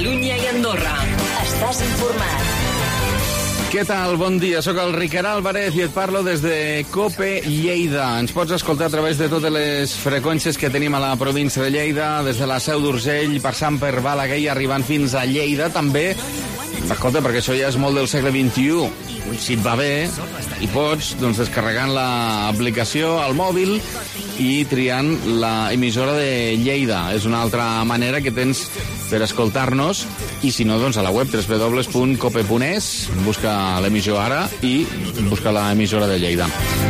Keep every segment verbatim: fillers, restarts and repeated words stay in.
Catalunya i Andorra. Estàs informat. Què tal? Bon dia. Soc el Ricard Álvarez i et parlo des de COPE Lleida. Ens pots escoltar a través de totes les freqüències que tenim a la província de Lleida, des de la Seu d'Urgell, passant per Balaguer i arribant fins a Lleida. També, escolta, perquè això ja és molt del segle vint-i-u. Si et va bé, i pots, doncs descarregant l'aplicació al mòbil i triant l'emissora de Lleida. És una altra manera que tens per escoltar-nos, i si no, doncs a la web w w w punt cope punt es, busca l'emissió ara i busca l'emissora de Lleida.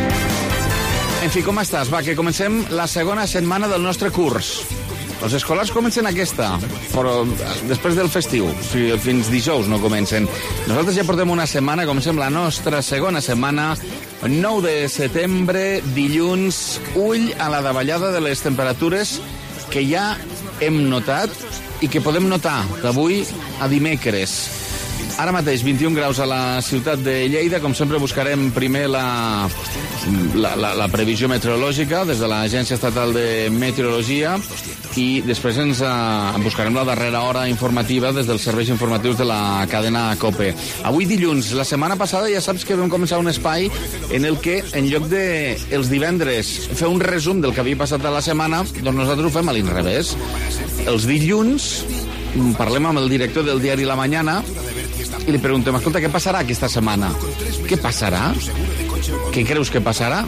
En fi, com estàs? Va, que comencem la segona setmana del nostre curs. Els escolars comencen aquesta, però després del festiu, o sigui, fins dijous no comencen. Nosaltres ja portem una setmana, comencem la nostra segona setmana, nou de setembre, dilluns, ull a la davallada de les temperatures que ja hem notat i que podem notar d'avui a dimecres. Ara mateix, vint-i-un graus a la ciutat de Lleida. Com sempre, buscarem primer la, la, la, la previsió meteorològica des de l'Agència Estatal de Meteorologia i després ens uh, buscarem la darrera hora informativa des dels serveis informatius de la cadena COPE. Avui dilluns, la setmana passada ja saps que vam començar un espai en el que, en lloc de els divendres fer un resum del que havia passat a la setmana, doncs nosaltres ho fem a l'inrevés. Els dilluns parlem amb el director del diari La Mañana i li preguntem, escolta, què passarà aquesta setmana? Què passarà? Què creus que passarà?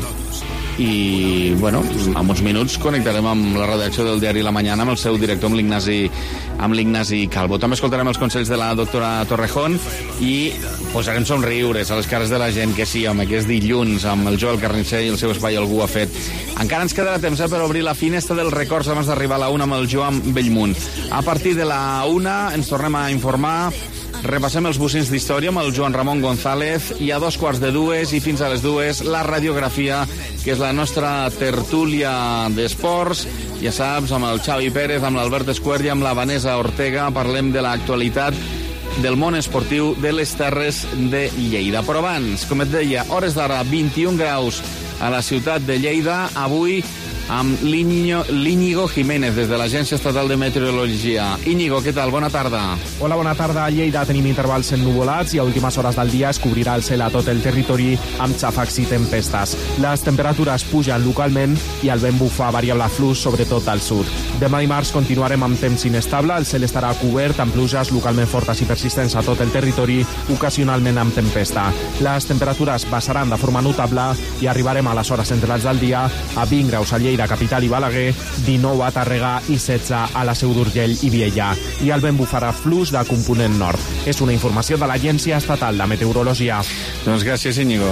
I, bueno, en uns minuts connectarem amb la redacció del diari La Mañana amb el seu director, amb l'Ignasi amb l'Ignasi Calvo. També escoltarem els consells de la doctora Torrejón i posarem somriures a les cares de la gent, que sí, home, que és dilluns, amb el Joel Carnicer i el seu espai Algú ha fet. Encara ens quedarà temps eh, per obrir la finestra dels records abans d'arribar a la una amb el Joan Bellmunt. A partir de la una ens tornem a informar, repassem els bocins d'història amb el Joan Ramon González i a dos quarts de dues i fins a les dues la radiografia, que és la nostra tertúlia d'esports. Ja saps, amb el Xavi Pérez, amb l'Albert Escuer i amb la Vanessa Ortega parlem de l'actualitat del món esportiu de les Terres de Lleida. Però abans, com et deia, hores d'ara, vint-i-un graus a la ciutat de Lleida. Avui amb l'Íñigo Jiménez, des de l'Agència Estatal de Meteorologia. Íñigo, què tal? Bona tarda. Hola, bona tarda. A Lleida tenim intervals ennuvolats i a últimes hores del dia es cobrirà el cel a tot el territori amb xàfecs i tempestes. Les temperatures pugen localment i el vent bufa variable flux, sobretot al sud. Demà dimarts continuarem amb temps inestable, el cel estarà cobert amb pluges localment fortes i persistents a tot el territori, ocasionalment amb tempesta. Les temperatures baixaran de forma notable i arribarem a les hores centrals del dia a vint graus a Lleida, Lleida, capital i Balaguer, dinou a Tàrrega i setze a la Seu d'Urgell i Viella. I el vent bufarà flux de component nord. És una informació de l'Agència Estatal de Meteorologia. Doncs gràcies, Íñigo.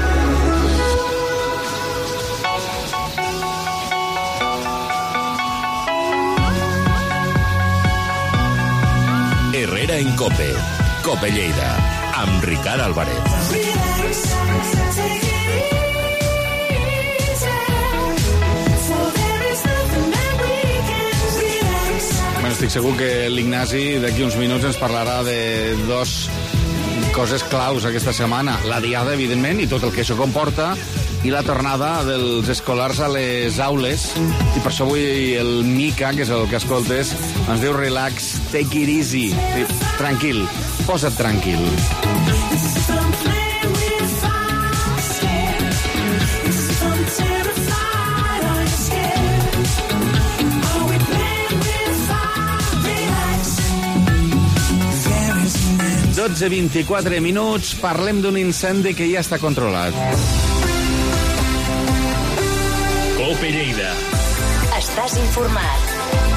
Herrera en COPE. COPE Lleida. Amb Ricard Álvarez. Estic segur que l'Ignasi d'aquí uns minuts ens parlarà de dos coses claus aquesta setmana. La diada, evidentment, i tot el que això comporta, i la tornada dels escolars a les aules. I per això avui el Mica, que és el que escoltes, ens diu relax, take it easy. Sí, tranquil, posa't tranquil. dotze vint-i-quatre minuts, parlem d'un incendi que ja està controlat. COPE Lleida. Estàs informat.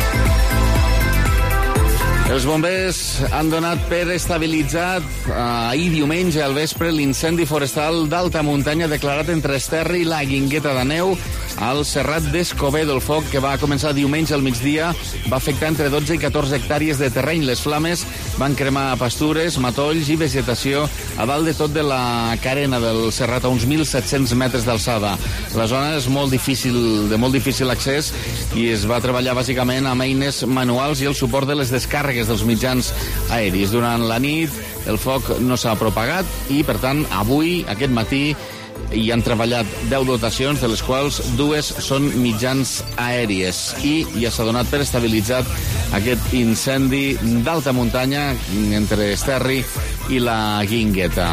Els bombers han donat per estabilitzat eh, ahir diumenge al vespre l'incendi forestal d'alta muntanya declarat entre Esterri i la Guingueta de Neu al Serrat d'Escobedo. El foc, que va començar diumenge al migdia, va afectar entre dotze i catorze hectàrees de terreny. Les flames van cremar pastures, matolls i vegetació a dalt de tot de la carena del Serrat, a uns mil set-cents metres d'alçada. La zona és molt difícil, de molt difícil accés i es va treballar bàsicament amb eines manuals i el suport de les descàrregues dels mitjans aeris. Durant la nit el foc no s'ha propagat i, per tant, avui, aquest matí, hi han treballat deu dotacions, de les quals dues són mitjans aèries, i ja s'ha donat per estabilitzat aquest incendi d'alta muntanya entre Esterri i la Guingueta.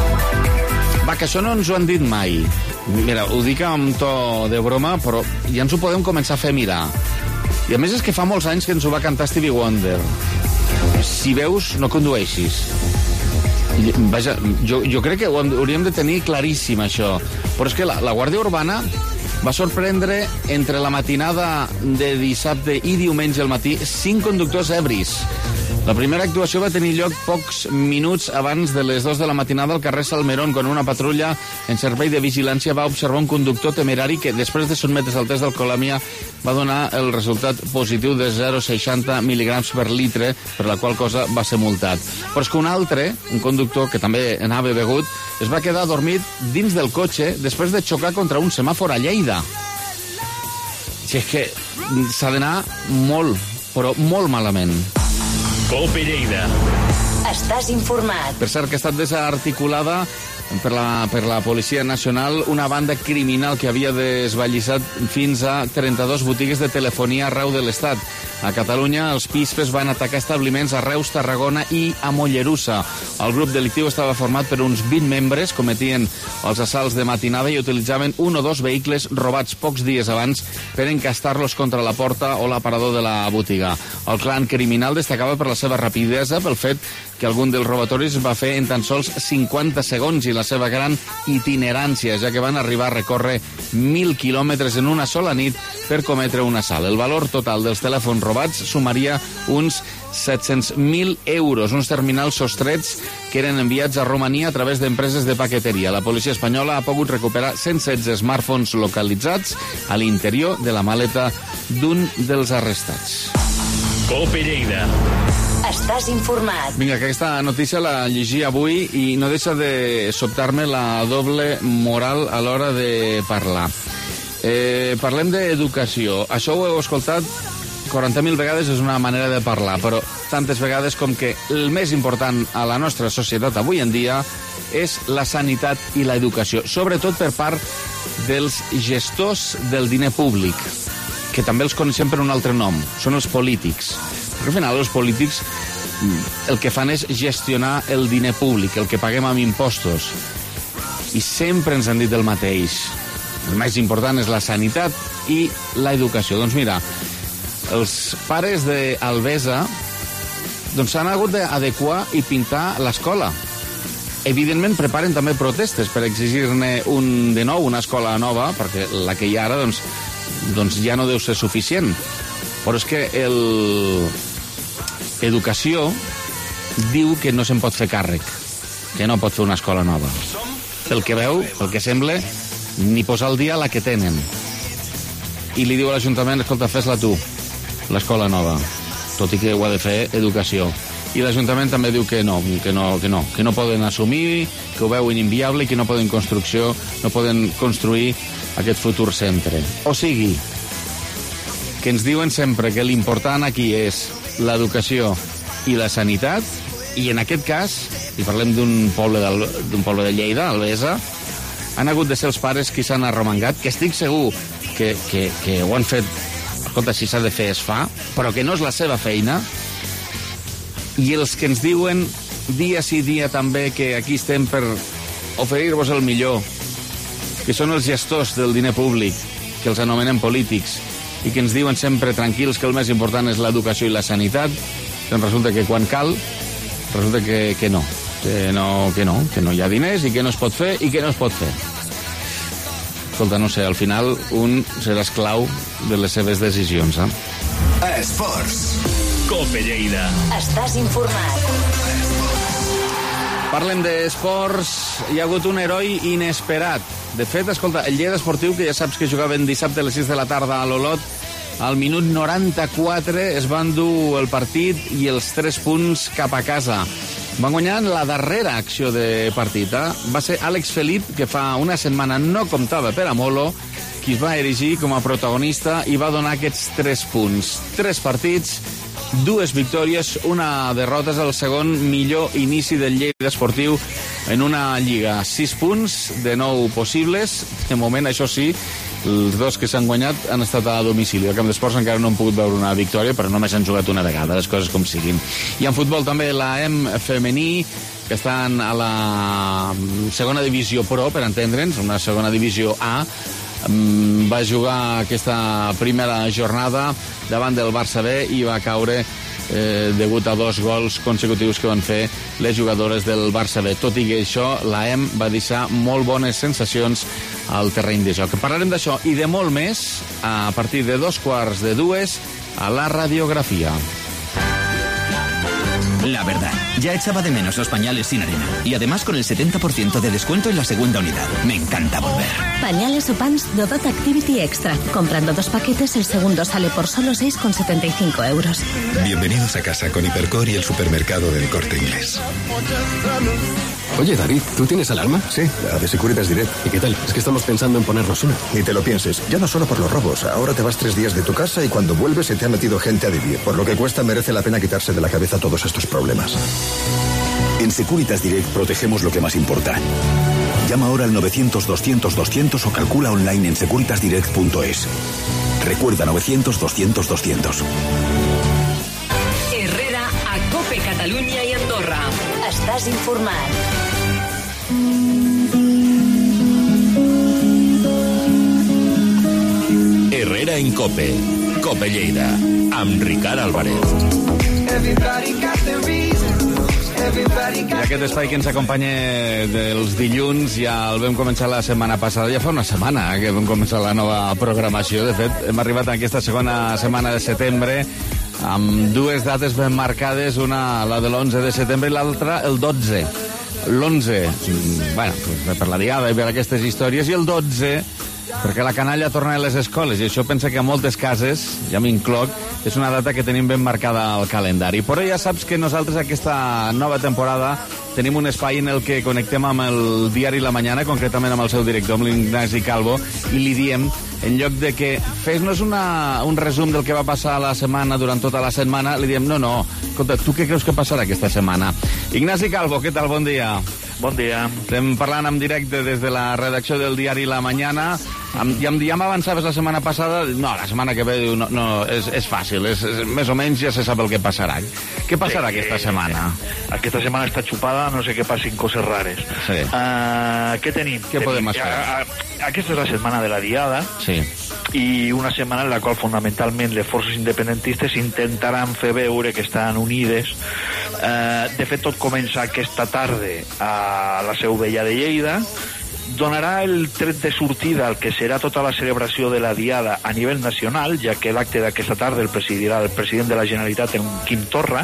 Va, que això no ens ho han dit mai. Mira, ho dic amb to de broma, però ja ens ho podem començar a fer mirar. I a més és que fa molts anys que ens ho va cantar Stevie Wonder. Si veus, no condueixis. Vaja, jo, jo crec que ho hauríem de tenir claríssim, això. Però és que la, la Guàrdia Urbana va sorprendre entre la matinada de dissabte i diumenge al matí cinc conductors ebris. La primera actuació va tenir lloc pocs minuts abans de les dues de la matinada al carrer Salmerón, quan una patrulla en servei de vigilància va observar un conductor temerari que, després de sotmetre's al test d'alcoholèmia, va donar el resultat positiu de zero coma seixanta mil·ligrams per litre, per la qual cosa va ser multat. Però és que un altre, un conductor que també anava begut, es va quedar dormit dins del cotxe després de xocar contra un semàfor a Lleida. Si és que s'ha d'anar molt, però molt malament. Cope Lleida. Estàs informat. Per cert, que ha estat desarticulada per la, per la Policia Nacional una banda criminal que havia desvallissat fins a trenta-dues botigues de telefonia arreu de l'Estat. A Catalunya, els pispes van atacar establiments a Reus, Tarragona i a Mollerussa. El grup delictiu estava format per uns vint membres, cometien els assalts de matinada i utilitzaven un o dos vehicles robats pocs dies abans per encastar-los contra la porta o l'aparador de la botiga. El clan criminal destacava per la seva rapidesa, pel fet que algun dels robatoris va fer en tan sols cinquanta segons, i la seva gran itinerància, ja que van arribar a recórrer mil quilòmetres en una sola nit per cometre un assalt. El valor total dels telèfons robats sumaria uns set-cents mil euros, uns terminals sostrets que eren enviats a Romania a través d'empreses de paqueteria. La policia espanyola ha pogut recuperar cent setze smartphones localitzats a l'interior de la maleta d'un dels arrestats. Cope Lleida. Estàs informat. Vinga, que aquesta notícia la llegia avui i no deixa de sobtar-me la doble moral a l'hora de parlar. Eh, parlem d'educació. Això ho heu escoltat quaranta mil vegades, és una manera de parlar, però tantes vegades com que el més important a la nostra societat avui en dia és la sanitat i l'educació, sobretot per part dels gestors del diner públic, que també els coneixem per un altre nom, són els polítics. Perquè al final els polítics el que fan és gestionar el diner públic, el que paguem amb impostos. I sempre ens han dit el mateix. El més important és la sanitat i l'educació. Doncs mira, els pares d'Albesa doncs s'han hagut d'adequar i pintar l'escola. Evidentment preparen també protestes per exigir-ne un de nou, una escola nova, perquè la que hi ha ara doncs, doncs ja no deu ser suficient. Però és que el... Educació diu que no se'n pot fer càrrec, que no pot fer una escola nova. Pel que veu, pel que sembla, ni posar al dia la que tenen. I li diu a l'Ajuntament, escolta, fes-la tu, l'escola nova, tot i que ho ha de fer Educació. I l'Ajuntament també diu que no, que no, que no, que no poden assumir, que ho veuen inviable i que no poden construcció, no poden construir aquest futur centre. O sigui, que ens diuen sempre que l'important aquí és l'educació i la sanitat, i en aquest cas, i parlem d'un poble, d'un poble de Lleida, Albesa, han hagut de ser els pares qui s'han arromangat, que estic segur que, que, que ho han fet, escolta, si s'ha de fer es fa, però que no és la seva feina, i els que ens diuen dia sí dia també que aquí estem per oferir-vos el millor, que són els gestors del diner públic, que els anomenem polítics, i que ens diuen sempre tranquils que el més important és l'educació i la sanitat, doncs resulta que quan cal, resulta que, que no, que no, que no, que no hi ha diners i que no es pot fer i que no es pot fer. Escolta, no sé, al final un serà esclau de les seves decisions, eh? Esports. Cope Lleida. Estàs informat. Parlem d'esports. Hi ha hagut un heroi inesperat. De fet, escolta, el Lleida Esportiu, que ja saps que jugaven dissabte a les sis de la tarda a l'Olot, al minut noranta-quatre es van dur el partit i els tres punts cap a casa. Van guanyar la darrera acció de partit. Eh? Va ser Àlex Felip, que fa una setmana no comptava per a Molo, qui es va erigir com a protagonista i va donar aquests tres punts. Tres partits, dues victòries, una derrota. És el segon millor inici del Lleida Esportiu en una lliga. sis punts de nou possibles. De moment, això sí, els dos que s'han guanyat han estat a domicili. Al Camp d'Esports encara no han pogut veure una victòria, però només han jugat una vegada, les coses com siguin. I en futbol també la E M femení, que estan a la segona divisió pro, per entendre'ns, una segona divisió A, va jugar aquesta primera jornada davant del Barça B i va caure eh, degut a dos gols consecutius que van fer les jugadores del Barça B. Tot i que això, la E M va deixar molt bones sensacions al terreny de joc. Parlarem d'això i de molt més a partir de dos quarts de dues a la radiografia. La verdad, ya echaba de menos los pañales sin arena. Y además con el setenta por ciento de descuento en la segunda unidad. Me encanta volver. Pañales o pants Dodot Activity Extra. Comprando dos paquetes, el segundo sale por solo seis con setenta y cinco euros. Bienvenidos a casa con Hipercor y el supermercado del Corte Inglés. Oye, David, ¿tú tienes alarma? Sí, la de Securitas Direct. ¿Y qué tal? Es que estamos pensando en ponernos una. Ni te lo pienses. Ya no solo por los robos. Ahora te vas tres días de tu casa y cuando vuelves se te ha metido gente a vivir. Por lo que cuesta, merece la pena quitarse de la cabeza todos estos problemas. En Securitas Direct protegemos lo que más importa. Llama ahora al novecientos doscientos doscientos o calcula online en securitas direct punto es. Recuerda novecientos doscientos doscientos. Herrera a Cope Catalunya i Andorra. Estàs informat. Herrera en Cope. Cope Lleida. Amb Ricard Álvarez. I aquest espai que ens acompanya dels dilluns ja el vam començar la setmana passada, ja fa una setmana que vam començar la nova programació. De fet, hem arribat a aquesta segona setmana de setembre amb dues dates ben marcades, una la de l'onze de setembre i l'altra el dotze. L'onze, bueno, per la diada i per aquestes històries, i el dotze perquè la canalla torna a les escoles, i això pensa que a moltes cases, ja m'incloc, és una data que tenim ben marcada al calendari. Però ja saps que nosaltres aquesta nova temporada tenim un espai en el que connectem amb el diari La Mañana, concretament amb el seu director, amb l'Ignasi Calvo, i li diem, en lloc de que fes-nos una, un resum del que va passar la setmana durant tota la setmana, li diem, no, no, escolta, tu què creus que passarà aquesta setmana? Ignasi Calvo, què tal? Bon dia. Bon dia. Estem parlant en directe des de la redacció del diari La Mañana. Ja, ja m'avançaves la setmana passada, no, la setmana que ve no, no, és, és fàcil, és, és, més o menys ja se sap el que passarà. Què passarà sí, aquesta setmana? Aquesta setmana està xupada, no sé què passin coses rares. Sí. Uh, què tenim? Què tenim, podem esperar? Uh, aquesta és la setmana de la Diada. Sí. I una setmana en la qual fonamentalment les forces independentistes intentaran fer veure que estan unides. Uh, de fet, tot comença aquesta tarda a la Seu Vella de Lleida. Donarà el tret de sortida al que serà tota la celebració de la Diada a nivell nacional, ja que l'acte d'aquesta tarda el presidirà el president de la Generalitat, en Quim Torra.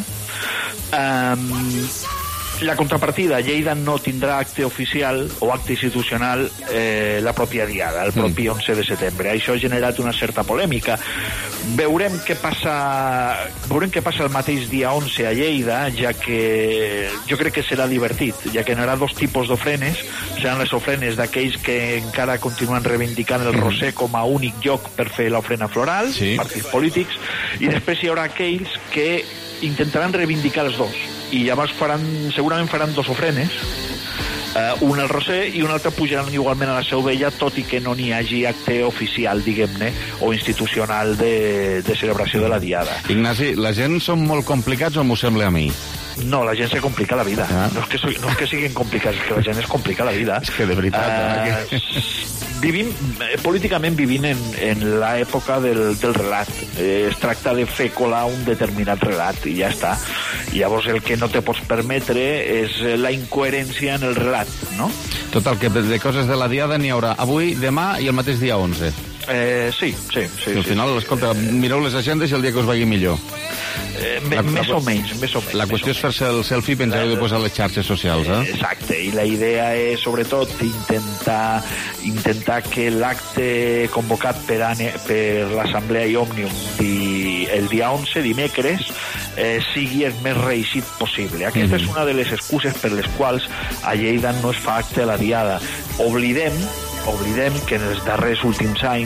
Um, la contrapartida, Lleida no tindrà acte oficial o acte institucional eh, la pròpia Diada, el propi onze de setembre. Això ha generat una certa polèmica. Veurem què passa veurem què passa el mateix dia onze a Lleida, ja que jo crec que serà divertit, ja que hi haurà dos tipus d'ofrenes. Seran les ofrenes d'aquells que encara continuen reivindicant el Roser com a únic lloc per fer l'ofrena floral, sí. Partits polítics, i després hi haurà aquells que intentaran reivindicar els dos, i llavors faran, segurament faran dos ofrenes, uh, un al Roser i un altre pujaran igualment a la Seu Vella, tot i que no n'hi hagi acte oficial, diguem-ne, o institucional de, de celebració de la Diada. Ignasi, la gent són molt complicats o m'ho sembla a mi? No, la gent se complica la vida. Ah. No, és que, no és que siguin complicats, és que la gent es complica la vida. És que de veritat... Uh, que... Vivim, políticament vivim en, en l'època del, del relat. Eh, es tracta de fer colar un determinat relat i ja està. I llavors el que no te pots permetre és la incoherència en el relat, no? Total, que de coses de la Diada n'hi haurà avui, demà i el mateix dia onze. Eh, sí, sí, sí. I al final, sí, escolta, mireu les agendes i el dia que us vagi millor. Eh, me, la, més la, o menys, més o menys. La qüestió és fer-se el selfie i penjar-ho després a les xarxes socials, eh? Exacte, i la idea és, sobretot, intentar intentar que l'acte convocat per, per l'Assemblea i Òmnium di, el dia onze, dimecres, eh, sigui el més reeixit possible. Aquesta mm-hmm. és una de les excuses per les quals a Lleida no es fa acte a la Diada. Oblidem oblidem que en els darrers últims anys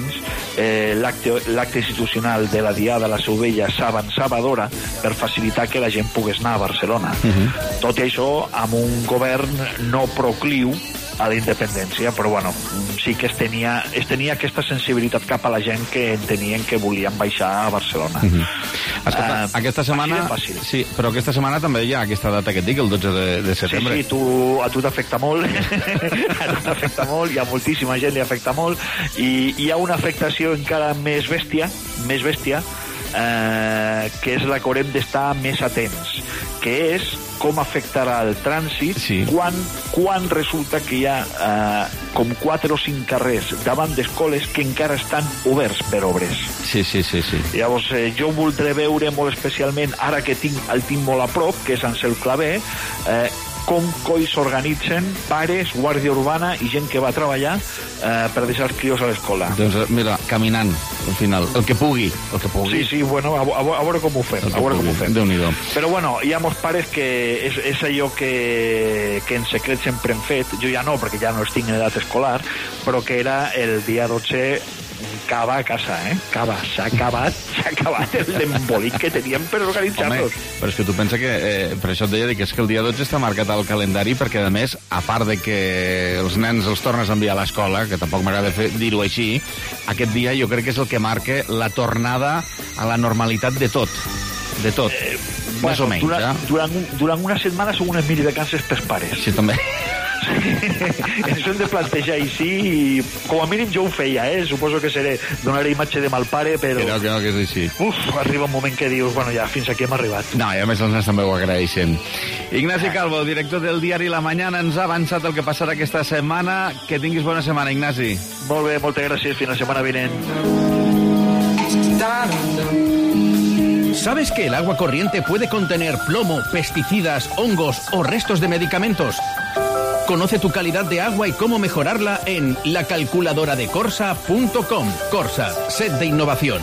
eh, l'acte institucional de la Diada a la Seu Vella s'avançava d'hora per facilitar que la gent pogués anar a Barcelona. Uh-huh. Tot i això, amb un govern no procliu a la independència, però bueno, sí que es tenia, es tenia aquesta sensibilitat cap a la gent que entenien que volien baixar a Barcelona. Uh-huh. Escolta, uh, aquesta setmana... Fàcil, fàcil. Sí, però aquesta setmana també hi ha aquesta data que et dic, el dotze de, de setembre. Sí, sí, tu, a tu t'afecta molt, a tu t'afecta molt, hi ha moltíssima gent li afecta molt, i hi ha una afectació encara més bèstia, més bèstia, eh, que és la que haurem d'estar més atents, que és com afectarà el trànsit sí. quan, quan resulta que hi ha eh, com quatre o cinc carrers davant d'escoles que encara estan oberts per obres. Sí, sí, sí. sí. Llavors, eh, jo voldré veure molt especialment, ara que tinc, el tinc molt a prop, que és Ansel Clavé, eh, com coi s'organitzen pares, guàrdia urbana i gent que va treballar eh, per deixar els crios a l'escola. Doncs mira, caminant, al final, el que pugui, el que pugui. Sí, sí, bueno, a, a, a veure com ho fem, a veure com ho fem. Déu-n'hi-do. Però bueno, hi ha molts pares que és, és allò que, que en secret sempre hem fet, jo ja no, perquè ja no estic en edat escolar, però que era el dia dotze cava a casa, eh? Cava, s'ha acabat, s'ha acabat l'embolic que teníem per organitzar-nos. Home, però és que tu pensa que, eh, per això et deia que és que el dia dotze està marcat al calendari perquè, a més, a part de que els nens els tornes a enviar a l'escola, que tampoc m'agrada dir-ho així, aquest dia jo crec que és el que marca la tornada a la normalitat de tot. De tot. Eh, Més bueno, o menys, durant, eh? Durant, durant una setmana són unes mini vacances pels pares. Sí, també. Ens ho hem de plantejar així i com a mínim jo ho feia, eh? Suposo que seré donar imatge de mal pare, però... Que no, que no, que és així. Uf, arriba un moment que dius, bueno, ja, fins aquí hem arribat. No, i a més els nens també ho agraeixen. Ignasi Calvo, director del diari La Mañana, ens ha avançat el que passarà aquesta setmana. Que tinguis bona setmana, Ignasi. Molt bé, moltes gràcies. Fins la setmana vinent. ¿Sabes que el agua corriente puede contener plomo, pesticidas, hongos o restos de medicamentos? Conoce tu calidad de agua y cómo mejorarla en la calculadora de corsa punto com. Corsa, sed de innovación.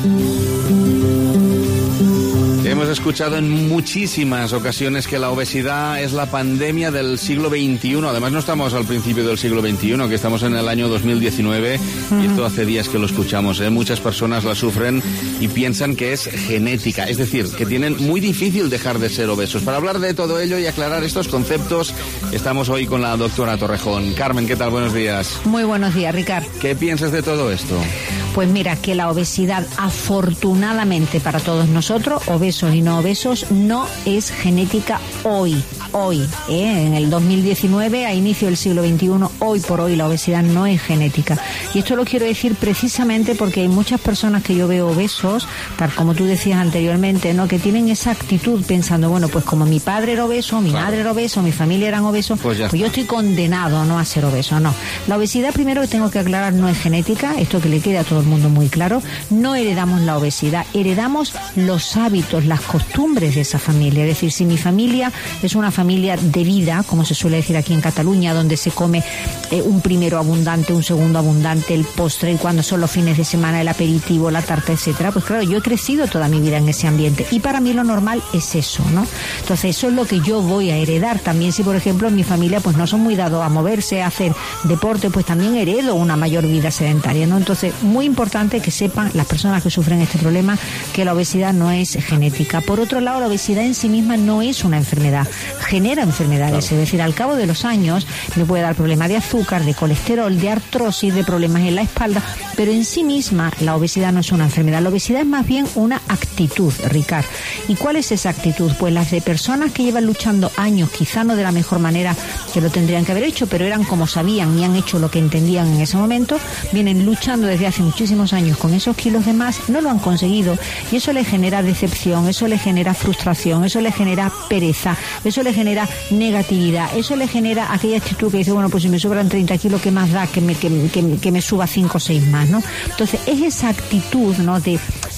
Hemos escuchado en muchísimas ocasiones que la obesidad es la pandemia del siglo veintiuno. Además, no estamos al principio del siglo veintiuno, que estamos en el año dos mil diecinueve, y esto hace días que lo escuchamos, ¿eh? Muchas personas la sufren y piensan que es genética, es decir, que tienen muy difícil dejar de ser obesos. Para hablar de todo ello y aclarar estos conceptos, estamos hoy con la doctora Torrejón. Carmen, ¿qué tal? Buenos días. Muy buenos días, Ricard. ¿Qué piensas de todo esto? Pues mira, que la obesidad, afortunadamente para todos nosotros, obesos y no obesos, no es genética hoy. Hoy, ¿eh? En el dos mil diecinueve, a inicio del siglo veintiuno, hoy por hoy la obesidad no es genética. Y esto lo quiero decir precisamente porque hay muchas personas que yo veo obesos, tal como tú decías anteriormente, ¿no? Que tienen esa actitud pensando, bueno, pues como mi padre era obeso, mi claro. madre era obeso, mi familia eran obesos, pues, pues yo estoy condenado, ¿no?, a ser obeso. No. La obesidad, primero que tengo que aclarar, no es genética, esto que le quede a todo el mundo muy claro. No heredamos la obesidad, heredamos los hábitos, las costumbres de esa familia. Es decir, si mi familia es una familia familia de vida, como se suele decir aquí en Cataluña, donde se come eh, un primero abundante, un segundo abundante, el postre, y cuando son los fines de semana el aperitivo, la tarta, etcétera. Pues claro, yo he crecido toda mi vida en ese ambiente y para mí lo normal es eso, ¿no? Entonces eso es lo que yo voy a heredar. También si por ejemplo en mi familia pues no son muy dados a moverse, a hacer deporte, pues también heredo una mayor vida sedentaria, ¿no? Entonces muy importante que sepan las personas que sufren este problema que la obesidad no es genética. Por otro lado, la obesidad en sí misma no es una enfermedad, genera enfermedades, claro. Es decir, al cabo de los años me puede dar problemas de azúcar, de colesterol, de artrosis, de problemas en la espalda, pero en sí misma la obesidad no es una enfermedad. La obesidad es más bien una actitud, Ricard. ¿Y cuál es esa actitud? Pues las de personas que llevan luchando años, quizá no de la mejor manera que lo tendrían que haber hecho, pero eran como sabían y han hecho lo que entendían en ese momento, vienen luchando desde hace muchísimos años con esos kilos de más, no lo han conseguido y eso le genera decepción, eso le genera frustración, eso le genera pereza, eso le genera negatividad, eso le genera aquella actitud que dice, bueno, pues si me sobran treinta kilos, ¿qué más da que me, que, que, que me suba cinco o seis más, ¿no? Entonces es esa actitud, ¿no?, de,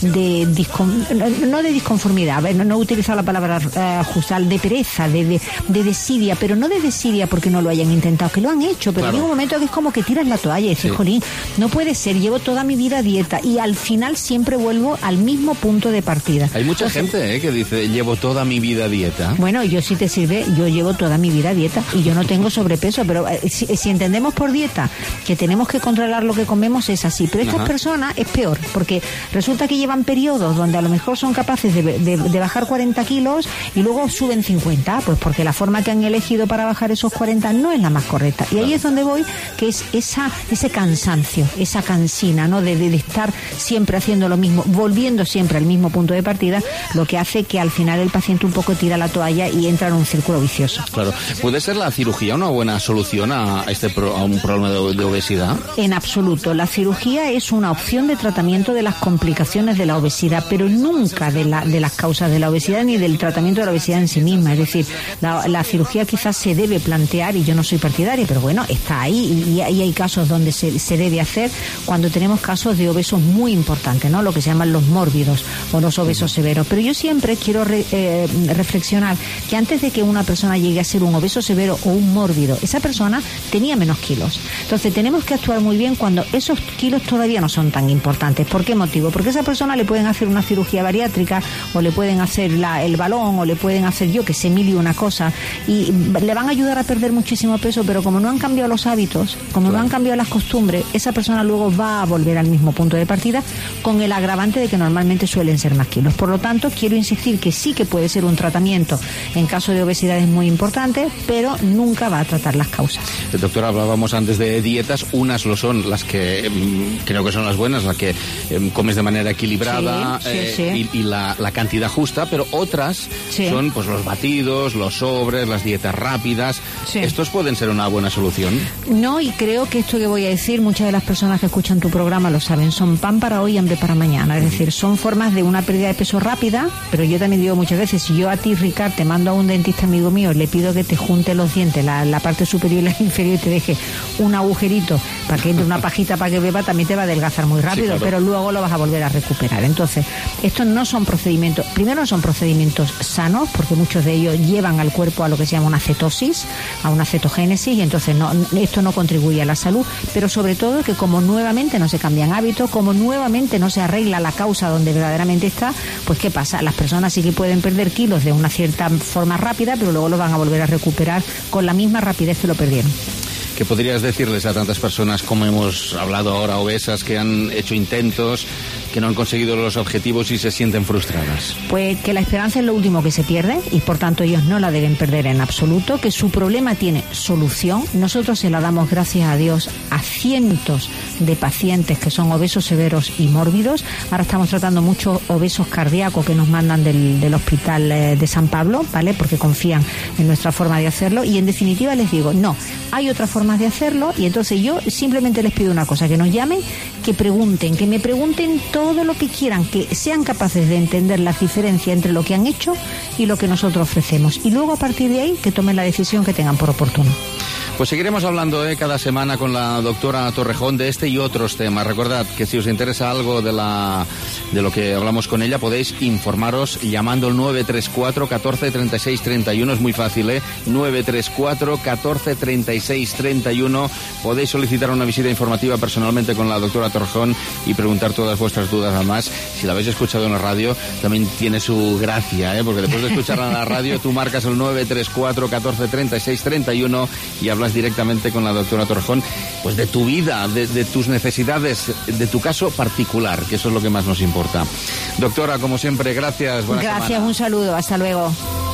de discon, no de disconformidad, no, no he utilizado la palabra uh, justa, de pereza, de, de, de desidia, pero no de desidia porque no lo hayan intentado, que lo han hecho, pero claro. Llega un momento que es como que tiras la toalla y dices, sí. Jolín, no puede ser, llevo toda mi vida a dieta y al final siempre vuelvo al mismo punto de partida. Hay mucha Entonces, gente eh, que dice, llevo toda mi vida a dieta. Bueno, yo si te sirve, yo llevo toda mi vida a dieta y yo no tengo sobrepeso, pero eh, si, si entendemos por dieta que tenemos que controlar lo que comemos, es así. Pero estas Ajá. personas es peor, porque resulta que llevan periodos donde a lo mejor son capaces de, de, de bajar cuarenta kilos y luego suben cincuenta, pues porque la forma que han elegido para bajar esos cuarenta no es la más correcta. Y ahí es donde voy, que es esa ese cansancio, esa cansina, ¿no? De, de, de estar siempre haciendo lo mismo, volviendo siempre al mismo punto de partida, lo que hace que al final el paciente un poco tira la toalla y entra en un círculo vicioso. Claro. ¿Puede ser la cirugía una buena solución a este pro, a un problema de, de obesidad? En absoluto. La cirugía es una opción de tratamiento de las complicaciones de la obesidad, pero nunca de, la, de las causas de la obesidad ni del tratamiento de la obesidad en sí misma. Es decir, la, la cirugía quizás se debe plantear, y yo no soy partidaria, pero bueno, está ahí y, y hay casos donde se, se debe hacer cuando tenemos casos de obesos muy importantes, ¿no? Lo que se llaman los mórbidos o los obesos severos. Pero yo siempre quiero re, eh, reflexionar que antes de que una persona llegue a ser un obeso severo o un mórbido, esa persona tenía menos kilos. Entonces tenemos que actuar muy bien cuando esos kilos todavía no son tan importantes. ¿Por qué motivo? Porque a esa persona le pueden hacer una cirugía bariátrica o le pueden hacer la, el balón o le pueden hacer, yo que sé, mil y una cosa, y le van a ayudar a perder muchísimo peso, pero como no han cambiado los hábitos, como no han cambiado las costumbres, esa persona luego va a volver al mismo punto de partida, con el agravante de que normalmente suelen ser más kilos. Por lo tanto, quiero insistir que sí que puede ser un tratamiento en caso de obesidad es muy importante, pero nunca va a tratar las causas. Doctora, hablábamos antes de dietas, unas lo son las que eh, creo que son las buenas, las que eh, comes de manera equilibrada sí, eh, sí, sí. y, y la, la cantidad justa, pero otras sí. son pues los batidos, los sobres, las dietas rápidas. Sí. ¿Estos pueden ser una buena solución? No, y creo que esto que voy a decir, muchas de las personas que escuchan tu programa lo saben, son pan para hoy y hambre para mañana. Es decir, son formas de una pérdida de peso rápida, pero yo también digo muchas veces, si yo a ti, Ricard, te mando a un dentista amigo mío, le pido que te junte los dientes, la, la parte superior y la inferior, y te deje un agujerito para que entre una pajita para que beba, también te va a adelgazar muy rápido, sí, claro. Pero luego lo vas a volver a recuperar. Entonces, estos no son procedimientos, primero no son procedimientos sanos, porque muchos de ellos llevan al cuerpo a lo que se llama una cetosis, a una cetogénesis, y entonces no, esto no contribuye a la salud, pero sobre todo que como nuevamente no se cambian hábitos, como nuevamente no se arregla la causa donde verdaderamente está, pues ¿qué pasa? Las personas sí que pueden perder kilos de una cierta forma rápida, pero luego lo van a volver a recuperar con la misma rapidez que lo perdieron. ¿Qué podrías decirles a tantas personas, como hemos hablado ahora, obesas, que han hecho intentos, que no han conseguido los objetivos y se sienten frustradas? Pues que la esperanza es lo último que se pierde y por tanto ellos no la deben perder en absoluto, que su problema tiene solución. Nosotros se la damos, gracias a Dios, a cientos de pacientes que son obesos severos y mórbidos. Ahora estamos tratando muchos obesos cardíacos que nos mandan del, del hospital de San Pablo, ¿vale? Porque confían en nuestra forma de hacerlo y en definitiva les digo, no, hay otra forma de hacerlo y entonces yo simplemente les pido una cosa, que nos llamen, que pregunten, que me pregunten todo lo que quieran, que sean capaces de entender la diferencia entre lo que han hecho y lo que nosotros ofrecemos y luego a partir de ahí que tomen la decisión que tengan por oportuno. Pues seguiremos hablando eh, cada semana con la doctora Torrejón de este y otros temas. Recordad que si os interesa algo de la de lo que hablamos con ella, podéis informaros llamando al nueve tres cuatro, catorce, treinta y seis, treinta y uno. Es muy fácil, ¿eh? nueve tres cuatro, catorce, treinta y seis, treinta y uno. Podéis solicitar una visita informativa personalmente con la doctora Torrejón y preguntar todas vuestras dudas. Además, si la habéis escuchado en la radio, también tiene su gracia, ¿eh? Porque después de escucharla en la radio, tú marcas el nueve tres cuatro, catorce, treinta y seis, treinta y uno y hablas directamente con la doctora Torrejón, pues de tu vida, de, de tus necesidades, de tu caso particular, que eso es lo que más nos importa. Doctora, como siempre, gracias. Buena gracias, semana. Un saludo, hasta luego.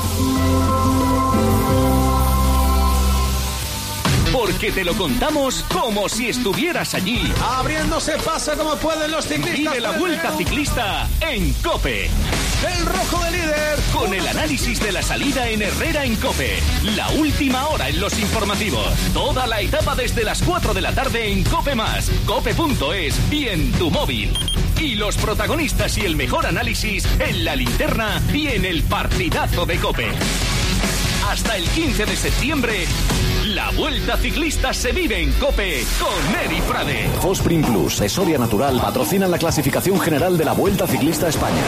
Porque te lo contamos como si estuvieras allí. Abriéndose paso como pueden los ciclistas. Vive la Vuelta Ciclista en COPE. El rojo de líder. Con el análisis de la salida en Herrera en COPE. La última hora en los informativos. Toda la etapa desde las cuatro de la tarde en COPE más, cope punto es y en tu móvil. Y los protagonistas y el mejor análisis en la linterna y en el partidazo de COPE. Hasta el quince de septiembre, la La Vuelta Ciclista se vive en COPE con Eri Frade. Fosprin Plus de Soria Natural patrocinan la clasificación general de la Vuelta Ciclista a España.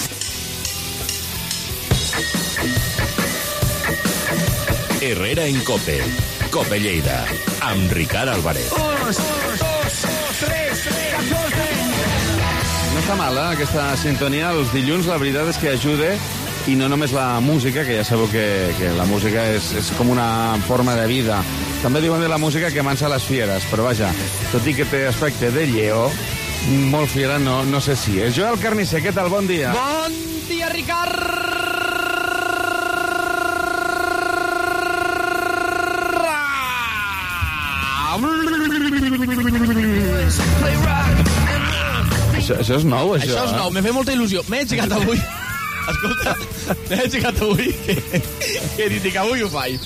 Herrera en COPE. COPE Lleida. Amb Ricard Álvarez. No està mala, eh, aquesta sintonia. Els dilluns, la veritat és que ajuda, i no només la música, que ja sabeu que, que la música és, és com una forma de vida. També diuen de la música que mansa les fieres, però vaja, tot i que té aspecte de lleó, molt fiera no, no sé si és. Joel Carnisser, què tal? Bon dia. Bon dia, Ricard. Això, això és nou, això. Això és nou, me fa molta il·lusió. M'he aixecat avui. Escolta, m'he aixecat avui que, que he dit que avui ho faig.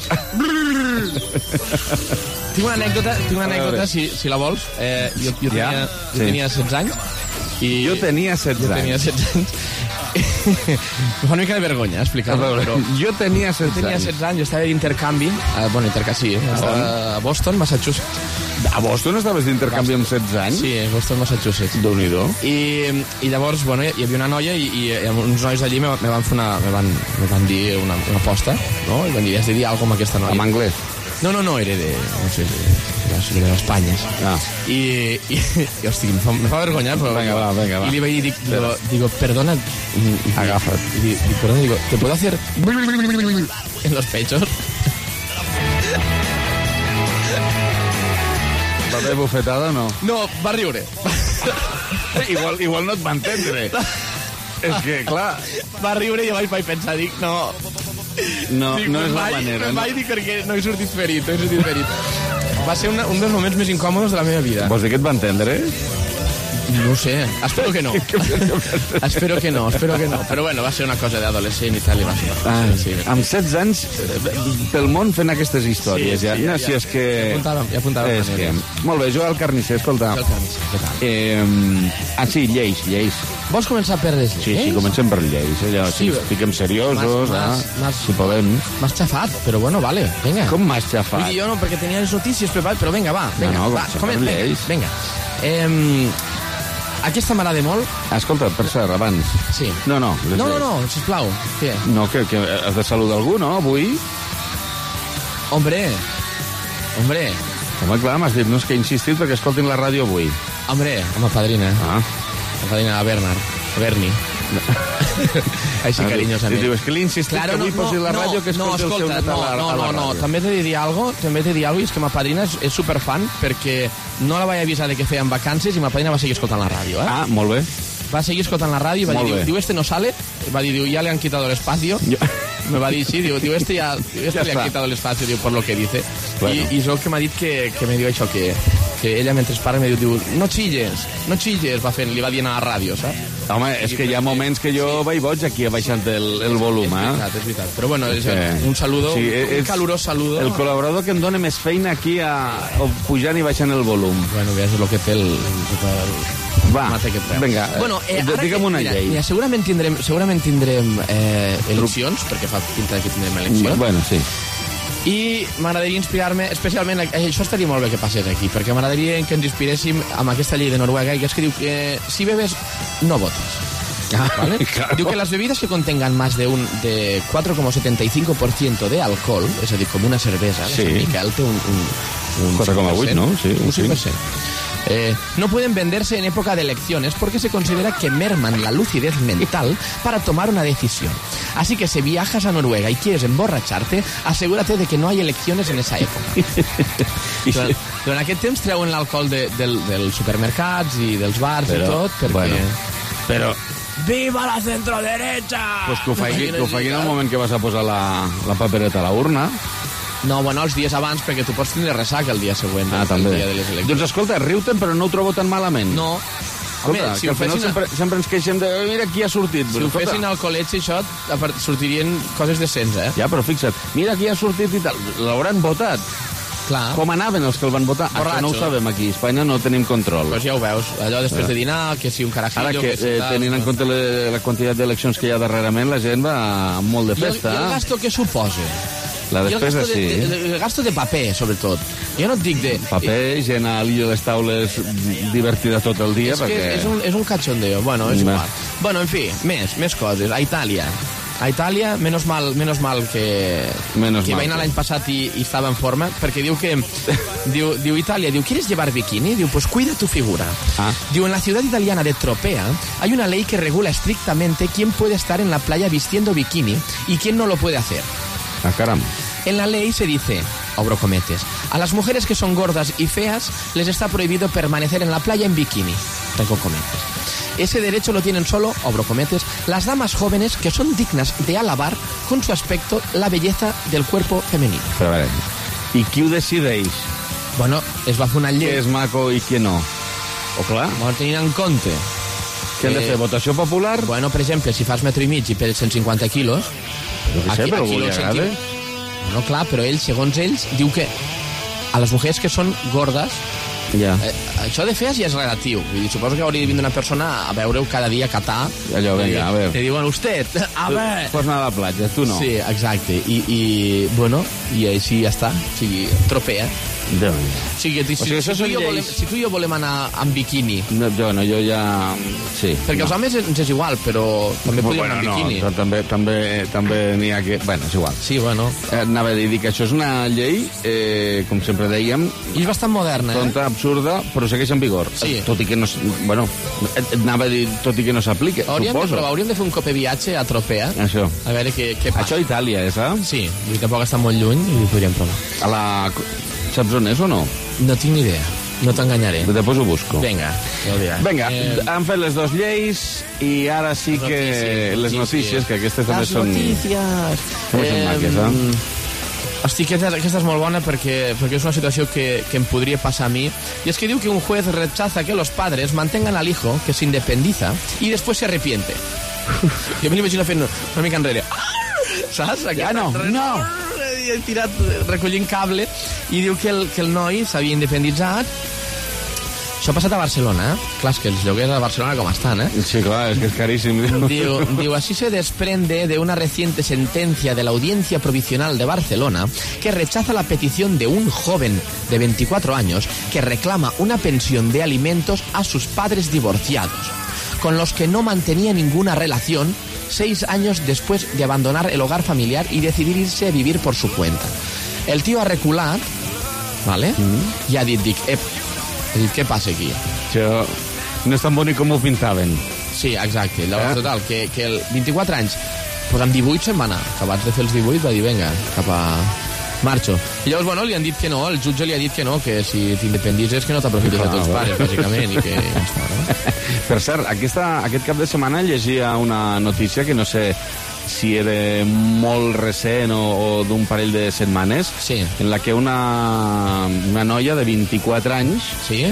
Tinc una anècdota, tinc una anècdota si, si la vols. Eh, jo, jo, tenia, ja? jo sí. tenia setze anys. I jo tenia setze jo tenia setze anys. Em fa una mica de vergonya explicar-ho, però... Jo tenia setze anys. Jo tenia setze anys, jo estava d'intercanvi, eh, bueno, intercanvi, sí, eh, a Boston, Massachusetts. A Boston estaves d'intercanvi amb setze anys? Sí, a Boston, Massachusetts. Déu-n'hi-do. I, I llavors, bueno, hi havia una noia i, i, i uns nois d'allí me, me van fer una... Me van, me van dir una, una aposta, no? I van dir, has de dir alguna cosa amb aquesta noia. En anglès? No, no, no, era de... No sé, de d'Espanya. Ah. I, i, i hosti, me fa, me fa vergonya, però... Venga, va, venga, va. I li vaig dir, digo, digo perdona... Agafa't. Digo, perdona, digo, ¿te puedo hacer... en los pechos? Va haver bufetada o no? No, va riure. igual, igual no et va entendre. És que, clar... Va riure i jo vaig, vaig pensar, dic, no... No, dic, no és la vaig, manera. No vaig dir perquè no he sortit ferit, no he sortit ferit. Va ser una, un dels moments més incòmodes de la meva vida. Vols dir que et va entendre? No ho sé, espero que no. espero que no, espero que no. Però bueno, va ser una cosa d'adolescent i tal, i va ser... Ah, sí, amb setze anys, pel món fent aquestes històries, sí, ja. sí, No, ja, si és que... Ja apuntàvem, ja apuntàvem. És que... Molt bé, Joel Carnisser, escolta. Joel Carnisser, què tal? Eh, ah, sí, lleis, lleis. Vols començar per les lleis? Sí, sí, comencem per lleis. Allò, sí, si fiquem seriosos, ah, si podem... M'has xafat, però bueno, vale, venga. Com m'has xafat? Vull dir, jo no, perquè tenia les notícies preparades, però venga, va, venga, no, no, va, comença, venga. venga. Eh, aquesta m'agrada molt. Escolta, per cert, abans... Sí. No, no. No, no, no, sisplau. Què? No, que, que has de saludar algú, no, avui? Hombre, hombre. Home, clar, m'has dit, no, és que he insistit perquè escoltin la ràdio avui. Hombre, home, padrina. Ah. La padrina de Bernard, Berni. Així, carinyosament. Diu, és que li he insistit claro, que avui no, posi la ràdio no, que escolti no, escolta, el seu net no, a la, no, a la no, no, ràdio. també t'he de dir alguna cosa, també t'he de dir alguna cosa, i és que ma padrina és, és superfan perquè no la vaig avisar de que feien vacances i ma padrina va seguir escoltant la ràdio, eh? Ah, molt bé. Va seguir escoltant la ràdio i va dir, diu, este no sale, va dir, diu, ya le han quitado el espacio. Jo... Me va dir, sí, diu, diu este ya, diu, este ya le han quitado el espacio, diu, por lo que dice. Bueno. I, i és el que m'ha dit que, que me diu això, que, que ella mentre parla me diu, diu, no chilles, no chilles, va fent, li va dient a la ràdio, saps? Home, és que hi ha moments que jo sí. vaig boig aquí abaixant el, el volum, eh? És veritat, és veritat. Però bueno, és sí. un saludo, sí, un calorós saludo. El col·laborador que em dona més feina aquí a, a pujant i baixant el volum. Bueno, és el que té el... el Va, vinga, bueno, eh, digue'm una mira, llei. Mira, segurament tindrem, segurament tindrem eh, eleccions, perquè fa pinta que tindrem eleccions. Bueno, sí. I m'agradaria inspirar-me, especialment, això estaria molt bé que passés aquí, perquè m'agradaria que ens inspiréssim amb aquesta llei de Noruega, que és que diu que si bebes, no votes. ¿Vale? Claro. Diu que las bebidas que contengan más de un de cuatro coma setenta y cinco por ciento de alcohol, és a dir, com una cervesa, sí. Sant Miquel té un, un, un quatre coma vuit, ¿no? Sí, un cinc per cent. Eh, no pueden venderse en época de elecciones porque se considera que merman la lucidez mental para tomar una decisión. Así que si viajas a Noruega y quieres emborracharte, asegúrate de que no hay elecciones en esa època. durant, durant aquest temps treuen l'alcohol de, del, dels supermercats i dels bars però, i tot, perquè... Bueno, però... ¡Viva la centroderecha! Pues que ho faci, que ho faci en el moment que vas a posar la, la papereta a la urna. No, bueno, els dies abans, perquè tu pots tindre ressaca el dia següent. Ah, també. Dia de les eleccions. Doncs escolta, riu-te'n, però no ho trobo tan malament. No. Escolta, home, si que al final sempre, sempre ens queixem de mira qui ha sortit. Si ho fessin al col·legi, això, sortirien coses decents, eh? Ja, però fixa't, mira qui ha sortit i tal. L'hauran votat. Clar. Com anaven els que el van votar? Borratxo. Això no ho sabem aquí. A Espanya no tenim control. Pues ja ho veus. Allò després de dinar, que si un carajillo... Ara que, que si eh, tal, tenint en compte la, la quantitat d'eleccions que hi ha darrerament, la gent va amb molt de festa. I el, i el gasto que suposa? La despesa, el gasto sí. De, de, el gasto de paper, sobretot. Jo no et dic de... Paper, gent a l'illo de les taules divertida tot el dia, és perquè... Que és un, és un cachondeo. Bueno, és igual. Bueno, en fi, més, més coses. A Itàlia. A Itàlia, menos mal, menos mal que, menos que mal va anar que... l'any passat i, i estava en forma, perquè diu que... diu, diu Itàlia, diu, ¿quieres llevar bikini? Diu, pues cuida tu figura. Ah. Diu, en la ciudad italiana de Tropea hay una ley que regula estrictamente quién puede estar en la playa vistiendo bikini y quién no lo puede hacer. Ah, caram. En la ley se dice, abro cometes, a las mujeres que son gordas y feas les está prohibido permanecer en la playa en bikini. Tengo cometes. Ese derecho lo tienen solo, abro cometes, las damas jóvenes que son dignas de alabar con su aspecto la belleza del cuerpo femenino. Però a veure, i qui ho decideix? Bueno, es va fer una llei. Què és maco i què no? O clar? Bueno, tenint en compte... Què hem de fer, votació popular? Bueno, per exemple, si fas metro i mig i peses cent cinquanta quilos... Jo què sé, però algú li agrada. No, clar, però ell, segons ells, diu que a les mujeres que són gordes... Ja. Eh, això de fees ja és relatiu. Vull dir, suposo que hauria de vindre una persona a veure-ho cada dia a catar. Allò, vinga, a veure. Te diuen, usted, a tu veure... pots anar a la platja, tu no. Sí, exacte. I, i bueno, i així ja està. O sigui, tropea. Déu. O sigui, si, o sigui, si, tu lleis... volem, si tu i jo volem anar amb bikini... No, jo no, jo ja... Sí. Perquè no. els homes ens és igual, però també podríem bueno, anar amb bikini. No, també, també, també n'hi ha que... Bueno, és igual. Sí, bueno. Eh, anava a dir que això és una llei, eh, com sempre dèiem... I és bastant moderna, eh? Tonta, absurda, però segueix en vigor. Sí. Tot i que no... Bueno, anava a dir tot i que no s'aplica, hauríem suposo. De provar, hauríem de fer un cop de viatge a Tropea. Això. A veure què, què passa. Això a Itàlia, eh, saps? Sí, i tampoc està molt lluny i ho podríem provar. A la... Saps on és o no? No tinc ni idea. No t'enganyaré. Després ho busco. Vinga, ja ho dirà. Vinga, eh... han fet les dues lleis i ara sí les que notícies, les notícies, que aquestes també les són... notícies. També són maques, eh? Hosti, aquesta, aquesta és molt bona perquè, perquè és una situació que, que em podria passar a mi. I és que diu que un juez rechaza que los padres mantengan al hijo que se independiza y después se arrepiente. Jo me l'imagino fent una mica enrere. Saps? Ja no, no! I he tirat recollint cable i diu que el, que el noi s'havia independitzat. Això ha passat a Barcelona, eh? Clar, és que els lloguers a Barcelona com estan, eh? Sí, clar, és que és caríssim. Diu, diu, así se desprende de una reciente sentencia de la Audiencia Provisional de Barcelona que rechaza la petición de un joven de veinticuatro años que reclama una pensión de alimentos a sus padres divorciados, con los que no mantenía ninguna relación seis años después de abandonar el hogar familiar y decidir irse a vivir por su cuenta. El tío ha reculat, ¿vale? Mm. I ha dit, dic, ep, ha dit, què passa aquí? Això no és tan bonic com ho pintaven. Sí, exacte. Llavors, eh? Total, que, que el vint-i-quatre anys, pues amb divuit se'n va anar. Acabats de fer els divuit va dir, vinga, cap a... marxo. I llavors, bueno, li han dit que no, el jutge li ha dit que no, que si t'independitzes que no t'aprofites de tots pares, bàsicament, i que ja està, no? Per cert, aquesta, aquest cap de setmana llegia una notícia que no sé si era molt recent o, o d'un parell de setmanes, sí. En la que una, una noia de vint-i-quatre anys sí?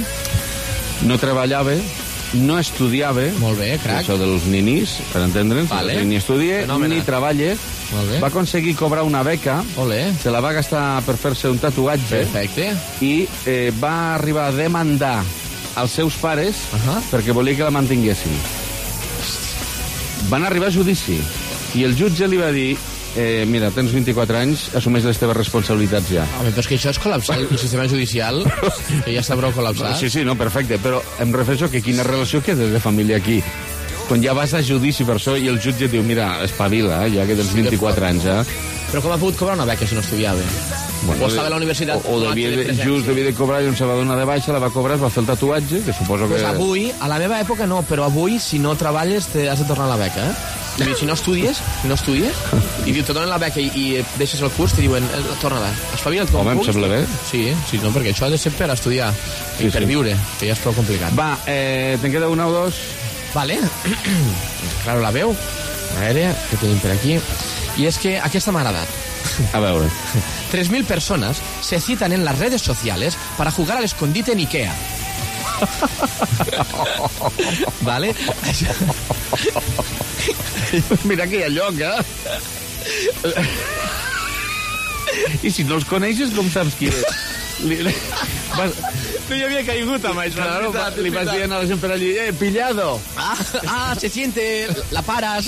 no treballava, no estudiava, molt bé, crac. Això dels ninis, per entendre'ns, vale. Ni estudia, Fenòmena. ni treballa, va aconseguir cobrar una beca, Olé. Se la va gastar per fer-se un tatuatge. Perfecte. I eh, va arribar a demandar als seus pares uh -huh. perquè volia que la mantinguessin. Van arribar a judici i el jutge li va dir eh, mira, tens vint-i-quatre anys, assumeix les teves responsabilitats ja. Home, però és que això és col·lapsar el sistema judicial, que ja està prou col·lapsat. Sí, sí, no, perfecte, però em refereixo que quina relació queda de família aquí? Quan ja vas a judici per això i el jutge diu, mira, espavila, eh, ja que tens vint-i-quatre anys, eh? Però com ha pogut cobrar una beca si no estudiava? Bueno, o estava a la universitat... O, o devia de, just devia de cobrar i on se va donar de baixa, la va cobrar, es va fer el tatuatge, que suposo que... Pues avui, a la meva època no, però avui, si no treballes, te has de tornar la beca, eh? I dir, si no estudies, si no estudies, i diu, te donen la beca i, i deixes el curs, te diuen, eh, torna-la, espavila't com Home, em sembla bé. Sí, sí, no, perquè això ha de ser per estudiar i sí, per sí. viure, que ja és prou complicat. Va, eh, te'n queda una o dos? Vale. Claro, la veu. A veure, què tenim per aquí? I és que aquesta m'ha agradat. A veure. tres mil personas se citan en las redes sociales para jugar al escondite en Ikea. ¿Vale? Mira que hi ha lloc, eh? I si no els coneixes, com saps qui és? Li, li, vas, No hi havia caigut amb això. Claro, li vas dient a la gent per allí, eh, pillado. Ah, ah, se siente, la paras.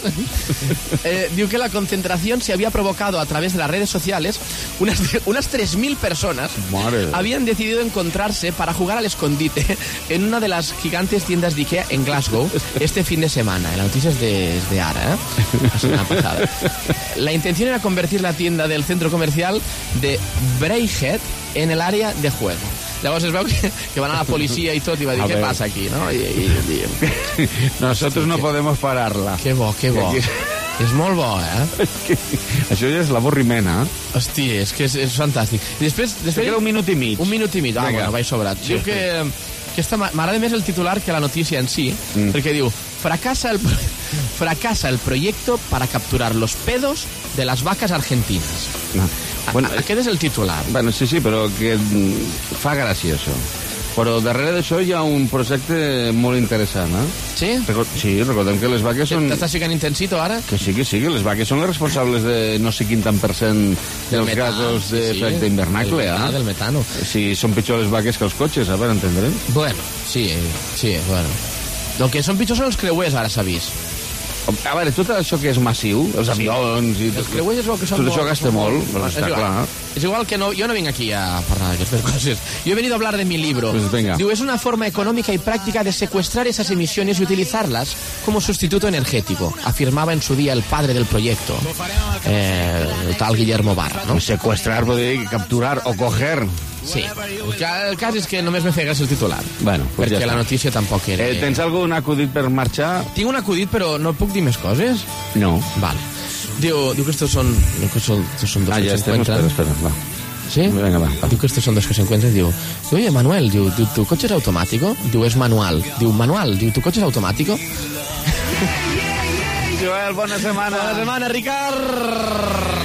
Eh, diu que la concentración se había provocado a través de las redes sociales. Unas, unas tres mil personas Madre. habían decidido encontrarse para jugar al escondite en una de las gigantes tiendas de Ikea en Glasgow este fin de semana. La noticia es de, es de ara, ¿eh? La semana pasada. La intención era convertir la tienda del centro comercial de Braehead en el área de juego. Llavors es veu que, que van a la policia i tot i va dir, què passa aquí, no? I, i, i... Nosotros no podemos pararla. Que bo, que bo. És molt bo, eh? Això ja és l'avorriment, eh? Hosti, és que és, és fantàstic. I després... després queda un minut i mig. Un minut i mig, ah, Venga. bueno, vaig sobrat. Sí, diu que... que m'agrada més el titular que la notícia en si, mm. perquè diu, fracasa el, fracasa el proyecto para capturar los pedos de las vacas argentinas. No. Bueno, aquest és el titular. Bueno, sí, sí, però que fa gràcia això. Però darrere d'això hi ha un projecte molt interessant, eh? Sí? Record... Sí, recordem que les vaques són... T'estàs ficant intensito ara? Que sí, que sí, que les vaques són les responsables de no sé quin tant per cent dels metà, gasos d'efecte sí, invernacle, eh? Del metano. Sí, són pitjor les vaques que els cotxes, a veure, entendrem? Bueno, sí, sí, bueno. El que són pitjors són els creuers, ara s'ha vist. A veure, tot això que és massiu, els sí. avions i... Els creuers és el que són... Tot això gasta molt, molt, però està clar. És igual que no, yo no vengo aquí a parlar d'aquestes coses. Yo he venido a hablar de mi libro. Pues venga. Digo, es una forma económica y práctica de secuestrar esas emisiones y utilizarlas como sustituto energético, afirmaba en su día el padre del proyecto, eh, el tal Guillermo Barra, ¿no? Secuestrar, podria dir capturar o coger... Sí, el cas és que només me fegues el titular. Bueno, pues perquè ja la notícia tampoc era... Eh, tens algun acudit per marxar? Tinc un acudit, però no puc dir més coses? No. Vale. Diu, diu que estos son, que son, son dos ah, que ja se estem, encuentran. espera, espera, va. ¿Sí? Venga, va, va. Diu que estos son dos que se encuentran. Diu, oye, Manuel, diu, diu, ¿tu coche es automático? Diu, es manual. Diu, Manuel, diu, ¿tu coche es automático? Joel, bona setmana. Bona setmana, Ricard.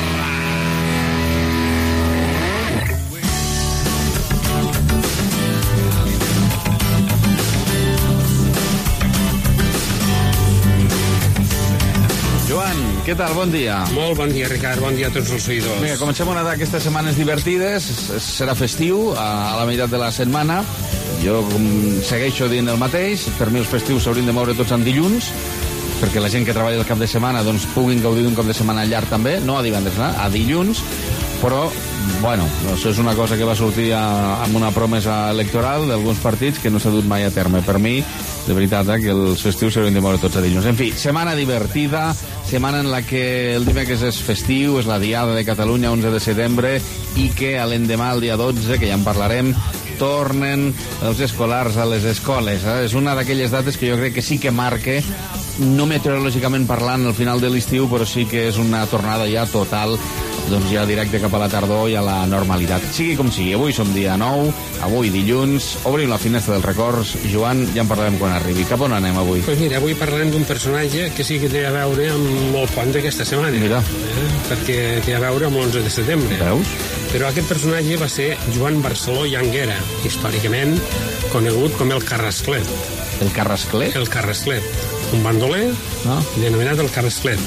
Joan, què tal? Bon dia. Molt bon dia, Ricard. Bon dia a tots els seguidors. Vinga, comencem una d'aquestes setmanes divertides. Serà festiu a la meitat de la setmana. Jo segueixo dient el mateix. Per mi els festius s'haurien de moure tots en dilluns, perquè la gent que treballa el cap de setmana doncs puguin gaudir d'un cap de setmana llarg també, no a divendres, no? A dilluns. Però, bueno, això és una cosa que va sortir a, amb una promesa electoral d'alguns partits que no s'ha dut mai a terme. Per mi, de veritat, eh, que els festius s'haurien de moure tots a dilluns. En fi, setmana divertida, setmana en la que el dimecres és festiu, és la Diada de Catalunya, onze de setembre, i que a l'endemà, el dia dotze, que ja en parlarem, tornen els escolars a les escoles. Eh? És una d'aquelles dates que jo crec que sí que marca, no meteorològicament parlant, al final de l'estiu, però sí que és una tornada ja total, doncs ja directe cap a la tardor i a la normalitat. Sigui com sigui, avui som dia nou, avui dilluns, obrim la finestra dels records. Joan, ja en parlarem quan arribi. Cap on anem avui? Pues mira, avui parlarem d'un personatge que sí que té a veure amb el pont d'aquesta setmana. Mira. Eh? Perquè té a veure amb l'onze de setembre. Veus? Però aquest personatge va ser Joan Barceló i Anguera, històricament conegut com el Carrasclet. El Carrasclet? El Carrasclet. Un bandoler ah. denominat el Carrasclet.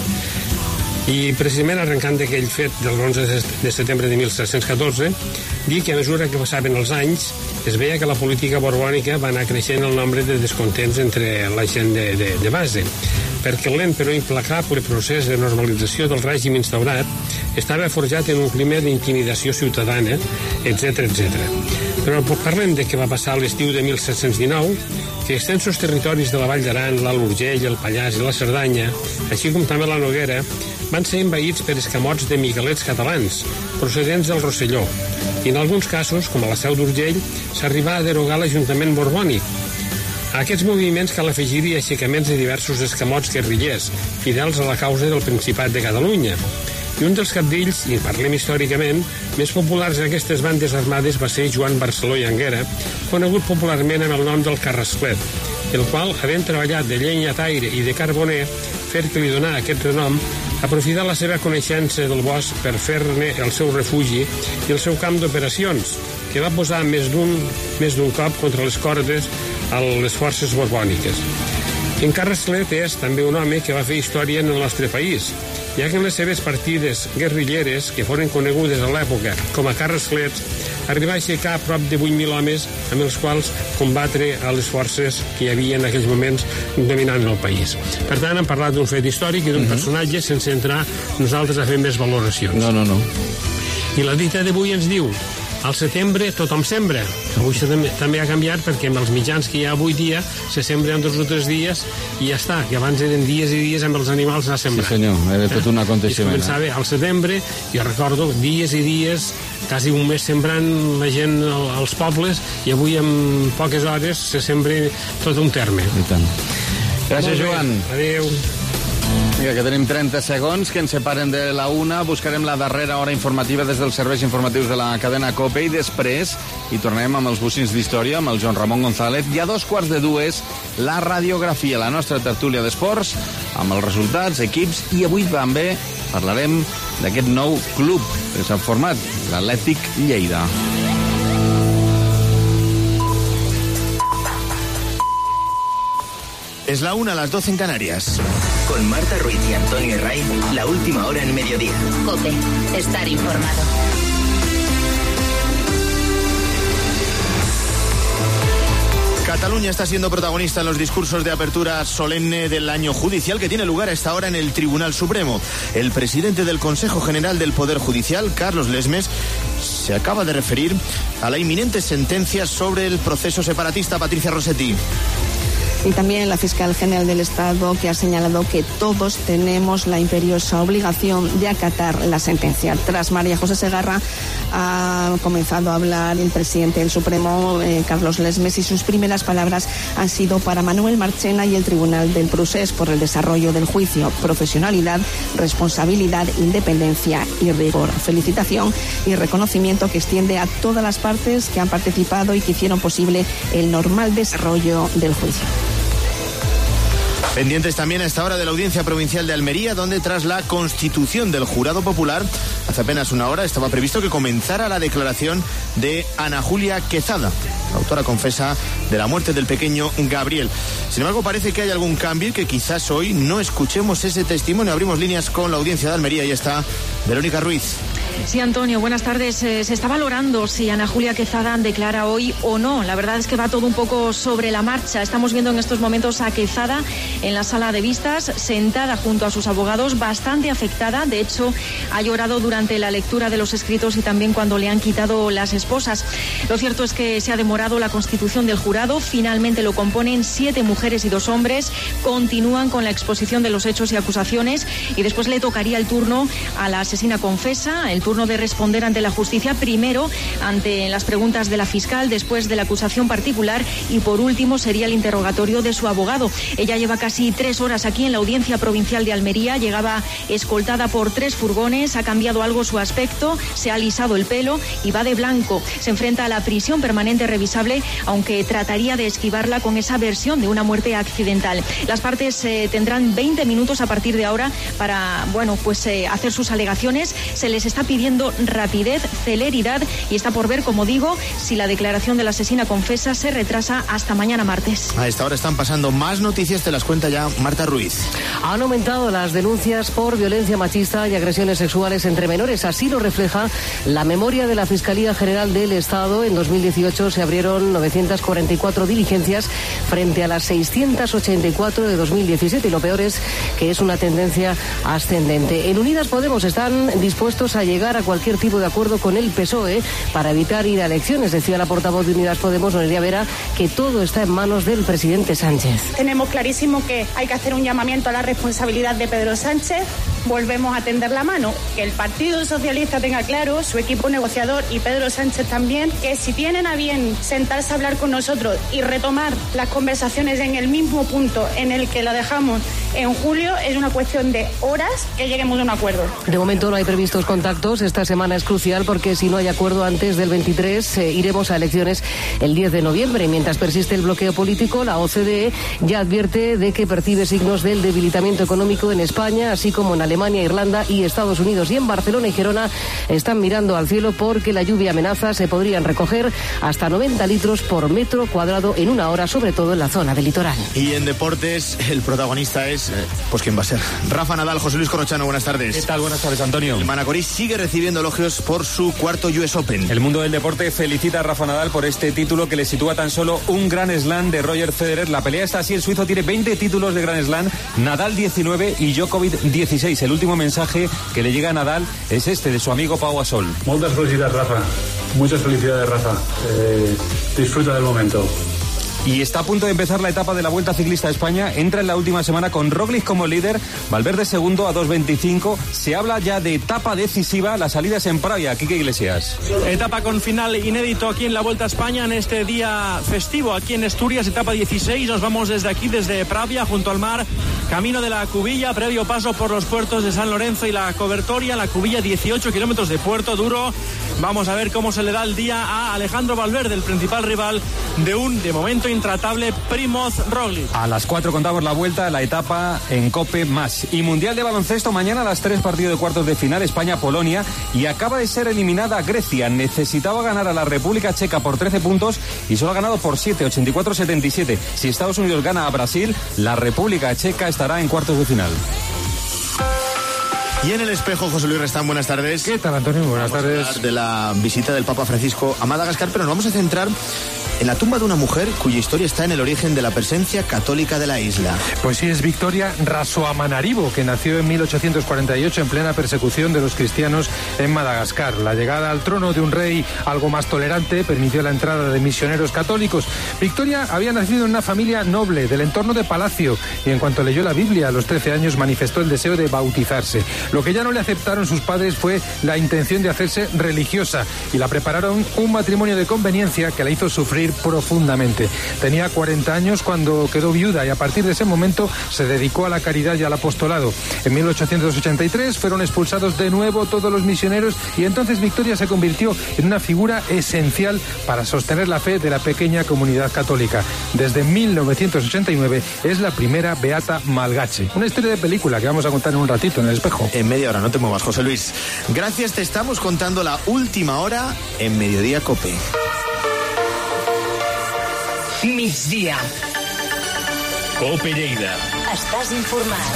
I precisament arrencant d'aquell fet del onze de setembre de mil set-cents catorze, dir que a mesura que passaven els anys es veia que la política borbònica va anar creixent el nombre de descontents entre la gent de, de, de base, perquè el lent però implacable procés de normalització del règim instaurat estava forjat en un clima d'intimidació ciutadana, etcètera, etcètera. Però parlem de què va passar a l'estiu de mil set-cents dinou, que extensos territoris de la Vall d'Aran, l'Alt Urgell, el Pallars i la Cerdanya, així com també la Noguera, van ser envaïts per escamots de miguelets catalans, procedents del Rosselló, i en alguns casos, com a la Seu d'Urgell, s'arribà a derogar l'Ajuntament borbònic. A aquests moviments cal afegir-hi aixecaments de diversos escamots guerrillers, fidels a la causa del Principat de Catalunya. I un dels cabdills, i parlem històricament, més populars d'aquestes bandes armades va ser Joan Barceló i Anguera, conegut popularment amb el nom del Carrasclet, el qual, havent treballat de llenyataire i de carboner, fer que li donà aquest renom, aprofitar la seva coneixença del bosc per fer-ne el seu refugi i el seu camp d'operacions, que va posar més d'un més d'un cop contra les cordes a les forces borbòniques. En Carrasclet és també un home que va fer història en el nostre país, ja que en les seves partides guerrilleres, que foren conegudes a l'època com a carrasclets, arribà a aixecar a prop de vuit mil homes amb els quals combatre a les forces que hi havia en aquells moments dominant el país. Per tant, hem parlat d'un fet històric i d'un uh-huh. personatge sense entrar nosaltres a fer més valoracions. No, no, no. I la dita d'avui ens diu: al setembre tothom sembra. Avui també, també ha canviat perquè amb els mitjans que hi ha avui dia se sembra en dos o tres dies i ja està, que abans eren dies i dies amb els animals a sembrar. Sí senyor, era tot un aconteixement. I es començava al setembre, jo recordo dies i dies, quasi un mes sembrant la gent als pobles, i avui en poques hores se sembra tot un terme. I tant. Gràcies, Joan. Adéu. Mira, que tenim trenta segons que ens separen de la una. Buscarem la darrera hora informativa des dels serveis informatius de la cadena COPE i després hi tornem amb els bocins d'història, amb el Joan Ramon González, i a dos quarts de dues la radiografia, la nostra tertúlia d'esports, amb els resultats, equips, i avui també parlarem d'aquest nou club que s'ha format, l'Atlètic Lleida. Es la una a las doce en Canarias. Con Marta Ruiz y Antonio Herray, la última hora en mediodía. COPE, estar informado. Cataluña está siendo protagonista en los discursos de apertura solemne del año judicial que tiene lugar a esta hora en el Tribunal Supremo. El presidente del Consejo General del Poder Judicial, Carlos Lesmes, se acaba de referir a la inminente sentencia sobre el proceso separatista. Patricia Rossetti. Y también la fiscal general del Estado, que ha señalado que todos tenemos la imperiosa obligación de acatar la sentencia. Tras María José Segarra ha comenzado a hablar el presidente del Supremo, eh, Carlos Lesmes, y sus primeras palabras han sido para Manuel Marchena y el Tribunal del Procés por el desarrollo del juicio: profesionalidad, responsabilidad, independencia y rigor. Felicitación y reconocimiento que extiende a todas las partes que han participado y que hicieron posible el normal desarrollo del juicio. Pendientes también a esta hora de la Audiencia Provincial de Almería, donde tras la constitución del Jurado Popular, hace apenas una hora estaba previsto que comenzara la declaración de Ana Julia Quezada, la autora confesa de la muerte del pequeño Gabriel. Sin embargo, parece que hay algún cambio y que quizás hoy no escuchemos ese testimonio. Abrimos líneas con la Audiencia de Almería y está Verónica Ruiz. Sí, Antonio, buenas tardes. Eh, se está valorando si Ana Julia Quezada declara hoy o no. La verdad es que va todo un poco sobre la marcha. Estamos viendo en estos momentos a Quezada en la sala de vistas, sentada junto a sus abogados, bastante afectada. De hecho, ha llorado durante la lectura de los escritos y también cuando le han quitado las esposas. Lo cierto es que se ha demorado la constitución del jurado. Finalmente lo componen siete mujeres y dos hombres. Continúan con la exposición de los hechos y acusaciones y después le tocaría el turno a la asesina confesa, el turno de responder ante la justicia, primero ante las preguntas de la fiscal, después de la acusación particular y por último sería el interrogatorio de su abogado. Ella lleva casi tres horas aquí en la Audiencia Provincial de Almería, llegaba escoltada por tres furgones, ha cambiado algo su aspecto, se ha alisado el pelo y va de blanco. Se enfrenta a la prisión permanente revisable, aunque trataría de esquivarla con esa versión de una muerte accidental. Las partes eh, tendrán veinte minutos a partir de ahora para, bueno, pues eh, hacer sus alegaciones. Se les está pidiendo rapidez, celeridad y está por ver, como digo, si la declaración de la asesina confesa se retrasa hasta mañana martes. A esta hora están pasando más noticias, te las cuenta ya Marta Ruiz. Han aumentado las denuncias por violencia machista y agresiones sexuales entre menores. Así lo refleja la memoria de la Fiscalía General del Estado. En dos mil dieciocho se abrieron novecientas cuarenta y cuatro diligencias frente a las seiscientas ochenta y cuatro de dos mil diecisiete. Y lo peor es que es una tendencia ascendente. En Unidas Podemos están dispuestos a llegar a cualquier tipo de acuerdo con el P S O E para evitar ir a elecciones. Decía la portavoz de Unidas Podemos, Noelia Vera, que todo está en manos del presidente Sánchez. Tenemos clarísimo que hay que hacer un llamamiento a la responsabilidad de Pedro Sánchez. Volvemos a tender la mano. Que el Partido Socialista tenga claro, su equipo negociador y Pedro Sánchez también, que si tienen a bien sentarse a hablar con nosotros y retomar las conversaciones en el mismo punto en el que la dejamos en julio, es una cuestión de horas que lleguemos a un acuerdo. De momento no hay previstos contactos. Esta semana es crucial porque si no hay acuerdo antes del veintitrés, eh, iremos a elecciones el diez de noviembre. Y mientras persiste el bloqueo político, la O C D E ya advierte de que percibe signos del debilitamiento económico en España, así como en Alemania, Irlanda y Estados Unidos. Y en Barcelona y Gerona están mirando al cielo porque la lluvia amenaza. Se podrían recoger hasta noventa litros por metro cuadrado en una hora, sobre todo en la zona del litoral. Y en deportes, el protagonista es Luis, eh, pues ¿quién va a ser? Rafa Nadal, José Luis Corrochano, buenas tardes. ¿Qué tal? Buenas tardes, Antonio. El Manacorí sigue recibiendo elogios por su cuarto U S Open. El mundo del deporte felicita a Rafa Nadal por este título que le sitúa tan solo un Grand Slam de Roger Federer. La pelea está así, el suizo tiene veinte títulos de Grand Slam, Nadal diecinueve y Djokovic dieciséis. El último mensaje que le llega a Nadal es este, de su amigo Pau Gasol. Muchas felicidades, Rafa. Muchas felicidades, Rafa. Eh, disfruta del momento. Y está a punto de empezar la etapa de la Vuelta Ciclista a España. Entra en la última semana con Roglic como líder, Valverde segundo a dos veinticinco. Se habla ya de etapa decisiva. La salida es en Pravia. Quique Iglesias. Etapa con final inédito aquí en la Vuelta a España en este día festivo aquí en Asturias, etapa dieciséis. Nos vamos desde aquí, desde Pravia, junto al mar, camino de la Cubilla, previo paso por los puertos de San Lorenzo y la Cobertoria. La Cubilla, dieciocho kilómetros de puerto duro. Vamos a ver cómo se le da el día a Alejandro Valverde, el principal rival de un, de momento, intratable Primoz Roglic. A las cuatro contamos la vuelta, la etapa en COPE más. Y Mundial de Baloncesto mañana a las tres, partido de cuartos de final, España-Polonia. Y acaba de ser eliminada Grecia. Necesitaba ganar a la República Checa por trece puntos y solo ha ganado por siete, ochenta y cuatro a setenta y siete. Si Estados Unidos gana a Brasil, la República Checa estará en cuartos de final. Y en el espejo, José Luis Restán, buenas tardes. ¿Qué tal, Antonio? Buenas vamos tardes. A hablar de la visita del Papa Francisco a Madagascar, pero nos vamos a centrar en la tumba de una mujer cuya historia está en el origen de la presencia católica de la isla. Pues sí, es Victoria Rasoamanarrivo, que nació en mil ochocientos cuarenta y ocho en plena persecución de los cristianos en Madagascar. La llegada al trono de un rey algo más tolerante permitió la entrada de misioneros católicos. Victoria había nacido en una familia noble del entorno de Palacio y en cuanto leyó la Biblia a los trece años manifestó el deseo de bautizarse. Lo que ya no le aceptaron sus padres fue la intención de hacerse religiosa y la prepararon un matrimonio de conveniencia que la hizo sufrir profundamente. Tenía cuarenta años cuando quedó viuda y a partir de ese momento se dedicó a la caridad y al apostolado. En mil ochocientos ochenta y tres fueron expulsados de nuevo todos los misioneros y entonces Victoria se convirtió en una figura esencial para sostener la fe de la pequeña comunidad católica. Desde mil novecientos ochenta y nueve es la primera beata malgache. Una historia de película que vamos a contar en un ratito en el espejo. En media hora, no te muevas, José Luis. Gracias, te estamos contando la última hora en Mediodía COPE. Migdia. COPE Lleida. Estàs informat.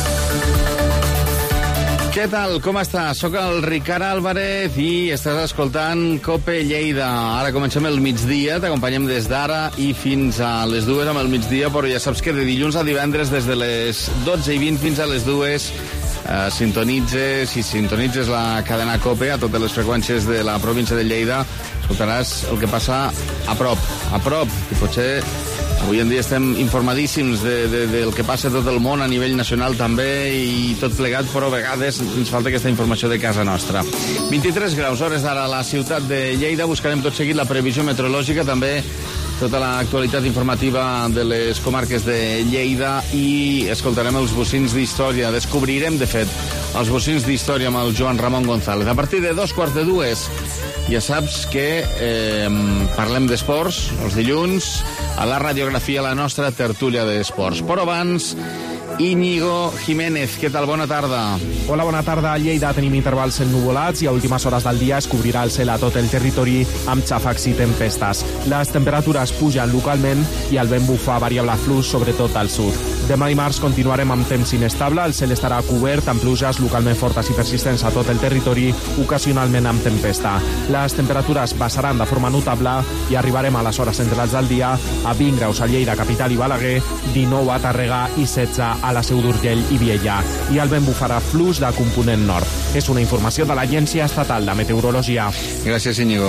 Què tal? Com estàs? Soc el Ricard Álvarez i estàs escoltant COPE Lleida. Ara comencem el migdia, t'acompanyem des d'ara i fins a les dues amb el migdia, però ja saps que de dilluns a divendres des de les dotze i vint fins a les dues eh, sintonitzes, si sintonitzes la cadena COPE a totes les freqüències de la província de Lleida, escoltaràs el que passa a prop, a prop, i potser avui en dia estem informadíssims de, de, del que passa a tot el món, a nivell nacional també, i tot plegat, però a vegades ens falta aquesta informació de casa nostra. vint-i-tres graus, hores d'ara a la ciutat de Lleida. Buscarem tot seguit la previsió meteorològica, també tota l'actualitat informativa de les comarques de Lleida i escoltarem els bocins d'història. Descobrirem, de fet, els bocins d'història amb el Joan Ramon González. A partir de dos quarts de dues ja saps que eh, parlem d'esports els dilluns a la radiografia, la nostra tertúlia d'esports. Però abans, Íñigo Jiménez, què tal? Bona tarda. Hola, bona tarda. A Lleida tenim intervals ennuvolats i a últimes hores del dia es cobrirà el cel a tot el territori amb xàfecs i tempestes. Les temperatures pugen localment i el vent bufa variable flux, sobretot al sud. Demà dimarts continuarem amb temps inestable, el cel estarà cobert amb pluges localment fortes i persistents a tot el territori, ocasionalment amb tempesta. Les temperatures baixaran de forma notable i arribarem a les hores centrals del dia a vint graus a Lleida, capital i Balaguer, dinou a Tàrrega i setze a la Seu d'Urgell i Viella. I el vent bufarà flux de component nord. És una informació de l'Agència Estatal de Meteorologia. Gràcies, Íñigo.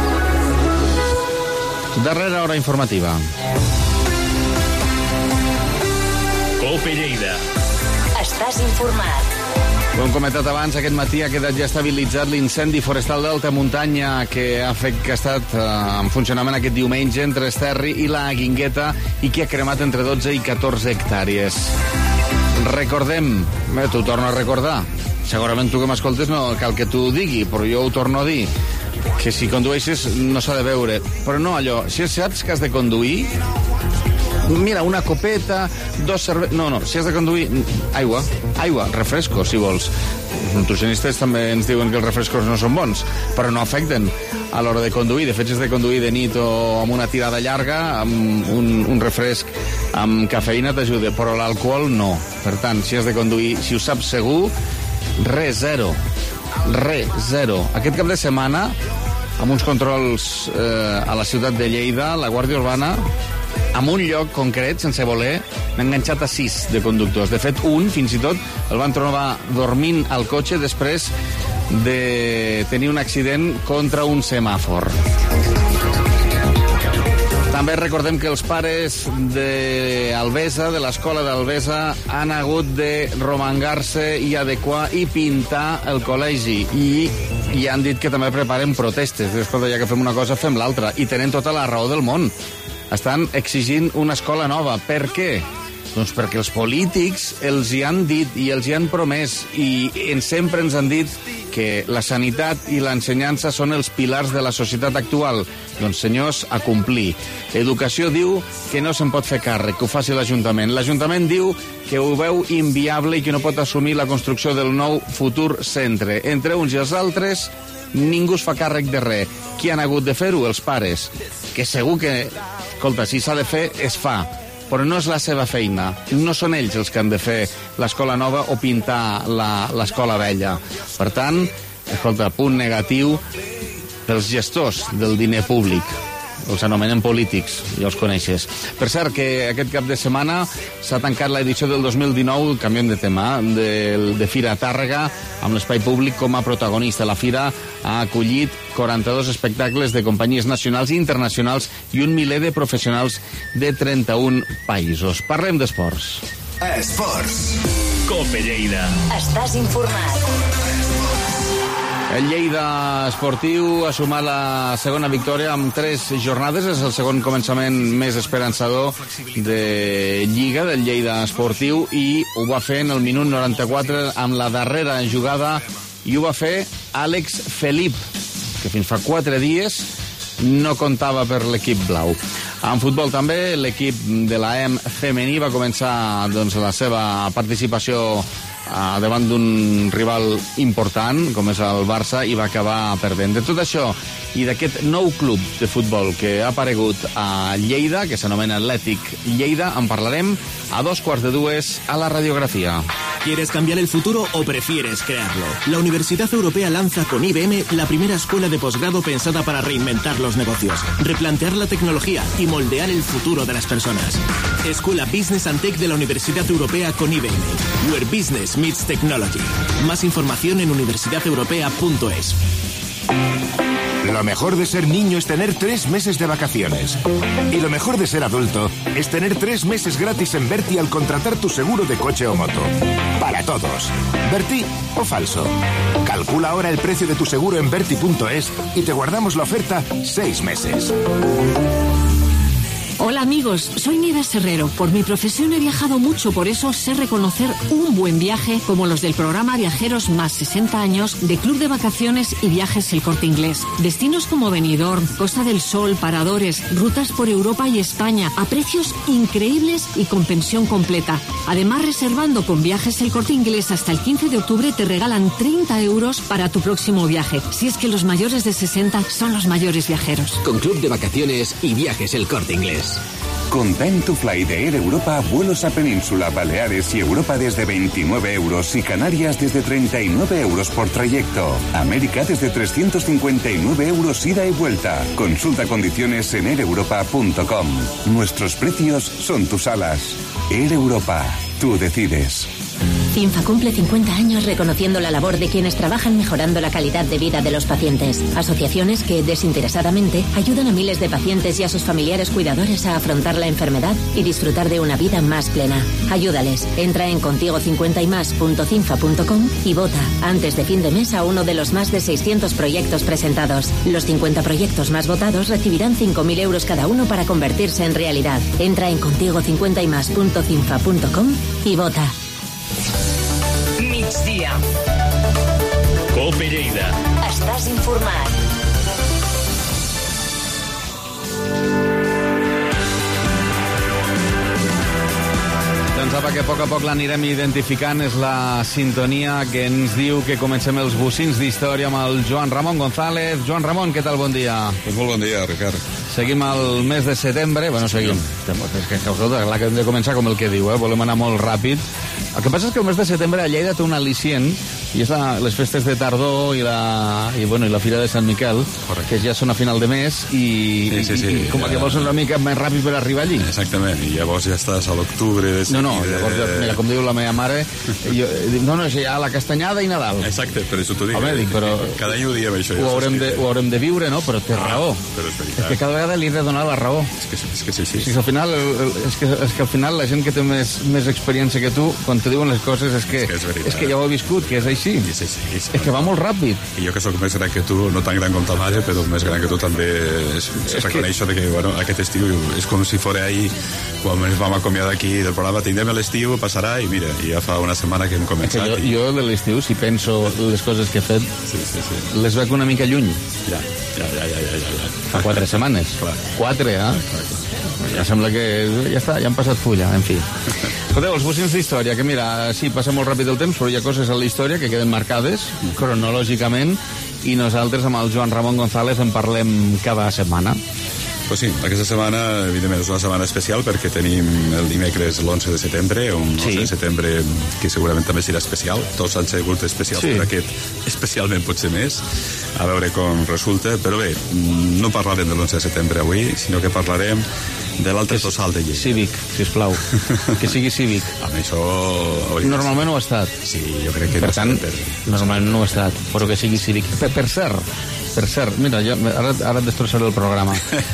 Darrera hora informativa. COPE Lleida. Estàs informat. Ho hem comentat abans, aquest matí ha quedat ja estabilitzat l'incendi forestal d'alta muntanya que ha, fet, que ha estat eh, en funcionament aquest diumenge entre Esterri i la Guingueta i que ha cremat entre dotze i catorze hectàrees. Recordem, bé, t'ho torno a recordar, segurament tu que m'escoltes no cal que t'ho digui, però jo ho torno a dir, que si condueixes no s'ha de veure, però no allò, si saps que has de conduir, mira, una copeta, dos cerveses... No, no, si has de conduir, aigua, aigua, refrescos, si vols. Els nutricionistes també ens diuen que els refrescos no són bons, però no afecten a l'hora de conduir. De fet, si has de conduir de nit o amb una tirada llarga, amb un, un refresc amb cafeïna t'ajuda, però l'alcohol no. Per tant, si has de conduir, si ho saps segur, re, zero. Re, zero. Aquest cap de setmana, amb uns controls eh, a la ciutat de Lleida, la Guàrdia Urbana, en un lloc concret, sense voler, n'ha enganxat a sis de conductors. De fet, un, fins i tot, el van trobar dormint al cotxe després de tenir un accident contra un semàfor. També recordem que els pares d'Albesa, de l'escola d'Albesa, han hagut de romangar-se i adequar i pintar el col·legi. I, i han dit que també preparen protestes. Escolta, ja que fem una cosa, fem l'altra. I tenen tota la raó del món. Estan exigint una escola nova. Per què? Doncs perquè els polítics els hi han dit i els hi han promès i en sempre ens han dit que la sanitat i l'ensenyança són els pilars de la societat actual. Doncs, senyors, a complir. Educació diu que no se'n pot fer càrrec, que ho faci l'Ajuntament. L'Ajuntament diu que ho veu inviable i que no pot assumir la construcció del nou futur centre. Entre uns i els altres, ningú es fa càrrec de res. Qui han hagut de fer-ho? Els pares. Que segur que, escolta, si s'ha de fer, es fa. Però no és la seva feina. No són ells els que han de fer l'escola nova o pintar l'escola vella. Per tant, escolta, punt negatiu pels gestors del diner públic. Els anomenen polítics, ja els coneixes. Per cert, que aquest cap de setmana s'ha tancat l'edició del dos mil dinou, canviem de tema, de, de Fira Tàrrega, amb l'espai públic com a protagonista. La Fira ha acollit quaranta-dos espectacles de companyies nacionals i internacionals i un miler de professionals de trenta-un països. Parlem d'esports. Esports. Cope Lleida. Estàs informat. El Lleida Esportiu ha sumat la segona victòria amb tres jornades. És el segon començament més esperançador de Lliga del Lleida Esportiu i ho va fer en el minut noranta-quatre amb la darrera jugada i ho va fer Àlex Felip, que fins fa quatre dies no comptava per l'equip blau. En futbol també, l'equip de l'A E M femení va començar doncs, la seva participació Uh, davant d'un rival important com és el Barça i va acabar perdent. De tot això y de aquest nou club de fútbol que ha aparegut a Lleida, que s'anomena Atlètic Lleida, en parlarem a dos quarts de dues a la radiografía. ¿Quieres cambiar el futuro o prefieres crearlo? La Universidad Europea lanza con I B M la primera escuela de posgrado pensada para reinventar los negocios, replantear la tecnología y moldear el futuro de las personas. Escuela Business and Tech de la Universidad Europea con I B M. Where Business Meets Technology. Más información en universidad europea punto es. Lo mejor de ser niño es tener tres meses de vacaciones. Y lo mejor de ser adulto es tener tres meses gratis en Berti al contratar tu seguro de coche o moto. Para todos. ¿Berti o falso? Calcula ahora el precio de tu seguro en Berti punto es y te guardamos la oferta seis meses. Hola amigos, soy Nieves Herrero. Por mi profesión he viajado mucho, por eso sé reconocer un buen viaje como los del programa Viajeros más sesenta años de Club de Vacaciones y Viajes El Corte Inglés. Destinos como Benidorm, Costa del Sol, Paradores, rutas por Europa y España a precios increíbles y con pensión completa. Además, reservando con Viajes El Corte Inglés hasta el quince de octubre te regalan treinta euros para tu próximo viaje. Si es que los mayores de sesenta son los mayores viajeros. Con Club de Vacaciones y Viajes El Corte Inglés. Con Time to Fly de Air Europa, vuelos a Península, Baleares y Europa desde veintinueve euros y Canarias desde treinta y nueve euros por trayecto. América desde trescientos cincuenta y nueve euros ida y vuelta. Consulta condiciones en air europa punto com. Nuestros precios son tus alas. Air Europa, tú decides. Cinfa cumple cincuenta años reconociendo la labor de quienes trabajan mejorando la calidad de vida de los pacientes. Asociaciones que, desinteresadamente, ayudan a miles de pacientes y a sus familiares cuidadores a afrontar la enfermedad y disfrutar de una vida más plena. Ayúdales. Entra en contigo cincuenta y más punto cinfa punto com y vota antes de fin de mes a uno de los más de seiscientos proyectos presentados. Los cincuenta proyectos más votados recibirán cinco mil euros cada uno para convertirse en realidad. Entra en contigo cincuenta y más punto cinfa punto com y vota. Migdia. Cope Lleida. Estàs informat. pensava que a poc a poc l'anirem identificant. És la sintonia que ens diu que comencem els bocins d'història amb el Joan Ramon González. Joan Ramon, què tal? Bon dia. Pues molt bon dia, Ricard. Seguim al mes de setembre. Bueno, seguim. És que, clar, que hem de començar com el que diu, eh? Volem anar molt ràpid. El que passa és que el mes de setembre a Lleida té un al·licient, i és la, les festes de tardor i la, i, bueno, i la Fira de Sant Miquel, correcte, que ja són a final de mes, i, sí, sí, sí, i, i com ja, que vols una mica més ràpid per arribar allí. Exactament, i llavors ja estàs a l'octubre. No, no, de... llavors, mira, com diu la meva mare, jo, no, no, és ja la Castanyada i Nadal. Exacte, per això t'ho dic. Home, dic, però... Cada any ho diem, això. Ho, ja haurem de, ho haurem de viure, no? Però té ah, raó. Però és veritat. És que cada vegada li he de donar la raó. És que, és que sí, sí. És que al final, és que, és que al final la gent que té més, més experiència que tu, quan te diuen les coses, és que, és que, és que ja ho he viscut, que és així. És, així, és, és que va molt ràpid. I jo que sóc més gran que tu, no tan gran com ta mare, però més gran que tu també és, és reconeixo que... que bueno, aquest estiu és com si fora ahir quan ens vam acomiadar aquí del programa. Tindrem l'estiu, passarà i mira, i ja fa una setmana que hem començat. Jo, i... jo de l'estiu, si penso les coses que he fet, sí, sí, sí. les veig una mica lluny. Ja, ja, ja, ja, ja, ja. Fa quatre setmanes. Clar. Quatre, eh? Clar, clar. Ja sembla que ja està, ja han passat fulla, en fi. Escolteu, els bocins d'història, que mira, sí, passa molt ràpid el temps, però hi ha coses a la història que queden marcades cronològicament, i nosaltres amb el Joan Ramon González en parlem cada setmana. Pues sí, aquesta setmana, evidentment, és una setmana especial perquè tenim el dimecres l'onze de setembre, un onze sí. de setembre que segurament també serà especial. Tots han sigut especials, sí. però aquest especialment potser més. A veure com resulta. Però bé, no parlarem de l'onze de setembre avui, sinó que parlarem de l'altre tossal de Lleida. Cívic, sisplau. Que sigui cívic. Amb això... Normalment no ho ha estat. Sí, jo crec que... Per tant, per... normalment no ho ha estat, però que sigui cívic. Per, per cert, per cert, mira, jo, ara, ara et destrossaré el programa.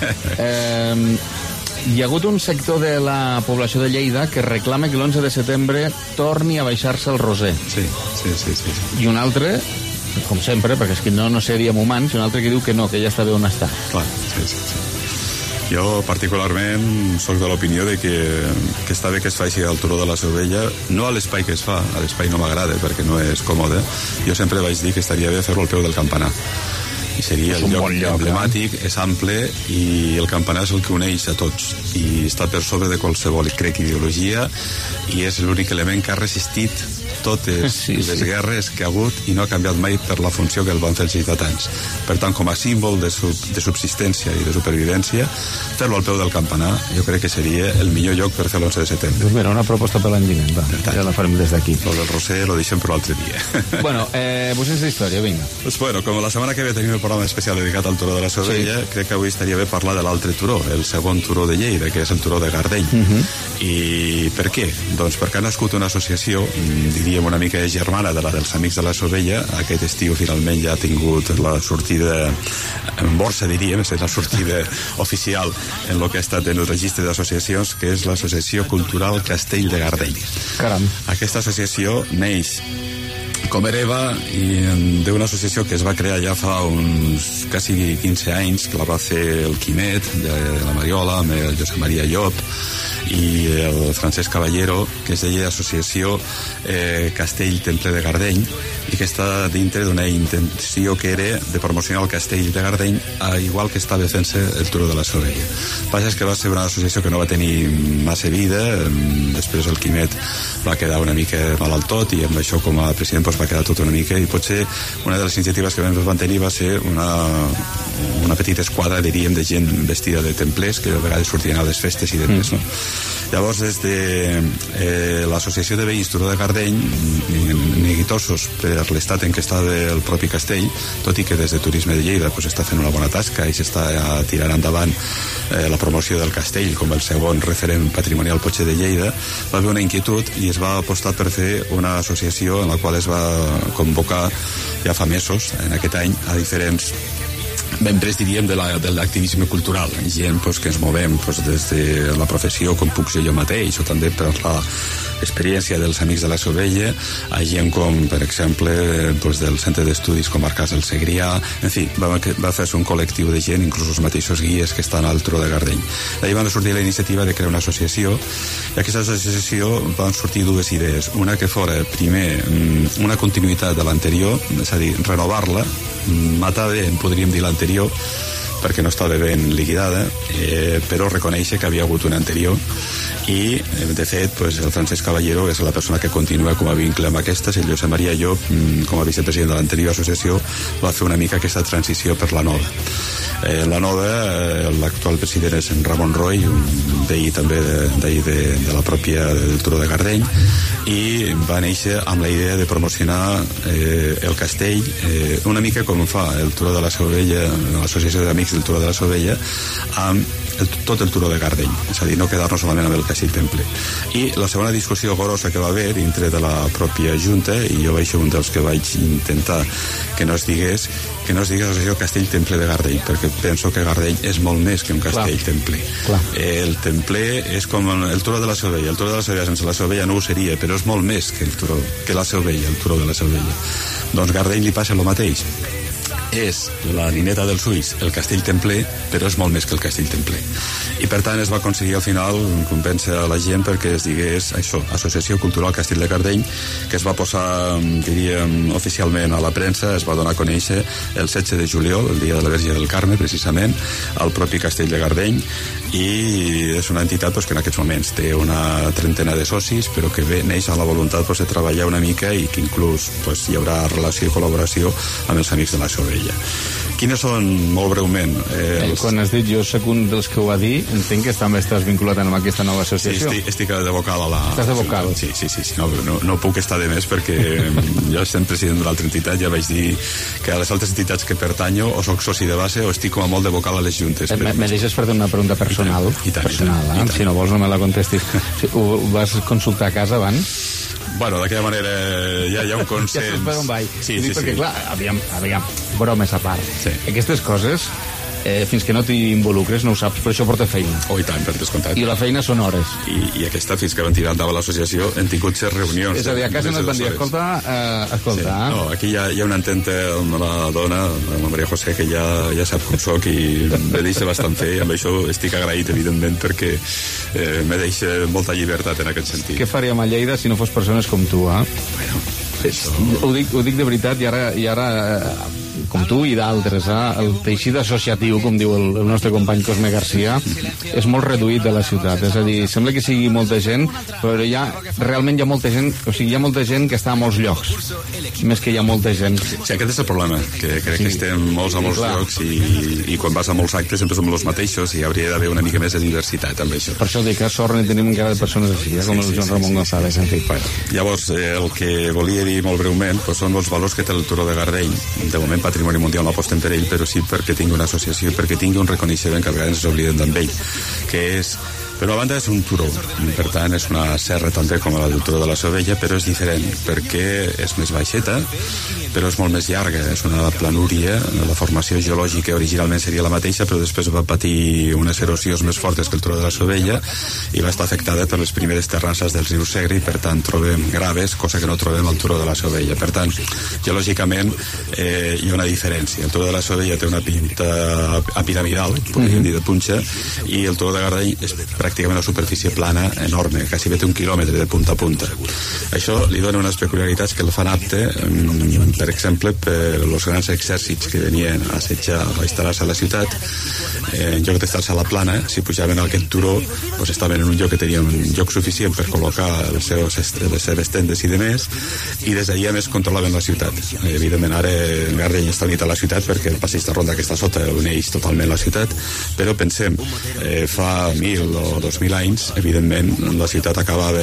eh, hi ha hagut un sector de la població de Lleida que reclama que l'onze de setembre torni a baixar-se el roser. Sí, sí, sí, sí. I un altre, com sempre, perquè és que no, no seríem humans, un altre que diu que no, que ja està bé on està. Clar, sí, sí, sí. Jo particularment soc de l'opinió de que, que està bé que es faci al Turó de la Sovella, no a l'espai que es fa, a l'espai no m'agrada perquè no és còmode. Jo sempre vaig dir que estaria bé fer-lo al peu del campanar. I seria el lloc, lloc emblemàtic, eh? És ample i el campanar és el que uneix a tots i està per sobre de qualsevol, crec, ideologia, i és l'únic element que ha resistit totes sí, les sí. guerres que ha hagut i no ha canviat mai per la funció que el van fer els ciutadans. Per tant, com a símbol de, sub, de subsistència i de supervivència, fer-lo al peu del campanar jo crec que seria el millor lloc per fer l'onze de setembre. Pues mira, una proposta per l'any vinent, va, ja la farem des d'aquí. Lo del roser lo deixem per l'altre dia. Bueno, eh, bocins d'història, vinga. Pues bueno, com la setmana que ve tenim el programa especial dedicat al Turó de la Sovella, sí. crec que avui estaria bé parlar de l'altre turó, el segon turó de Lleida, que és el Turó de Gardeny. Uh -huh. I per què? Doncs perquè ha nascut una associació, diríem una mica germana de la dels Amics de la Sovella. Aquest estiu finalment ja ha tingut la sortida en borsa, diríem, és la sortida oficial en el que ha estat en el registre d'associacions, que és l'Associació Cultural Castell de Gardeny. Caram. Aquesta associació neix com hereva i d'una associació que es va crear ja fa uns quasi quinze anys, que la va fer el Quimet de la Mariola, amb el Josep Maria Llop i el Francesc Caballero, que es deia Associació eh, Castell Temple de Gardeny, i que està dintre d'una intenció que era de promocionar el Castell de Gardeny, a igual que estava fent-se el Turó de la Sovella. El que passa és que va ser una associació que no va tenir massa vida, després el Quimet va quedar una mica malalt tot i amb això com a president doncs, va quedar tot una mica, i potser una de les iniciatives que vam van tenir va ser una, una petita esquadra, diríem, de gent vestida de templers que a vegades sortien a les festes i demés, no? Llavors, des de eh, l'Associació de Veïns Turó de Gardeny, neguitosos per l'estat en què està el propi castell, tot i que des de Turisme de Lleida pues, està fent una bona tasca i s'està tirant endavant eh, la promoció del castell com el segon referent patrimonial potser de Lleida, va haver una inquietud i es va apostar per fer una associació en la qual es va convocar ja fa mesos, en aquest any, a diferents membres, diríem, de l'activisme cultural, gent pues, que ens movem pues, des de la professió, com puc ser jo mateix, o també per la experiència dels Amics de la Sovella, a gent com, per exemple, pues, del Centre d'Estudis Comarcals del Segrià, en fi, va, va fer-se un col·lectiu de gent, inclús els mateixos guies que estan al Turó de Gardeny. D'ahir van sortir la iniciativa de crear una associació, i aquesta associació van sortir dues idees. Una que fora, primer, una continuïtat de l'anterior, és a dir, renovar-la, matar bé, podríem dir l'anterior, perquè no estava ben liquidada, eh, però reconèixer que havia hagut una anterior i, de fet, pues, el Francesc Caballero és la persona que continua com a vincle amb aquestes, i el Josep Maria Llop, com a vicepresident de l'anterior associació, va fer una mica aquesta transició per la nova. Eh, la nova, eh, l'actual president és en Ramon Roy, un veí també d'ahir de, de, de la pròpia del Turó de Gardeny, i va néixer amb la idea de promocionar eh, el castell, eh, una mica com fa el Turó de la Sauvella, l'Associació d'Amics del Turó de la Sauvella, amb el, tot el Turó de Gardeny, és a dir, no quedar-nos solament amb el castell temple. I la segona discussió grossa que va haver dintre de la pròpia Junta, i jo vaig ser un dels que vaig intentar que no es digués que no es digués l'associació Castell Temple de Gardeny, perquè penso que Gardeny és molt més que un castell Clar. temple. Clar. El temple és com el Turó de la Sauvella. El Turó de la Sauvella sense la Sauvella no ho seria, però és molt més que el Turó, que la Sauvella, el Turó de la Sauvella. Doncs Gardeny li passa el mateix. És la nineta dels ulls, el castell templer, però és molt més que el castell templer. I per tant es va aconseguir al final convèncer a la gent perquè es digués això, Associació Cultural Castell de Gardeny, que es va posar, diríem, oficialment a la premsa, es va donar a conèixer el setze de juliol, el dia de la Verge del Carme, precisament, al propi Castell de Gardeny, i és una entitat pues, que en aquests moments té una trentena de socis, però que bé, neix a la voluntat pues, de treballar una mica i que inclús pues, hi haurà relació i col·laboració amb els amics de la Sauvella. Quines són, molt breument... Eh, els... Quan has dit jo soc un dels que ho va dir, entenc que també estàs vinculat amb aquesta nova associació. Sí, estic, estic de vocal a la... Estàs de vocal? Sí, sí, sí, sí no, no, no puc estar de més perquè jo sent president d'una altra entitat ja vaig dir que a les altres entitats que pertanyo o soc soci de base o estic com a molt de vocal a les juntes. Eh, me, me deixes fer-te una pregunta personal? I tant, i tant, personal, i tant, eh? Si no vols no me la contestis. Ho, ho vas consultar a casa abans? Bueno, d'aquella manera ja hi ha un consens. Ja saps per on vaig. Sí, sí, sí, perquè, sí. clar, aviam, aviam, bromes a part. Sí. Aquestes coses, eh, fins que no t'hi involucres, no ho saps, però això porta feina. Oh, i tant, per descomptat. I la feina són hores. I, i aquesta, fins que van tirar endavant l'associació, hem tingut set reunions. És a dir, a casa no et van dir, escolta, eh, escolta... Sí. No, aquí hi ha, hi ha una ententa amb la dona, amb la Maria José, que ja, ja sap com soc i me deixa bastant fer, i amb això estic agraït, evidentment, perquè eh, me deixa molta llibertat en aquest sentit. Què faríem a Lleida si no fos persones com tu, eh? Bueno, això... ho, dic, ho dic de veritat, i ara... I ara eh, com tu i d'altres, eh? El teixit associatiu, com diu el, el nostre company Cosme Garcia, és molt reduït de la ciutat. És a dir, sembla que sigui molta gent, però hi ha, realment hi ha molta gent, o sigui, hi ha molta gent que està a molts llocs, més que hi ha molta gent. Sí, aquest és el problema, que crec sí. que estem molts a molts Clar. llocs i, i quan vas a molts actes sempre som els mateixos i hauria d'haver una mica més de diversitat amb això. Per això dic que sort ne tenim encara de persones així, eh? com sí, el Joan sí, Ramon sí, González, en fi. Bueno, llavors, eh, el que volia dir molt breument pues, són els valors que té el Turó de Gardeny. De moment, Patrimoni Mundial no apostem per ell, però sí perquè tingui una associació i perquè tingui un reconeixement que a vegades s'obliden d'ell, que és... Per una banda és un turó, i per tant és una serra també com la del Turó de la Sauvella, però és diferent, perquè és més baixeta, però és molt més llarga, és una planúria, la formació geològica originalment seria la mateixa, però després va patir unes erosions més fortes que el Turó de la Sauvella i va estar afectada per les primeres terrasses del riu Segre i per tant trobem graves, cosa que no trobem al Turó de la Sauvella. Per tant, geològicament eh, hi ha una diferència. El Turó de la Sauvella té una pinta apiramidal, podríem dir de punxa, i el Turó de Gardeny és pràcticament una superfície plana enorme, quasi bé té un quilòmetre de punta a punta. Això li dona unes peculiaritats que el fan apte, per exemple, per els grans exèrcits que venien a assetjar, a instal·lar-se a la ciutat. En lloc d'estar-se a la plana, si pujaven a aquest turó, doncs estaven en un lloc que tenia un lloc suficient per col·locar els seus, les seves tendes i demés, i des d'allà més controlaven la ciutat. Evidentment, ara Gardeny està unit a la ciutat perquè el passeig de ronda que està sota uneix totalment la ciutat, però pensem, eh, fa mil o dos mil anys, evidentment, la ciutat acabava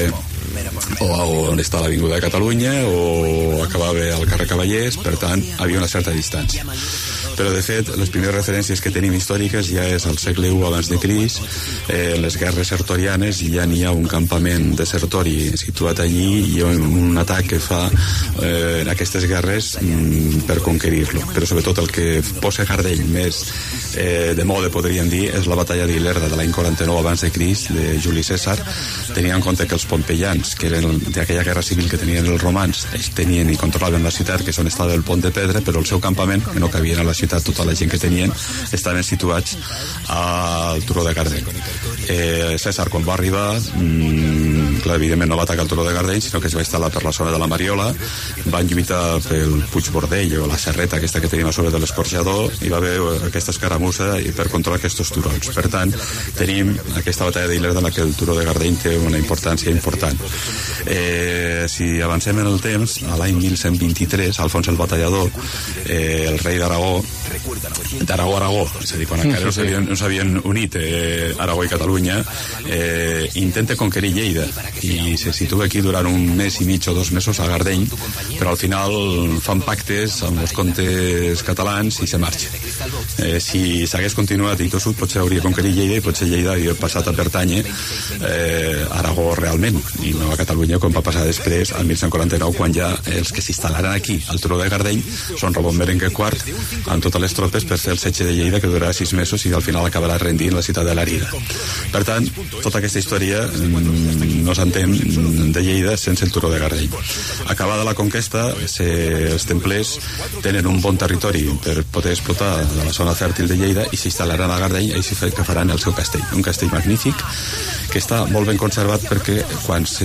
o on està l'Avinguda de Catalunya o acabava al carrer Cavallers, per tant, havia una certa distància. Però, de fet, les primeres referències que tenim històriques ja és al segle u abans de Crist, eh, les guerres sertorianes, i ja n'hi ha un campament de sertori situat allí i un atac que fa eh, en aquestes guerres mm, per conquerir-lo. Però, sobretot, el que posa Gardeny més eh, de mode, podríem dir, és la batalla d'Ilerda de l'any quaranta-nou abans de Crist, de Juli Cèsar, tenint en compte que els pompeians, que eren d'aquella guerra civil que tenien els romans, ells tenien i controlaven la ciutat, que és on estava el pont de pedra, però el seu campament, que no cabien a la ciutat tota la gent que tenien, estaven situats al Turó de Gardeny. Eh, Cèsar, quan va arribar, mmm, clar, evidentment no va atacar el turó de Gardeny, sinó que es va instal·lar per la zona de la Mariola, van lluitar pel Puig Bordell o la serreta aquesta que tenim a sobre de l'Escorxador, i va haver aquesta escaramussa i per controlar aquests turons. Per tant, tenim aquesta batalla d'Ilerda en la que el turó de Gardeny té una importància important. Eh, si avancem en el temps, a l'any mil cent vint-i-tres, Alfons el Batallador, eh, el rei d'Aragó, d'Aragó-Aragó, és a dir, quan encara no s'havien, no s'havien unit eh, Aragó i Catalunya, eh, intenta conquerir Lleida i se situa aquí durant un mes i mig o dos mesos a Gardeny, però al final fan pactes amb els comtes catalans i se marxa. Eh, si s'hagués continuat i tossut, potser hauria conquerit Lleida i potser Lleida havia passat a pertànyer eh, a Aragó realment i no a Catalunya, com va passar després al mil cent quaranta-nou, quan ja els que s'instal·laran aquí al turó de Gardeny són Ramon Berenguer quart amb totes les tropes per fer el setge de Lleida, que durarà sis mesos i al final acabarà rendint la ciutat de l'Arida. Per tant, tota aquesta història no s'entén de Lleida sense el turó de Gardeny. Acabada la conquesta, se, els templers tenen un bon territori per poder explotar de la zona fèrtil de Lleida i s'instal·laran a Gardeny i que faran el seu castell, un castell magnífic que està molt ben conservat, perquè quan se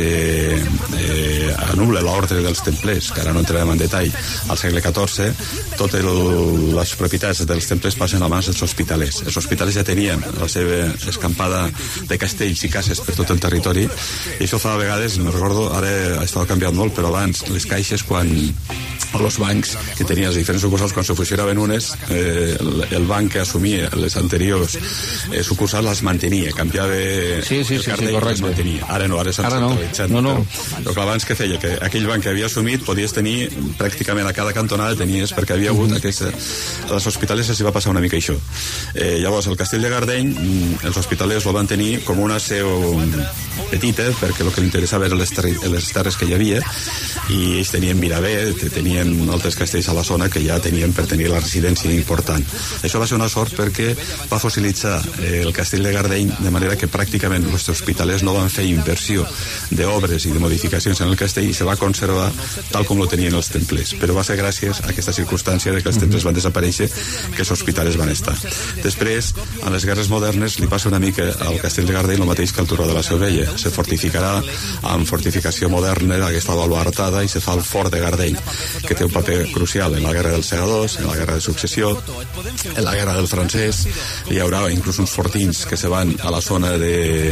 eh, anul·la l'ordre dels templers, que ara no entrarem en detall, al segle catorze, totes les propietats dels templers passen a mans dels hospitalers. Els hospitalers ja tenien la seva escampada de castells i cases per tot el territori, i això fa a vegades, no recordo, ara ha estat canviat molt, però abans les caixes, quan o els bancs que tenien les diferents sucursals, quan se fusionaven unes, eh, el banc que assumia les anteriors eh, sucursals les mantenia, canviava sí, sí, el cartell, sí, sí, les mantenia. Ara no, ara s'han centralitzat. No, no. Però, però clar, abans que feia? Que aquell banc que havia assumit podies tenir pràcticament a cada cantonada tenies, perquè havia hagut mm-hmm. aquesta... A les hospitalers els va passar una mica això. Eh, llavors, el castell de Gardeny, els hospitalers el van tenir com una seu petita, perquè el que li interessava eren les, ter les terres que hi havia, i ells tenien Miravet, tenien altres castells a la zona que ja tenien per tenir la residència important. Això va ser una sort perquè va fossilitzar eh, el castell de Gardeny, de manera que pràcticament els hospitalers no van fer inversió d'obres i de modificacions en el castell i se va conservar tal com lo tenien els templers. Però va ser gràcies a aquesta circumstància de que els templers van desaparèixer que els hospitalers van estar. Després, en les guerres modernes, li passa una mica al castell de Gardeny el mateix que al turó de la Seu Vella. Se fortificarà amb fortificació moderna, aquesta baluartada, i se fa el fort de Gardeny, que té un paper crucial en la guerra dels segadors, en la guerra de successió, en la guerra del francès. Hi haurà inclús uns fortins que se van a la zona de,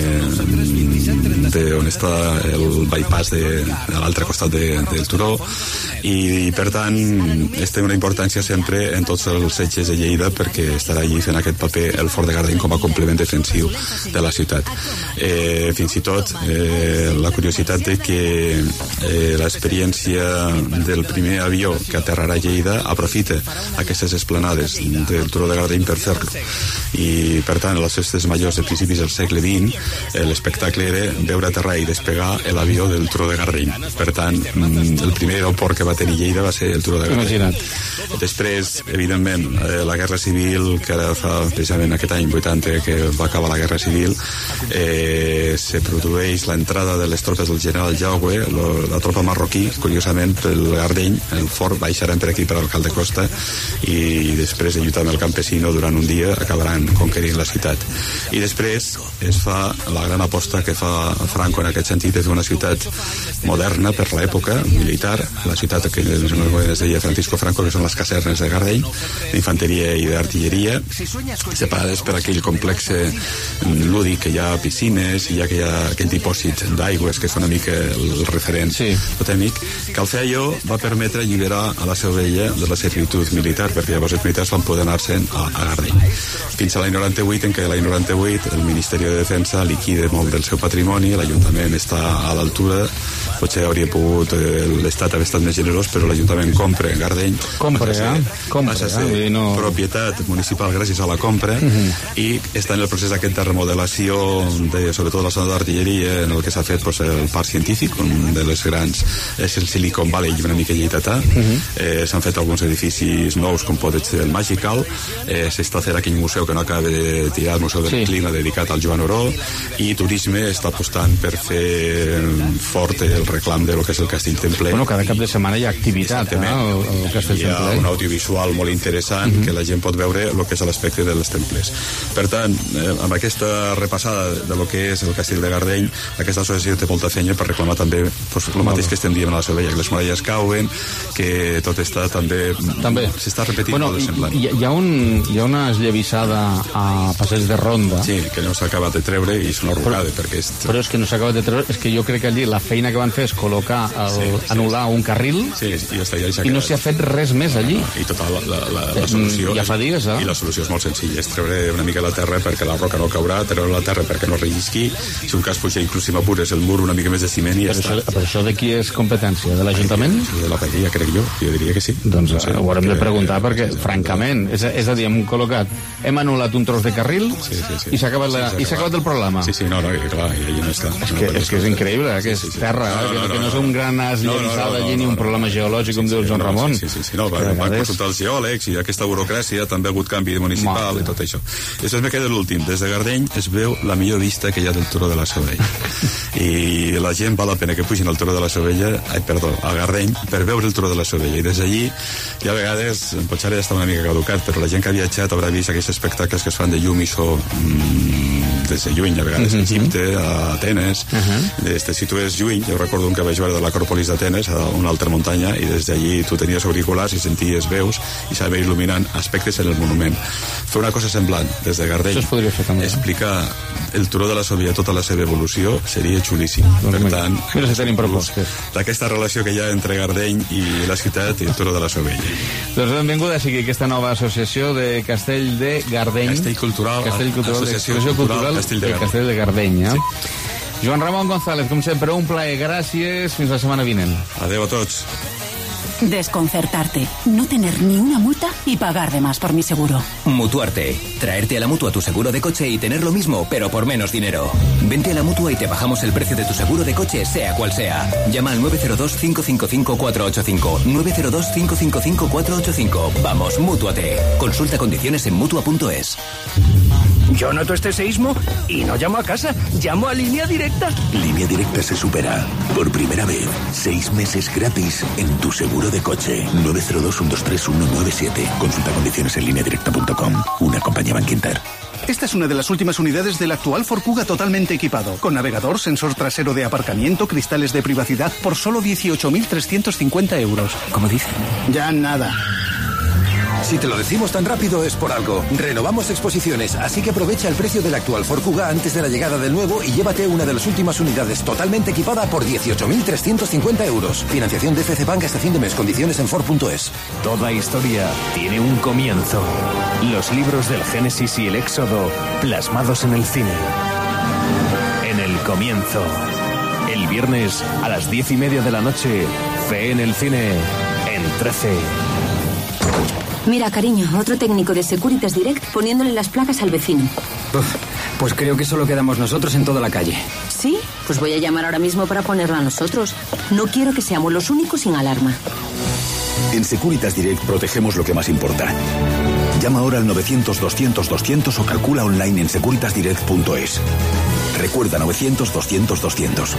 de on està el bypass de, de l'altre costat de, del turó, i, i per tant es té una importància sempre en tots els setges de Lleida, perquè estarà allí fent aquest paper el fort de Gardeny com a complement defensiu de la ciutat. Eh, fins i tot eh, la curiositat de que eh, l'experiència del primer avió que aterrarà a Lleida aprofita aquestes esplanades del turó de Gardeny per fer-lo, i per tant a les festes majors de principis del segle vint eh, l'espectacle era veure aterrar i despegar l'avió del turó de Gardeny. Per tant, el primer aeroport que va tenir Lleida va ser el turó de Gardeny. Imagina't. Després, evidentment, eh, la guerra civil, que ara fa precisament aquest any vuitanta que va acabar la guerra civil, eh, se produeix l'entrada de les tropes del general Jaume, la tropa marroquí, curiosament, pel Gardeny, el fort baixaran per aquí per Alcalde Costa, i després, lluitant amb el campesino durant un dia, acabaran conquerint la ciutat. I després es fa la gran aposta que fa Franco en aquest sentit, de fer una ciutat moderna per l'època militar, la ciutat que es deia Francisco Franco, que són les casernes de Gardeny, d'infanteria i d'artilleria, separades per aquell complex lúdic, que hi ha piscines i hi ha aquell, aquell dipòsit d'aigües, que és una mica el referent sí. totèmic, que al fer allò va permetre alliberar a la Seu Vella de la servitud militar, perquè llavors els militars van poder anar-se'n a, a Gardeny. Fins a l'any noranta-vuit, en què l'any noranta-vuit el Ministeri de Defensa liquida molt del seu patrimoni, l'Ajuntament està a l'altura, potser hauria pogut eh, l'Estat haver estat més generós, però l'Ajuntament compra en Gardeny, compra, passa a ser, compra, passa a ser eh? no... propietat municipal gràcies a la compra, uh -huh. i està en el procés aquest de remodelació de, sobretot la zona d'artilleria, en el que s'ha fet pues, el parc científic, un de les grans és el Silicon Valley, una mica lleidatà. uh -huh. eh, s'han fet alguns edificis nous, com pot ser el Magical, eh, s'està fent aquell museu que no acaba de tirar, el Museu del sí. Clima, dedicat al Joan Oró, i turisme està apostant fan per fer fort el reclam de lo que és el Castell Templer. Bueno, cada cap de setmana hi ha activitat, eh, el, el Castell Templer. Hi ha un audiovisual molt interessant uh -huh. que la gent pot veure el que és l'aspecte dels templers. Per tant, eh, amb aquesta repassada de lo que és el Castell de Gardeny, aquesta associació té molta feina per reclamar també pues, el mateix que estem dient a la Seu Vella, que les muralles cauen, que tot està també... també. S'està repetint bueno, molt semblant. Hi, hi, ha un, hi ha una esllavissada a Passeig de Ronda. Sí, que no s'ha acabat de treure i és una arrugada, però, perquè és... Però és que no s'ha acabat de treure, és que jo crec que allí la feina que van fer és col·locar, el, sí, sí, anul·lar un carril sí, i, està, ja i no s'hi ha fet res més allí. I tota la, la, la, la solució... Ja fa dies, eh? I la solució és molt senzilla, és treure una mica la terra perquè la roca no caurà, treure la terra perquè no rellisqui, si un cas puja inclús si m'apures el mur una mica més de ciment i ja però està. Això, però això de qui és competència? De l'Ajuntament? De la vegueria, crec jo, jo diria que sí. Doncs no sé, ho haurem de preguntar perquè, francament, és, és a dir, hem col·locat, hem anul·lat un tros de carril sí, sí, sí. i s'ha acabat, la, sí, acabat el problema. Sí, sí, no, no, clar, i allà no està. És que, és, que és increïble, que és sí, sí, sí. terra, no, no, que, no, que no és un gran esllavissada no, no, no, allí ni un problema geològic, com sí, diu Joan no, Ramon. Sí, sí, sí, no, van, van consultar els geòlegs i aquesta burocràcia, també ha hagut canvi municipal i tot això. Després me queda l'últim. Des de Gardeny es veu la millor vista que hi ha del Turó de la Seu Vella. I la gent val la pena que pugin al Turó de la Seu Vella, ai, perdó, a Gardeny, per veure el Turó de la Seu Vella. I des d'allí, ja a vegades, potser ja està una mica caducat, però la gent que ha viatjat haurà vist aquests espectacles que es fan de llum i so mmm, des de lluny, a vegades, uh -huh. a Egipte, a Atenes. Uh -huh. Este, si tu és lluny, jo recordo un que vaig veure de l'Acròpolis d'Atenes, a una altra muntanya, i des d'allí tu tenies auriculars i senties veus i s'anava il·luminant aspectes en el monument. Fer una cosa semblant des de Gardeny, explicar el Turó de la Seu Vella, tota la seva evolució, seria xulíssim. Doncs per tant, mira si tenim propostes d'aquesta relació que hi ha entre Gardeny i la ciutat i el Turó de la Seu Vella. Doncs benvinguda sigui aquesta nova associació de Castell de Gardeny. Castell Cultural, Castell Cultural, Associació Cultural, Cultural Castell de Gardeny. Castell de Gardeny, eh? Sí. Joan Ramon González, com sempre, un plaer. Gràcies. Fins la setmana vinent. Adeu a tots. Desconcertarte, no tener ni una multa y pagar de más por mi seguro. Mutuarte, traerte a la Mutua tu seguro de coche y tener lo mismo, pero por menos dinero. Vente a la Mutua y te bajamos el precio de tu seguro de coche, sea cual sea. Llama al nueve cero dos, cinco cinco cinco, cuatro ocho cinco. nueve cero dos, cinco cinco cinco, cuatro ocho cinco. Vamos, Mútuate. Consulta condiciones en Mutua punto es. Yo noto este seísmo y no llamo a casa, llamo a Línea Directa. Línea Directa se supera. Por primera vez, seis meses gratis en tu seguro de coche. nueve cero dos, uno dos tres, uno nueve siete. Consulta condiciones en línea directa punto com. Una compañía Bankinter. Esta es una de las últimas unidades del actual Ford Kuga totalmente equipado, con navegador, sensor trasero de aparcamiento, cristales de privacidad, por solo dieciocho mil trescientos cincuenta euros. ¿Cómo dice? Ya nada. Si te lo decimos tan rápido es por algo. Renovamos exposiciones, así que aprovecha el precio del actual Ford Kuga antes de la llegada del nuevo y llévate una de las últimas unidades totalmente equipada por dieciocho mil trescientos cincuenta euros. Financiación de F C Bank hasta fin de mes. Condiciones en Ford punto es. Toda historia tiene un comienzo. Los libros del Génesis y el Éxodo plasmados en el cine. En El Comienzo. El viernes a las diez y media de la noche. Fe en el cine. En trece. Mira, cariño, otro técnico de Securitas Direct poniéndole las placas al vecino. Uf, pues creo que solo quedamos nosotros en toda la calle. ¿Sí? Pues voy a llamar ahora mismo para ponerla a nosotros. No quiero que seamos los únicos sin alarma. En Securitas Direct protegemos lo que más importa. Llama ahora al novecientos, doscientos, doscientos o calcula online en securitas direct punto es. Recuerda novecientos, doscientos, doscientos.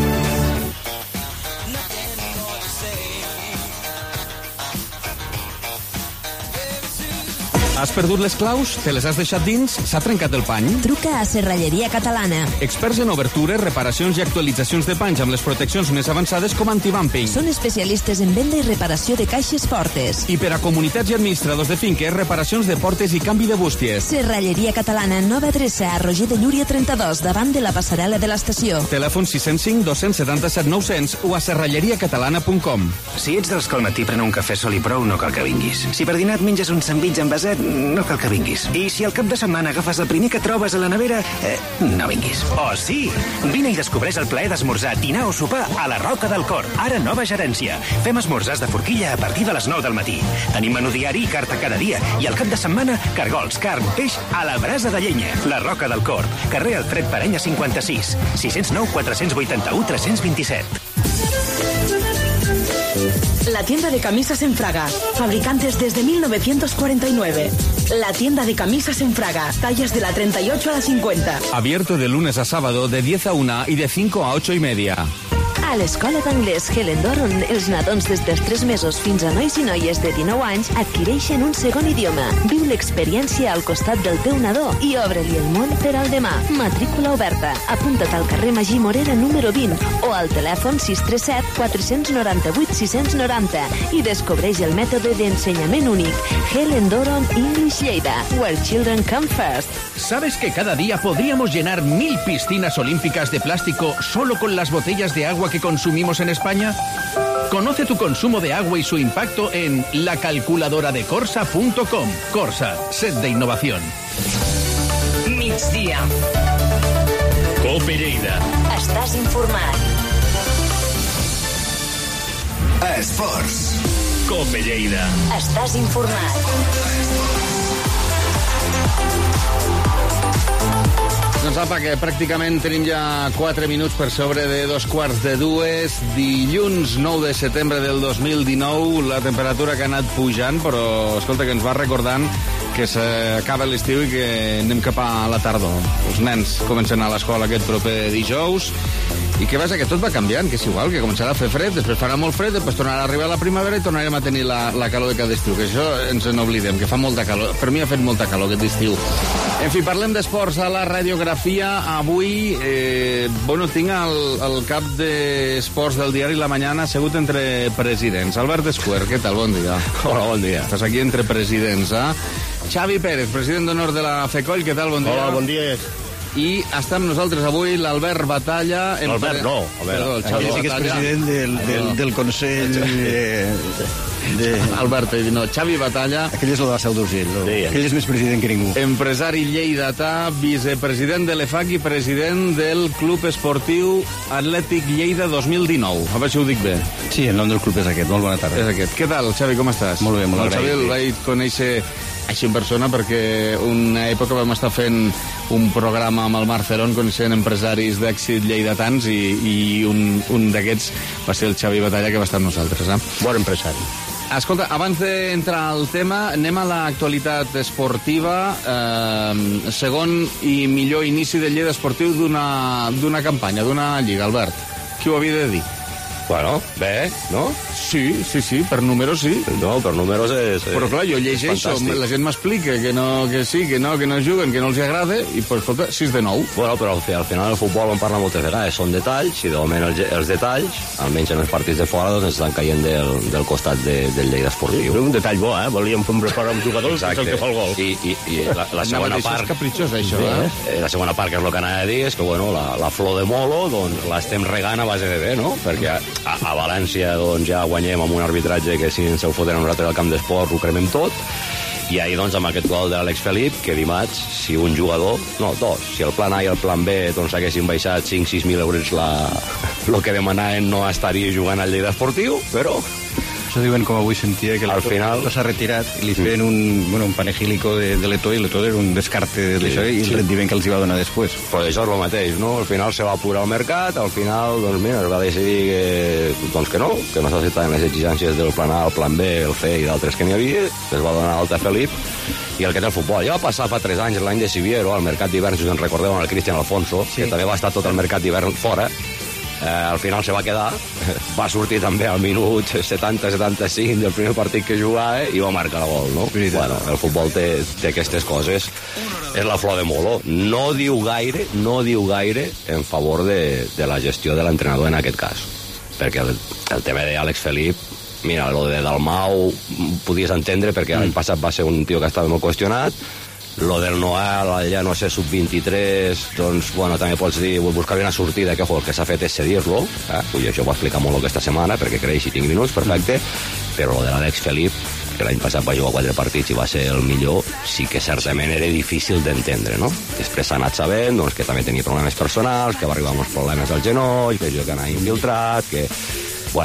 Has perdut les claus? Te les has deixat dins? S'ha trencat el pany? Truca a Serralleria Catalana. Experts en obertures, reparacions i actualitzacions de panys amb les proteccions més avançades com antibumping. Són especialistes en venda i reparació de caixes fortes. I per a comunitats i administradors de finques, reparacions de portes i canvi de bústies. Serralleria Catalana, nova adreça a Roger de Llúria trenta-dos, davant de la passarel·la de l'estació. Telèfon sis zero cinc, dos set set, nou zero zero o a serralleria catalana punt com. Si ets dels que al matí pren un cafè sol i prou, no cal que vinguis. Si per dinar et menges un sandvitx envasat, no cal que vinguis. I si al cap de setmana agafes el primer que trobes a la nevera, eh, no vinguis. Oh, sí! Vine i descobreix el plaer d'esmorzar, dinar o sopar a la Roca del Cor. Ara nova gerència. Fem esmorzars de forquilla a partir de les nou del matí. Tenim menú diari i carta cada dia. I al cap de setmana, cargols, carn, peix a la brasa de llenya. La Roca del Cor. Carrer Alfred Parenya cinquanta-sis. sis zero nou, quatre vuit u, tres dos set. La tienda de camisas en Fraga. Fabricantes desde mil novecientos cuarenta y nueve. La tienda de camisas en Fraga. Tallas de la treinta y ocho a la cincuenta. Abierto de lunes a sábado de diez a una y de cinco a ocho y media. A l'escola d'anglès Helen Doron, els nadons des dels tres mesos fins a nois i noies de dinou anys adquireixen un segon idioma. Viu l'experiència al costat del teu nadó i obre-li el món per al demà. Matrícula oberta. Apunta't al carrer Magí Morera número vint o al telèfon sis tres set quatre nou vuit sis nou zero i descobreix el mètode d'ensenyament únic. Helen Doron English Lleida, where children come first. ¿Sabes que cada día podríamos llenar mil piscinas olímpicas de plástico solo con las botellas de agua que consumimos en España? Conoce tu consumo de agua y su impacto en la calculadora de corsa punto com. Corsa, set de innovación. Migdia. Cope Lleida. Estàs informat. Esports. Cope Lleida. Estàs informat. Doncs apa, que pràcticament tenim ja quatre minuts per sobre de dos quarts de dues. Dilluns nou de setembre del dos mil dinou, la temperatura que ha anat pujant, però escolta, que ens va recordant que s'acaba l'estiu i que anem cap a la tardor. Els nens comencen a l'escola aquest proper dijous i que vaja, que tot va canviant, que és igual, que començarà a fer fred, després farà molt fred, després tornarà a arribar la primavera i tornarem a tenir la, la calor de cada estiu, que això ens n'oblidem, que fa molta calor. Per mi ha fet molta calor aquest estiu. En fi, parlem d'esports a la radiografia. Avui, eh, bueno, tinc el, el cap d'esports del diari La Mañana assegut entre presidents. Albert Escuer, què tal? Bon dia. Hola, bon dia. Estàs aquí entre presidents, eh? Xavi Pérez, president d'honor de la FECOll, què tal? Bon dia. Hola, bon dia. I està amb nosaltres avui l'Albert Batalla. Albert, no. Albert. Perdó, el Xavi Aquí sí que és president del, del, del Consell de... de... Albert, no, Xavi Batalla. Aquell és el de la Seu d'Urgell, no? Sí. Aquell és més president que ningú. Empresari lleidatà, vicepresident de l'E F A C i president del Club Esportiu Atlètic Lleida dos mil dinou. A veure si ho dic bé. Sí, el nom del club és aquest. Molt bona tarda. És aquest. Què tal, Xavi, com estàs? Molt bé, molt agraït. El Xavi el vaig conèixer així en persona perquè una època vam estar fent un programa amb el Marcelón coneixent empresaris d'èxit lleidatans i, i un, un d'aquests va ser el Xavi Batalla, que va estar amb nosaltres. Eh? Bon empresari. Escolta, abans d'entrar al tema, anem a l'actualitat esportiva. Eh, segon i millor inici del Lleida esportiu d'una d'una campanya, d'una lliga, Albert. Qui ho havia de dir? Bueno, bé, no? Sí, sí, sí, per números sí. No, per números és... Però clar, jo llegeixo, la gent m'explica que no, que sí, que no, que no juguen, que no els agrada, i pues, escolta, sis de nou. Bueno, però al final el futbol en parla moltes vegades, són detalls, i de moment els, els detalls, almenys en els partits de fora, doncs estan caient del, del costat de, del Lleida esportiu. Sí, un detall bo, eh? Volíem fer un preparar un jugador que és el que fa el gol. I, i, i la, la segona no, part... És capritxós, això, sí, eh? La segona part, que és el que anava a dir, és que, bueno, la, la flor de Molo, doncs, l'estem regant a base de bé, no? Perquè a, a València, doncs, ja guanyem amb un arbitratge que si ens ho foten a nosaltres al camp d'esport ho cremem tot, i ahir doncs amb aquest gol de l'Àlex Felip, que dimarts si un jugador, no, dos, si el plan A i el plan B doncs haguessin baixat cinc sis mil euros la, el que demanaven, no estaria jugant al Lleida esportiu, però Això diuen, com avui sentia, que al final s'ha retirat i li feien un, bueno, un panegílico de, de l'Eto, i l'Eto era un descarte d'això, sí, i el rendiment que els hi va donar després. Però això és el mateix, no? Al final se va apurar el mercat, al final, doncs mira, es va decidir que, doncs que no, que no s'acceptaven les exigències del plan A, el plan B, el C i d'altres que n'hi havia, es va donar l'alta a Felip, i el que és el futbol. Ja va passar fa tres anys, l'any de Siviero, al mercat d'hivern, si us en recordeu, amb el Cristian Alfonso, sí, que també va estar tot el mercat d'hivern fora. Eh, al final se va quedar, va sortir també al minut setanta setanta-cinc del primer partit que jugava i va marcar el gol, no? Bueno, el futbol té, té aquestes coses, és la flor de Molo. No diu gaire, no diu gaire en favor de, de la gestió de l'entrenador en aquest cas, perquè el, el tema d'Àlex Felip, mira, lo de Dalmau podies entendre perquè l'any passat va ser un tio que estava molt qüestionat. Lo del Noel, ja no sé, sub vint-i-tres, doncs, bueno, també pots dir, buscar-hi una sortida, que el que s'ha fet és cedir-lo, eh? Vull dir, això ho va explicar molt aquesta setmana, perquè creix i tinc minuts, perfecte, però lo de l'Àlex Felip, que l'any passat va jugar quatre partits i va ser el millor, sí que certament era difícil d'entendre, no? Després s'ha anat sabent, doncs, que també tenia problemes personals, que va arribar amb uns problemes al genoll, que jo que anava infiltrat, que... Bueno,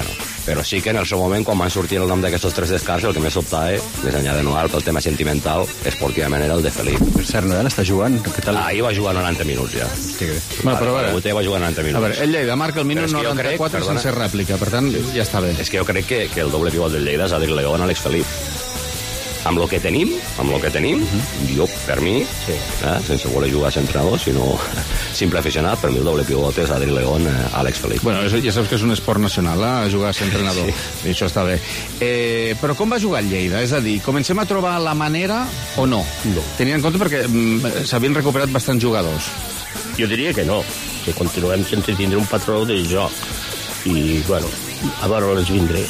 però sí que en el seu moment, quan van sortir el nom d'aquests tres descarts, el que més sobtava, més enllà de Noal, pel tema sentimental, esportivament era el de Felip. Per cert, Noel està jugant? Què tal? Ahir va jugar noranta minuts, ja. Hosti, que bé. Bueno, però a veure, va jugar noranta minuts. A veure, el Lleida marca el minut Però és que jo crec, noranta-quatre perdona. sense rèplica, per tant, ja està bé. És que jo crec que, que el doble pivot del Lleida és Adri León, Àlex Felip. Amb el que tenim, amb el que tenim, jo, per mi, eh, sense voler jugar a ser entrenador, sinó simple aficionat, per mi el doble pivot és Adri León, eh, Àlex Felip. Bueno, això, ja saps que és un esport nacional, eh, jugar a ser entrenador. Sí. I això està bé. Eh, però com va jugar el Lleida? És a dir, comencem a trobar la manera o no? No. Tenint en compte perquè mm, s'havien recuperat bastants jugadors. Jo diria que no, que continuem sense tindre un patró de joc. I, bueno, a veure les vindré.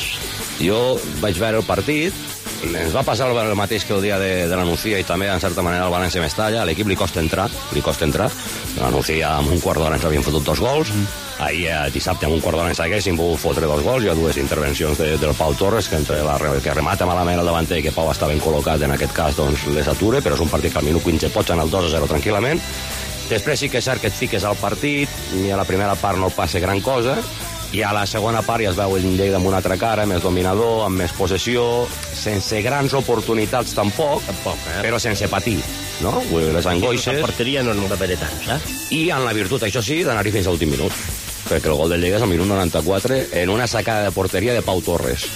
Jo vaig veure el partit, ens va passar el mateix que el dia de, de la Nucía i també, en certa manera, el València Mestalla. A l'equip li costa entrar, li costa entrar. La Nucía, amb un quart d'hora ens havien fotut dos gols. Mm. Ahir, eh, dissabte, amb un quart d'hora ens haguéssim pogut fotre dos gols. Hi ha dues intervencions de, del Pau Torres, que, entre la, que remata malament el davanter, que Pau està ben col·locat, en aquest cas, doncs, les ature, però és un partit que al minut quinze pots anar al dos a zero tranquil·lament. Després sí que és cert que et fiques al partit, i a la primera part no passa gran cosa, i a la segona part ja es veu el Lleida amb una altra cara, més dominador, amb més possessió, sense grans oportunitats tampoc, tampoc eh? però sense patir, no? Les angoixes... La porteria no n'ha d'haver tants, eh? I en la virtut, això sí, d'anar-hi fins a l'últim minut, perquè el gol del Lleida és al minut noranta-quatre en una sacada de porteria de Pau Torres.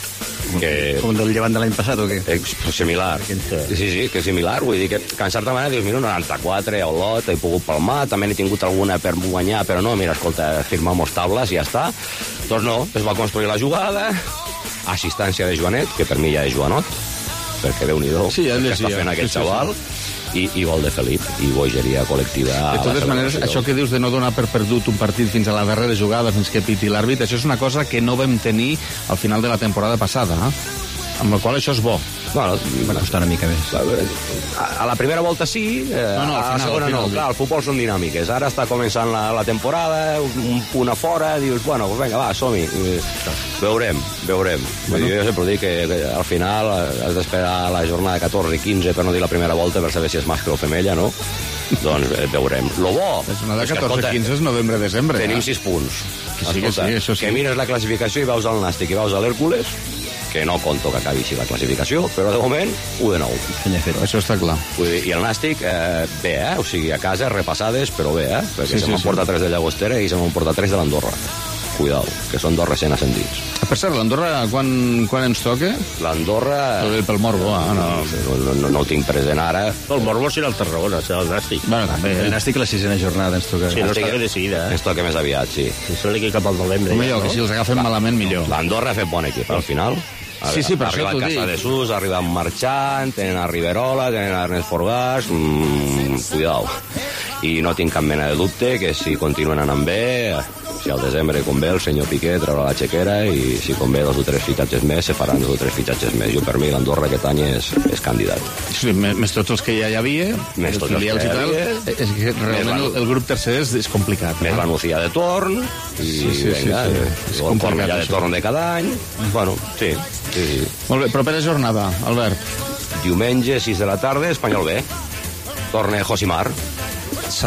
Que... Com del llevant de l'any passat o què? Eh, similar. Sí, sí, que és similar. Vull dir que, que en certa manera dius, mira, noranta-quatre, a Olot, he pogut palmar, també n'he tingut alguna per guanyar, però no, mira, escolta, firmamos tables i ja està. Doncs no, es va construir la jugada, assistència de Joanet, que per mi ja és Joanot, perquè Déu-n'hi-do, sí, ja que està fent aquest sí, xaval, sí, sí. I, i gol de Felip, i bogeria col·lectiva. De totes maneres, això que dius de no donar per perdut un partit fins a la darrera jugada, fins que piti l'àrbit, això és una cosa que no vam tenir al final de la temporada passada, eh? Amb la qual això és bo. Bueno, va costar una mica més. A, a la primera volta sí, eh, no, no, a la segona no. Clar, el futbol són dinàmiques. Ara està començant la, la temporada, un punt a fora, dius, bueno, pues vinga, va, som-hi. Veurem, veurem. Bueno. Jo sempre dic que al final has d'esperar la jornada catorze i quinze, per no dir la primera volta, per saber si és mascle o femella, no? Doncs eh, veurem. Lo bo... La jornada catorze i quinze és novembre-desembre. Tenim eh? sis punts. Que sí, que sí, això sí. Que mires la classificació i veus el Nàstic i veus l'Hèrcules, que no conto que acabi així la classificació, però de moment, u de nou. Això està clar. I el Nàstic, eh, bé, eh? O sigui, a casa, repassades, però bé, eh? Perquè sí, se sí, m'emporta sí. tres de Llagostera i se m'emporta tres de l'Andorra. Cuidao, que són dos recent ascendits. Per cert, l'Andorra, quan, quan ens toca? L'Andorra... Pel Morbo, ah, no. No, no, no, no ho tinc present ara. El Morbo serà el Tarragona, serà el Nàstic. Bueno, també. El Nàstic la sisena jornada ens toca. Sí, no està decidida, eh? Ens toca més aviat, sí. Si són l'equip cap al novembre. Millor, ja, no? que si els agafen malament, millor. L'Andorra ha fet bon equip, al final. Sí, sí, per això t'ho dic. Arriba a Casa de Sus, arriba a Marchant, tenen a Riverola, tenen a Ernest Forgàs, mmm, cuidao. I no tinc cap mena de dubte que si continuen anant bé, si al desembre convé el senyor Piqué traurà la xequera i si convé dos o tres fitxatges més se faran dos o tres fitxatges més. Jo per mi l'Andorra aquest any és, és candidat. Sí, més tots els que ja hi havia, més tots els que ja hi havia. És que realment el, el grup tercer és, és complicat. Més eh? la Nucía de torn, i sí, sí, venga, sí, sí. és el Cornellà de torn de cada any. Bueno, sí, sí, sí. Molt bé, propera jornada, Albert. Diumenge, sis de la tarda, Espanyol B. Torna Josimar. S'ha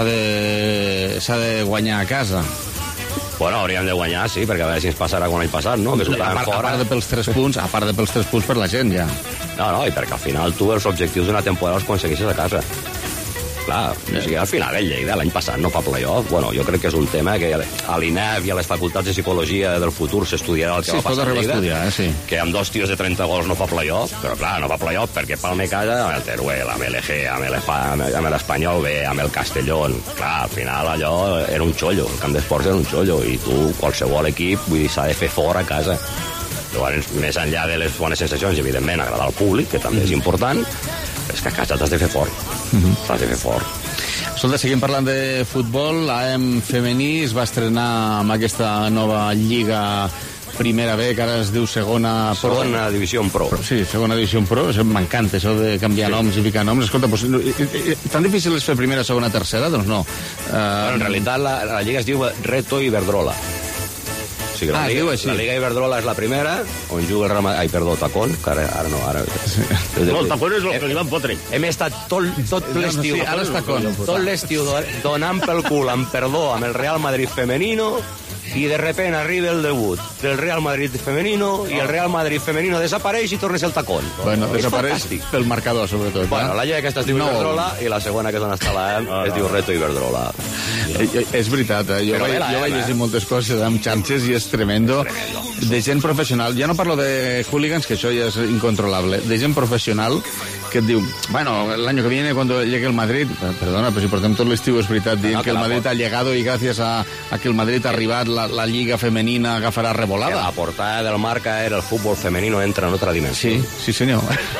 de, s'ha de guanyar a casa. Bueno, hauríem de guanyar, sí, perquè a veure si ens passarà com l'any passat, no? Que a, part, a part de pels tres punts, a part de pels tres punts per la gent, ja. No, no, i perquè al final tu els objectius d'una temporada els aconsegueixes a casa. Clar, o sigui, al final el Lleida l'any passat no fa playoff. Bueno, jo crec que és un tema que a l'I N E F i a les facultats de psicologia del futur s'estudiarà el que sí, va passar a Lleida. Estudiar, eh, sí. Que amb dos tios de trenta gols no fa playoff, però clar, no fa playoff perquè Palme casa amb el Teruel, amb l'E G, amb l'Espanyol B, amb el Castellón. Clar, al final allò era un xollo, el camp d'esports era un xollo, i tu, qualsevol equip, vull dir, s'ha de fer fora a casa. Llavors, més enllà de les bones sensacions, evidentment, agradar al públic, que també és important, és que a casa t'has de fer fort. Mm-hmm. T'has de fer fort. Escolta, seguim parlant de futbol. L'A M femení es va estrenar amb aquesta nova lliga Primera B, que ara es diu Segona Pro. Segona Divisió Pro. Sí, Segona Divisió Pro. M'encanta això de canviar sí. noms i ficar noms. Escolta, pues, tan difícil és fer primera, segona, tercera? Doncs no. Uh, bueno, en realitat la, la lliga es diu Reto Iberdrola. O sigui, la, ah, Liga, la Liga Iberdrola és la primera, on juga el Real Madrid... Ai, perdó, Tacón, que ara, ara no, ara... Sí. No, el Tacón és el que li van fotre. Hem estat tot, tot l'estiu... Sí, ara és Tacón. Tot l'estiu donant pel cul, amb perdó, amb el Real Madrid femenino, i de repente arriba el debut del Real Madrid femenino i el Real Madrid femenino desapareix i tornes el tacón. Bueno, és desapareix fantàstic. pel marcador, sobretot. Bueno, eh? la llei aquesta es diu No. Iberdrola i la segona, que és on està la E M, Ah, es no. diu Reto Iberdrola. Eh, eh, És veritat, eh? jo, Però vaig, bé la jo E M, vaig eh? llegir moltes coses amb xarxes i és tremendo. De gent professional, ja no parlo de hooligans, que això ja és incontrolable, de gent professional que et diu, bueno, el año que viene cuando llegue el Madrid, perdona, però si portem tot l'estiu és veritat dient No, que que el la Madrid por- ha llegado i gràcies a, a que el Madrid ha arribat la, la lliga femenina agafarà Que revolada. la portada del Marca era el fútbol femenino entra en otra dimensión. Sí, sí senyor.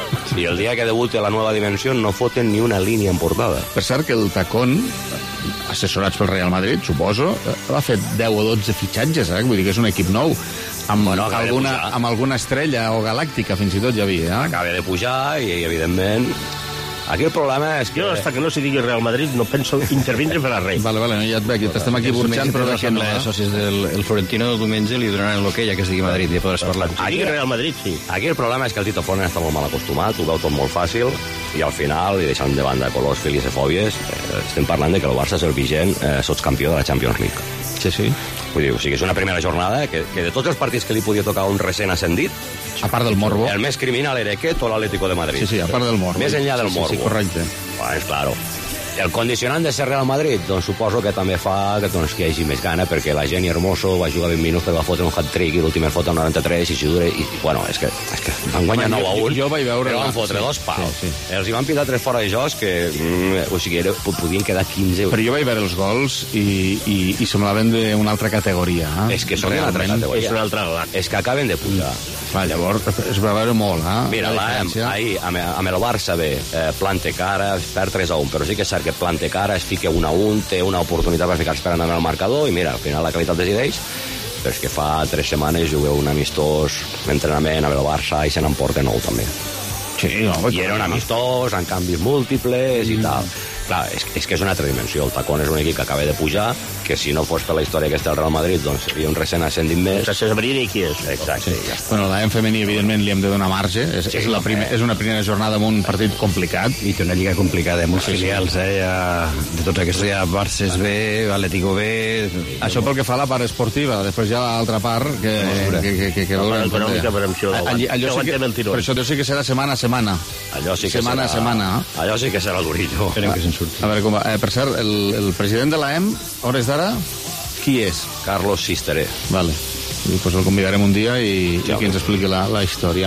Y el día que debute la nueva dimensión no foten ni una línia en portada. Per cert que el Tacón, assessorats pel Real Madrid, suposo, ha fet deu o dotze fitxatges, eh? Vull dir que és un equip nou, amb, Bueno, acaba de alguna, pujar. amb alguna estrella o galàctica, fins i tot ja havia. Eh? Acaba de pujar i, evidentment, aquí el problema és que... Jo, hasta que no se digui Real Madrid, no penso intervindre per a res. Vale, vale, no, ja et veig, t'estem aquí burxant, però de que no, els eh? socis del el Florentino del diumenge li donaran l'hoquei ja que es digui Madrid, ja podràs parlar. Si digui Real Madrid, sí. Aquí el problema és que el Tito Fornen està molt mal acostumat, ho veu tot molt fàcil, i al final, i deixant de banda colors, filis i fòbies, eh, estem parlant de que el Barça és el vigent eh, sotscampió de la Champions League. Sí, sí. Vull dir, o sigui, és una primera jornada que, que de tots els partits que li podia tocar un recent ascendit, a part del morbo, el més criminal era aquest o l'Atlético de Madrid. Sí, sí, a part del morbo. Més enllà del Sí, sí, morbo. sí, correcte. Pues, claro. El condicionant de ser Real Madrid, doncs suposo que també fa que, doncs, que hi hagi més gana, perquè la Jenny Hermoso va jugar vint minuts però va fotre un hat-trick i l'últim el fot al noranta-tres i si dura... I, bueno, és que, és que van guanyar nou a un. Jo, jo vaig veure... Però la- van fotre sí, dos paus. Sí, sí. Els hi van pitar tres fora de jocs que... Mm, o sigui, era, podien quedar quinze... Però jo vaig veure els gols i, i, i semblaven d'una altra categoria. Eh? És que són una altra categoria. És una altra... És que acaben de pujar. Clar, llavors es va veure molt, eh? Mira, la la, diferència. ahir amb, amb el Barça bé, eh, plante cara, perd tres a un, però sí que és cert que plante cara, es fica un a un, té una oportunitat per ficar-se per anar al marcador, i mira, al final la qualitat decideix, però és que fa tres setmanes jugueu un amistós entrenament amb el Barça i se n'emporta nou també. Sí, no, I era un amistós, amb canvis múltiples i tal. Clar, és, és que és una altra dimensió. El Tacón és un equip que acaba de pujar, que si no fos per la història que està el Real Madrid, doncs seria un recent ascendit més. O sea, se sabria ni qui és. Exacte. Sí. Ja Bueno, la E M femení, evidentment, li hem de donar marge. És, Sí, és, la primer, és una primera jornada amb un partit complicat. I té una lliga complicada, amb molts Sí, sí. filials, eh? Ja, de tots aquests, ja Barça és bé, Atlético B... Això pel que fa a la part esportiva. Després hi ha l'altra part que... No, que, que, que, que La veurem part econòmica, com per això, allò, allò sí que, aguantem el tiró. però això sí que serà setmana a setmana. Allò sí que setmana serà... a setmana. Eh? Allò sí que serà durillo. Esperem que se'n surti. A veure, com va. Eh, per cert, el, el president de la E M, a hores d'ara, qui és? Carlos Sisteré. Vale. I, pues el convidarem un dia i, Ja, i que ens expliqui la, la història.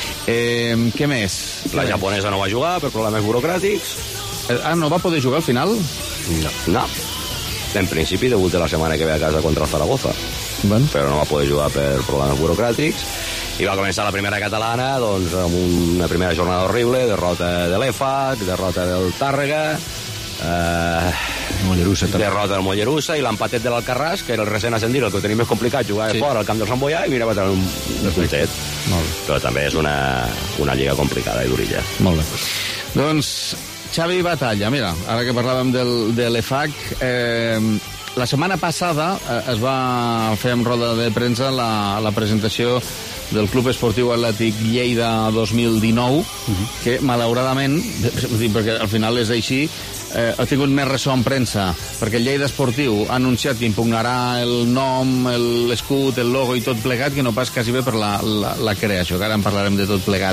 Eh, què més? La japonesa no va jugar per problemes burocràtics. Eh, Ah, no va poder jugar al final? No. No. En principi debuta la setmana que ve a casa contra el Zaragoza. Bueno. Però no va poder jugar per problemes burocràtics. I va començar la primera catalana doncs, amb una primera jornada horrible, derrota de l'E F A C, derrota del Tàrrega, eh, Mollerussa també. derrota del Mollerussa i l'empatet de l'Alcarràs, que era el recent ascendit, el que ho tenia més complicat, jugar Sí. sí. fora al camp del Sant Boià i mira, va tenir un, un puntet. Molt bé. Però també és una, una lliga complicada i durilla. Molt bé. Doncs, Xavi Batalla, mira, ara que parlàvem del, de l'E F A C, eh, la setmana passada eh, es va fer en roda de premsa la, la presentació del Club Esportiu Atlètic Lleida dos mil dinou, uh-huh. que malauradament, perquè al final és així, eh, ha tingut més ressò en premsa, perquè el Lleida Esportiu ha anunciat que impugnarà el nom, el- l'escut, el logo i tot plegat, que no pas quasi bé per la, la, la creació, que ara en parlarem de tot plegat.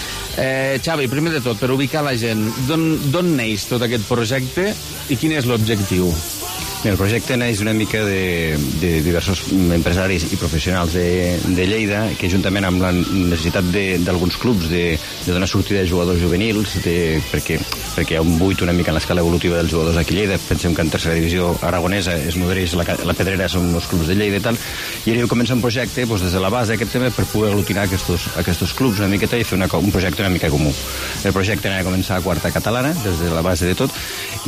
Eh, Xavi, primer de tot, per ubicar la gent, d'on neix tot aquest projecte i quin és l'objectiu? Bé, el projecte neix una mica de, de diversos empresaris i professionals de, de Lleida, que juntament amb la necessitat d'alguns clubs de, de donar sortida a jugadors juvenils, de, perquè, perquè hi ha un buit una mica en l'escala evolutiva dels jugadors aquí a Lleida. Pensem que en tercera divisió aragonesa es nodreix, la, la Pedrera són els clubs de Lleida i tal, i ara comença un projecte doncs, des de la base aquest tema per poder aglutinar aquests, aquests clubs una miqueta i fer una, un projecte una mica comú. El projecte anava a començar a quarta catalana, des de la base de tot,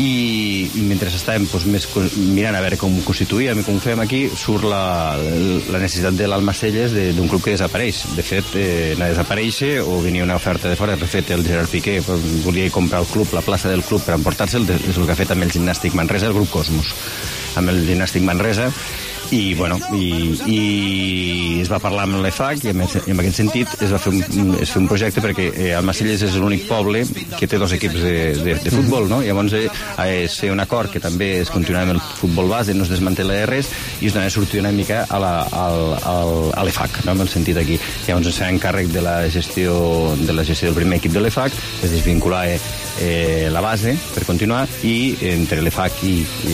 i, i mentre estàvem doncs, més mirant a veure com ho constituïm i com ho fem aquí, surt la, la necessitat de l'Almacelles d'un club que desapareix. De fet, eh, anava a desaparèixer o venia una oferta de fora. De fet, el Gerard Piqué volia comprar el club, la plaça del club per emportar-se'l, és el que ha fet amb el Gimnàstic Manresa, el grup Cosmos, amb el Gimnàstic Manresa, i, bueno, i, i es va parlar amb l'E F A C i, més, i en aquest sentit es va fer un, es fer un projecte perquè eh, el Macelles és l'únic poble que té dos equips de, de, de futbol, no? Llavors eh, es feia un acord que també es continuava amb el futbol base, no es desmantella res i es donava sortir una mica a, la, al, al, a l'E F A C, no? En el sentit aquí. Llavors es feia encàrrec de la gestió de la gestió del primer equip de l'E F A C, es desvinculava eh, la base per continuar i entre l'E F A C i,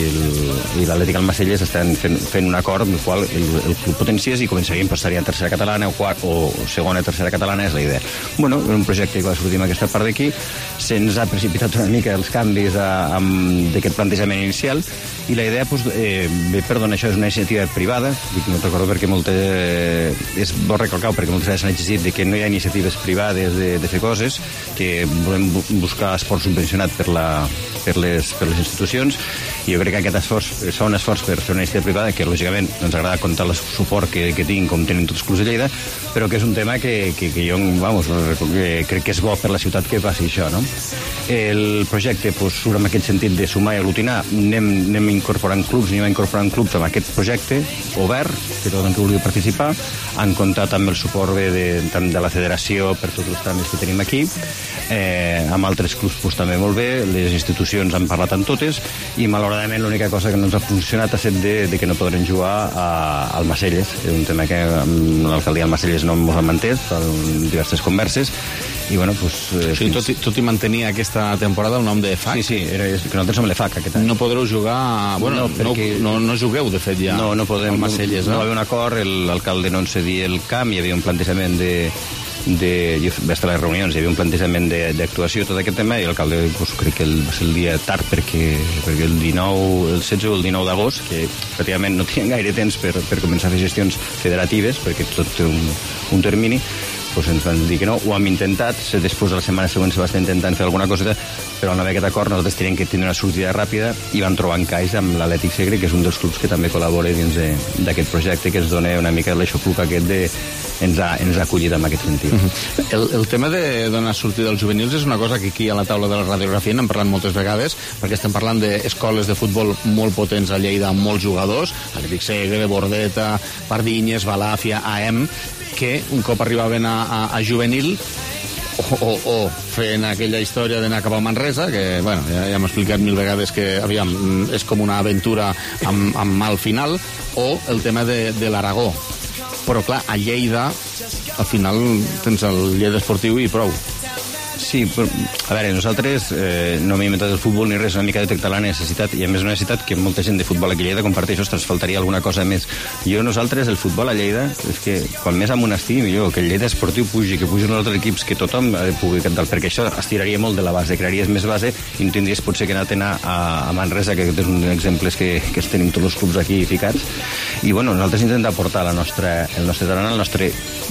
i l'Atlètic Almacelles estan fent, fent un acord amb el qual el, el club potenciés i començaríem, passaria a tercera catalana o, quart, o segona tercera catalana, és la idea. Bueno, un projecte que va sortir amb aquesta part d'aquí, se'ns ha precipitat una mica els canvis d'aquest plantejament inicial i la idea, pues, eh, bé, perdona, això és una iniciativa privada, dic, no recordo perquè molta, eh, és bo recalcar perquè moltes vegades s'han exigit de que no hi ha iniciatives privades de, de fer coses, que volem bu buscar esport subvencionat per, la, per, les, per les institucions i jo crec que aquest esforç es fa un esforç per fer una iniciativa privada que lògicament ens agrada comptar el suport que, que tinc com tenen tots els clubs de Lleida, però que és un tema que, que, que jo vamos, que crec que és bo per la ciutat que passi això, no? El projecte pues, surt en aquest sentit de sumar i aglutinar, anem, anem incorporant clubs, anem incorporant clubs amb aquest projecte obert, que tothom que vulgui participar, han comptat amb el suport bé de, tant de la federació per tots els tràmits que tenim aquí, eh, amb altres clubs pues, també molt bé, les institucions han parlat amb totes i malauradament l'única cosa que no ens ha funcionat ha estat de, de que no podrem jugar a, al Macelles, és un tema que amb l'alcaldia del Macelles no ens han mantès en diverses converses i bueno, pues... Eh, sí, tot, tot i mantenir aquesta temporada el nom de F A C. Sí, sí, era, que nosaltres som l'E F A C aquest any. No podreu jugar... Bueno, no, perquè... no, no, no jugueu, de fet, ja. No, no podem. Al Macelles, no? No va haver un acord, l'alcalde no ens cedia el camp, hi havia un plantejament de... de jo vaig estar a les reunions, hi havia un plantejament d'actuació, tot aquest tema, i l'alcalde pues, crec que el, va ser el dia tard perquè, perquè el dinou, el setze o el dinou d'agost, que pràcticament no tenien gaire temps per, per començar a fer gestions federatives, perquè tot té un, un termini, pues ens van dir que no, ho hem intentat, després de la setmana següent se va estar intentant fer alguna coseta, però al no haver aquest acord nosaltres teníem que tindre una sortida ràpida i vam trobar encaix amb l'Atlètic Segre, que és un dels clubs que també col·labora dins d'aquest projecte, que ens dona una mica l'aixopluc aquest de... ens ha, ens ha acollit en aquest sentit. Uh -huh. el, el tema de donar sortida als juvenils és una cosa que aquí a la taula de la radiografia n'hem parlat moltes vegades, perquè estem parlant d'escoles de futbol molt potents a Lleida, amb molts jugadors, Atlètic Segre, Bordeta, Pardinyes, Balàfia, A E M, que un cop arribaven a, a, a juvenil o, o, o fent aquella història d'anar cap a Manresa, que bueno, ja, ja m'he explicat mil vegades que aviam, és com una aventura amb, amb mal final, o el tema de, de l'Aragó. Però clar, a Lleida al final tens el Lleida Esportiu i prou. Sí, però, a veure, nosaltres eh, no hem inventat el futbol ni res, una mica detectar la necessitat, i a més una necessitat que molta gent de futbol aquí a Lleida comparteix, ostres, faltaria alguna cosa més. Jo, nosaltres, el futbol a Lleida, és que quan més amunt estigui, millor, que el Lleida Esportiu pugi, que pugin els altres equips, que tothom ha de pugui cantar, perquè això estiraria molt de la base, crearies més base i no tindries potser que anar a anar a, a Manresa, que és un dels exemples que, que tenim tots els clubs aquí ficats, i bueno, nosaltres intentem aportar la nostra, el nostre tarannà, el nostre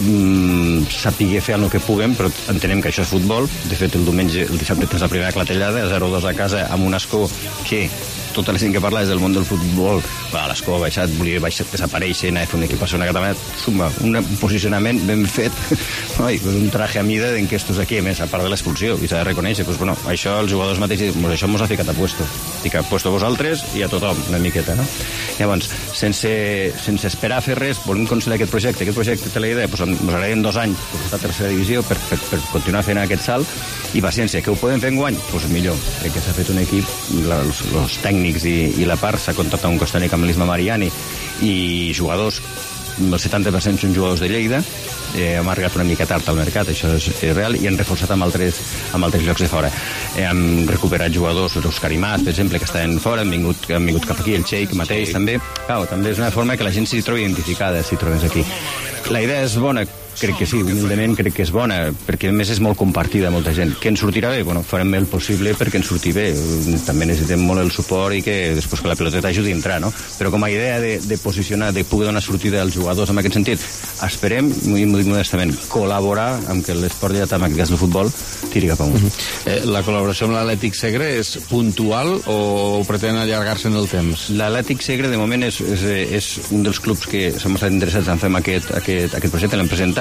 mm, saber fer el que puguem, però entenem que això és futbol. De fet, el diumenge, el dissabte tens la primera clatellada, zero dos a casa, amb un escó que tota la gent que parla és del món del futbol, va, l'escó ha baixat, volia baixar, desaparèixer, anar a fer una equipació, una catalana, suma, un posicionament ben fet, oi, pues un traje a mida d'enquestos aquí, a més, a part de l'expulsió, i s'ha de reconèixer, pues, bueno, això els jugadors mateixos, pues, això mos ha ficat a puesto, fica a puesto a vosaltres i a tothom, una miqueta, no? Llavors, sense, sense esperar a fer res, volem consolidar aquest projecte, aquest projecte té la idea, pues, ens agradaria en dos anys, pues, a tercera divisió, per, per, per continuar fent aquest salt, i paciència, que ho podem fer en guany? Doncs pues millor, crec que s'ha fet un equip, els, els tècnics i, i la part s'ha contactat un costànic amb l'Isma Mariani i jugadors, el setanta per cent són jugadors de Lleida, eh, hem arribat una mica tard al mercat, això és, és real, i hem reforçat amb altres, amb altres llocs de fora. Eh, hem recuperat jugadors, l'Òscar Imaz, per exemple, que estaven fora, han vingut, han vingut cap aquí, el Sheik mateix, sí. també. Clar, també és una forma que la gent s'hi trobi identificada, si trobes aquí. La idea és bona, crec que sí, humilment crec que és bona, perquè a més és molt compartida molta gent. Què ens sortirà bé? Bueno, farem el possible perquè ens surti bé. També necessitem molt el suport i que després que la piloteta ajudi a entrar, no? Però com a idea de, de posicionar, de poder donar sortida als jugadors en aquest sentit, esperem, molt modestament, col·laborar amb que l'esport lleida, en aquest cas el futbol, tiri cap amunt. Uh -huh. eh, la col·laboració amb l'Atlètic Segre és puntual o pretén allargar-se en el temps? L'Atlètic Segre, de moment, és, és, és un dels clubs que som estat interessats en fer aquest, aquest, aquest projecte, l'hem presentat,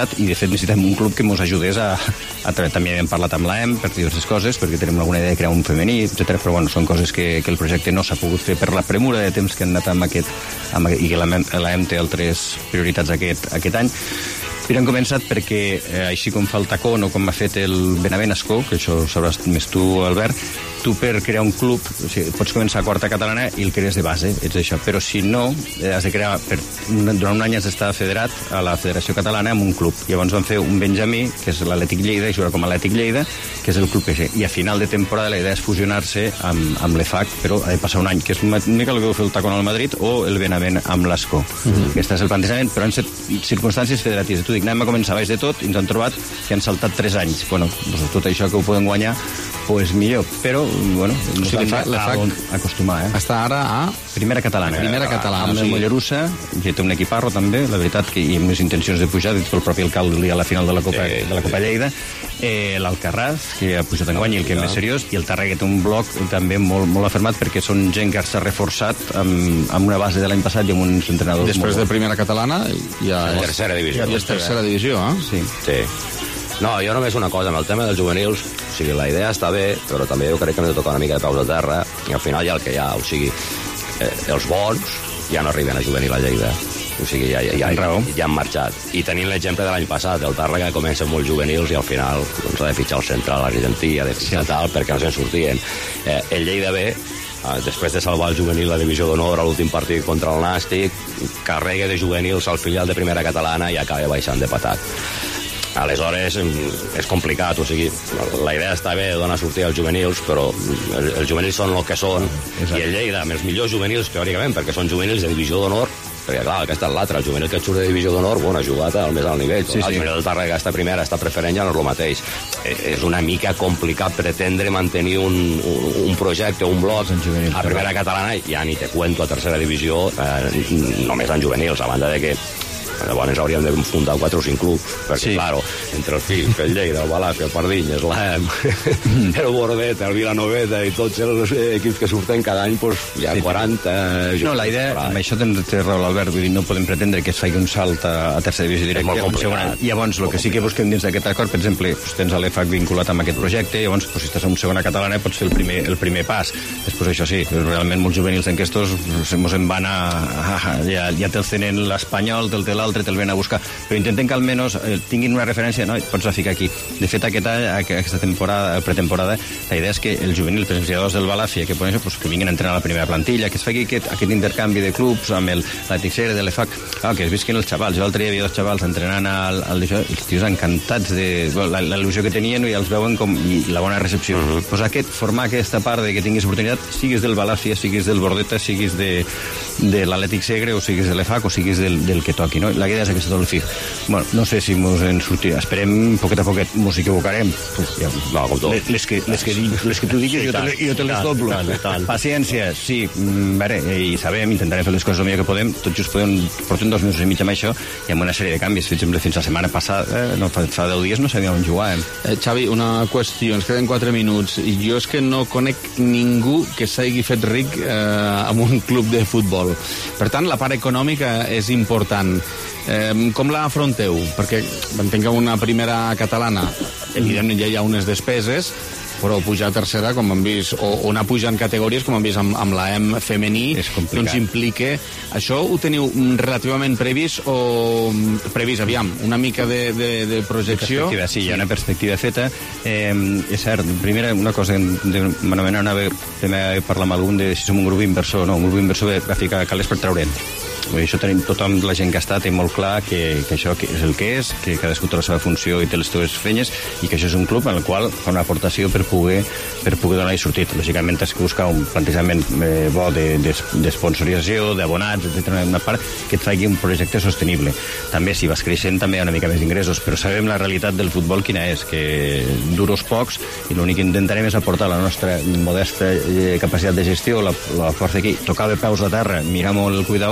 edat, i de fet necessitem un club que ens ajudés a, a també hem parlat amb l'A E M per diverses coses, perquè tenim alguna idea de crear un femení, etcètera. Però bueno, són coses que, que el projecte no s'ha pogut fer per la premura de temps que han anat amb aquest, amb, i que l'A E M té altres prioritats aquest, aquest any. Però han començat perquè, eh, així com fa el Tacón o com ha fet el Benavent Ascó, que això ho sabràs més tu, Albert, tu per crear un club, o sigui, pots començar a quarta catalana i el crees de base, ets això. Però si no, eh, has de crear, per, durant un any has d'estar federat a la Federació Catalana amb un club. Llavors van fer un Benjamí, que és l'Atlètic Lleida, i jugar com a l'Atlètic Lleida, que és el club que sé. I a final de temporada la idea és fusionar-se amb, amb l'E F A C, però ha de passar un any, que és una mica el que vau fer el Tacón al Madrid o el Benavent amb l'Ascó. Mm-hmm. Aquest és el plantejament, però han set circumstàncies federatives. Tu dic, anem a començar baix de tot, i ens han trobat que han saltat tres anys. Bueno, doncs tot això que ho poden guanyar, pues millor, però, bueno, no s'ha de acostumar, eh? Està ara a... Primera catalana. Primera catalana. Amb el Mollerussa, que té un equiparro també, la veritat, que hi ha més intencions de pujar, dit pel propi alcalde a la final de la Copa, sí, de la Copa Lleida, eh, l'Alcarràs, que ha pujat en guany, el que és més seriós, i el Tàrrega, que té un bloc també molt, molt afirmat, perquè són gent que s'ha reforçat amb, amb una base de l'any passat i amb uns entrenadors. Després de primera catalana, ja és tercera divisió. Ja és tercera divisió, eh? Sí. Sí. No, jo només una cosa, amb el tema dels juvenils, o sigui, la idea està bé, però també jo crec que hem de tocar una mica de peus a terra, i al final hi ha el que hi ha, o sigui, eh, els bons ja no arriben a juvenil a Lleida, o sigui, ja, ja, ja, ja han marxat. I tenint l'exemple de l'any passat, el Tàrrega comença molt juvenils i al final doncs, ha de fitxar el central, l'Argentí, ha de fitxar tal, perquè no se'n sortien. Eh, el Lleida B, eh, després de salvar el juvenil la divisió d'honor a l'últim partit contra el Nàstic, carrega de juvenils al filial de primera catalana i acaba baixant de patat. Aleshores és complicat, o sigui, la idea està bé de donar sortida als juvenils, però els juvenils són el que són. Exacte. I el Lleida, amb els millors juvenils teòricament, perquè són juvenils de divisió d'honor, perquè clar, aquesta és l'altra, el juvenil que et surt de divisió d'honor, bueno, ha jugat al més alt nivell, sí, el sí. juvenil del Tàrrega està primera, està preferent, ja no és el mateix. És una mica complicat pretendre mantenir un, un, un projecte, un bloc a primera catalana, ja ni te cuento a tercera divisió, eh, només en juvenils, a banda de que llavors hauríem de fundar quatre o cinc clubs, perquè, sí. claro, entre el F I F, el Lleida, el Balàfia, el Pardinyes, l'A E M, el Bordet, el Vilanoveta i tots els equips que surten cada any, doncs hi ha quaranta... No, la idea, amb això té raó l'Albert, vull dir, no podem pretendre que es faci un salt a, a tercera divisió directa. És molt complicat. I llavors, el que sí que busquem dins d'aquest acord, per exemple, pues, tens l'E F A C vinculat amb aquest projecte, llavors, pues, si estàs en segona catalana, pots fer el primer, el primer pas. Després, això sí, realment molts juvenils enquestos mos en van a... a ja, ja te'ls tenen l'Espanyol, te'l té l'altre, te'l ven a buscar, però intenten que almenys eh, tinguin una referència, no? Pots ficar aquí. De fet, aquest any, aquesta temporada, pretemporada, la idea és que els juvenils, els jugadors del Balàfia, que poden, pues, que vinguin a entrenar a la primera plantilla, que es faci aquest, aquest intercanvi de clubs amb el l'Atlètic Segre de l'E F A C, ah, que es visquin els xavals. Jo l'altre dia hi havia dos xavals entrenant al, al això, i els tios encantats de bueno, la, la il·lusió que tenien i els veuen com i la bona recepció. Uh -huh. Pues aquest, formar aquesta part de que tinguis oportunitat, siguis del Balàfia, siguis del Bordeta, siguis de, de l'Atlètic Segre o siguis de l'E F A C o siguis del, del que toqui, no? La idea és aquesta, tot el F I F. Bueno, no sé si mos en sortirà. Esperem, poquet a poquet, mos equivocarem. Pues, ja, no, com tot. Les, les, que, les, que, les que tu diguis, sí, jo, te, jo te les doblo. Tant, tant. Paciència, sí. Mm, veure, i sabem, intentarem fer les coses el millor que podem. Tot just podem, portem dos mesos i mig amb això i amb una sèrie de canvis. Per exemple, fins la setmana passada, eh, no, fa, fa deu dies no sabíem on jugar. Eh? Eh, Xavi, una qüestió, ens queden quatre minuts. Jo és que no conec ningú que s'hagi fet ric eh, amb un club de futbol. Per tant, la part econòmica és important. Eh, com la afronteu? Perquè entenc que una primera catalana, evidentment ja hi ha unes despeses, però pujar a tercera, com hem vist, o, o anar pujant categories, com hem vist amb, amb l'A E M femení, doncs implica... Això ho teniu relativament previst o previst, aviam, una mica de, de, de projecció? De sí, hi ha una perspectiva feta. Eh, és cert, primera, una cosa que m'anomenava, també parlar amb algun de si som un grup inversor, no, un grup inversor va ficar calés per treure'n. Això tenim, tothom, la gent que està, té molt clar que, que això és el que és, que cadascú té la seva funció i té les seves feines, i que això és un club en el qual fa una aportació per poder, per poder donar-hi sortit. Lògicament, has que buscar un plantejament eh, bo d'esponsorització, de, d'abonats, etcètera, una part que et faci un projecte sostenible. També, si vas creixent, també hi ha una mica més d'ingressos, però sabem la realitat del futbol quina és, que duros pocs, i l'únic que intentarem és aportar la nostra modesta eh, capacitat de gestió, la, la força aquí, tocar de peus a terra, mirar molt el cuidau, i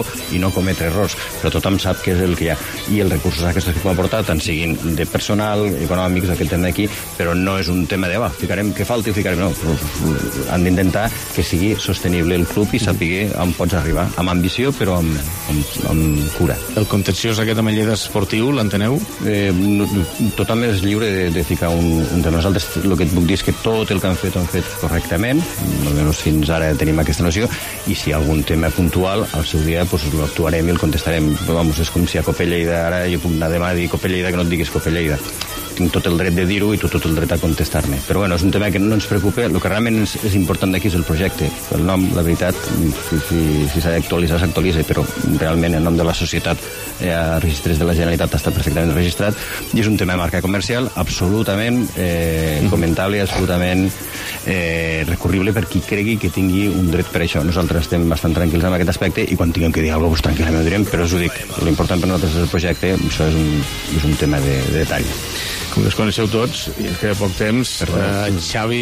no cometre errors, però tothom sap què és el que hi ha. I els recursos aquests que hem aportat, tant siguin de personal, econòmics, aquest tema d'aquí, però no és un tema de, va, ficarem que falti o ficarem... No, han d'intentar que sigui sostenible el club i saber on pots arribar, amb ambició, però amb, amb, amb cura. El contenciós aquest amb el Lleida esportiu, l'enteneu? Eh, no, tothom és lliure de, de ficar un, un tema. Nosaltres el que et puc dir és que tot el que han fet ho han fet correctament, almenys fins ara tenim aquesta noció, i si hi ha algun tema puntual, al seu dia pues, l'actuarem i el contestarem. Vamos, és com si a Copa Lleida ara jo puc anar demà a dir Copa Lleida que no et diguis Copa Lleida. Tinc tot el dret de dir-ho i tu tot el dret a contestar-me. Però bueno, és un tema que no ens preocupa. El que realment és, és important d'aquí és el projecte. El nom, la veritat, si, si, si s'ha d'actualitzar, s'actualitza, però realment el nom de la societat eh, a registres de la Generalitat està perfectament registrat i és un tema de marca comercial absolutament eh, comentable, absolutament eh, recurrible per qui cregui que tingui un dret per això. Nosaltres estem bastant tranquils en aquest aspecte i quan tinguem que dir alguna cosa, pues, tranquil·lament ho direm, però us ho dic, l'important per nosaltres és el projecte, això és un, és un tema de, de detall. Com us coneixeu tots, i és que hi ha poc temps, eh, Xavi,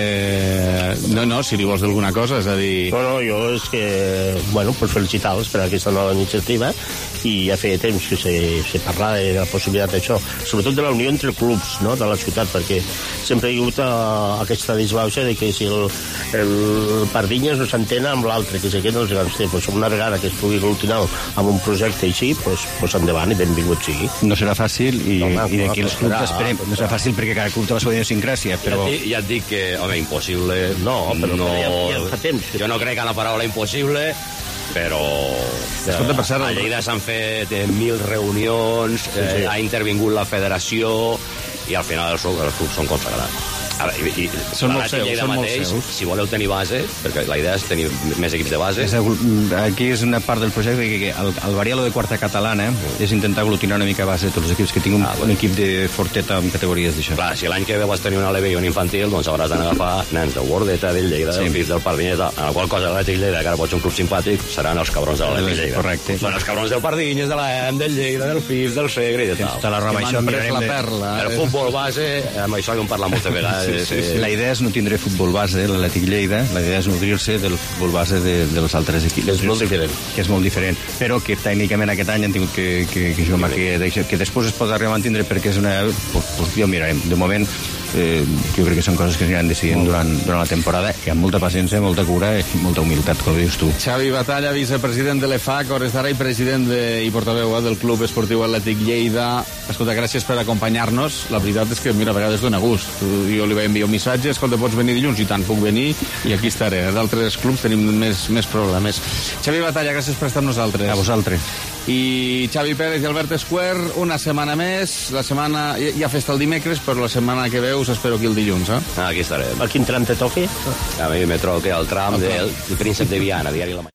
eh, no, no, si li vols dir alguna cosa, és a dir... No, no, jo és que, bueno, pues felicitar-los per aquesta nova iniciativa i ja feia temps que se, se parlava de la possibilitat d'això, sobretot de la unió entre clubs, no?, de la ciutat, perquè sempre hi ha hagut uh, aquesta disbauxa de que si el, el Pardinyes no s'entén amb l'altre, que és aquest dels grans temps, pues una vegada que es pugui aglutinar amb un projecte així, pues, pues endavant i benvingut sigui. No serà fàcil i, no, i d'aquí els clubs serà, esperem, no serà fàcil perquè cada club té la seva idiosincràsia, però... Ja, ja et dic que, home, impossible... No, però no, ja, ja fa temps. Jo no crec en la paraula impossible, però... Escolta, per cert, a Lleida s'han fet eh, mil reunions, sí, sí. Eh, ha intervingut la federació i al final els, els clubs són consagrats. Ara, i, i, són molt seus, són mateix, molt seus. Si voleu tenir base, perquè la idea és tenir més equips de base... És, aquí és una part del projecte que, que el, el variar-lo de quarta catalana és intentar aglutinar una mica a base de tots els equips, que tinguin un, ah, bueno. un equip de forteta amb categories d'això. Clar, si l'any que ve vas tenir una L B i un infantil, doncs hauràs d'anar a agafar nens de Bordeta, del Lleida, sí. del Fills del Pardinyes, en la qual cosa l'Atlètic Lleida, que ara pot ser un club simpàtic, seran els cabrons de l'Atlètic Lleida. Correcte. Són els cabrons del Pardinyes, de l'Em, del Lleida, del Fills, del Segre i de tal. Tota la rama, això la perla. El futbol base, amb això que hem parlat moltes vegades. Sí, sí, sí. La idea és no tindre futbol base, l'Atlètic Lleida, la idea és nodrir-se del futbol base de, dels altres equips. És molt diferent. Que és molt diferent, però que tècnicament aquest any han tingut que, que, que jugar amb que, que després es pot arribar a mantindre perquè és una... Pues, pues ja ho mirarem. De moment, eh, jo crec que són coses que s'aniran decidint durant, durant la temporada i amb molta paciència, molta cura i molta humilitat, com dius tu. Xavi Batalla, vicepresident de l'E F A C, hores d'ara i president de, i portaveu eh, del Club Esportiu Atlètic Lleida. Escolta, gràcies per acompanyar-nos. La veritat és que, mira, a vegades dona gust. Jo li vaig enviar un missatge, escolta, pots venir dilluns? I tant, puc venir i aquí estaré. D'altres clubs tenim més, més problemes. Xavi Batalla, gràcies per estar amb nosaltres. A vosaltres. I Xavi Pérez i Albert Esquer, una setmana més. La setmana... Hi ha festa el dimecres, però la setmana que ve us espero aquí el dilluns, eh? Ah, aquí estarem. A quin tram te toqui? A mi me troque al tram del Príncep de Viana, diari La Mañana.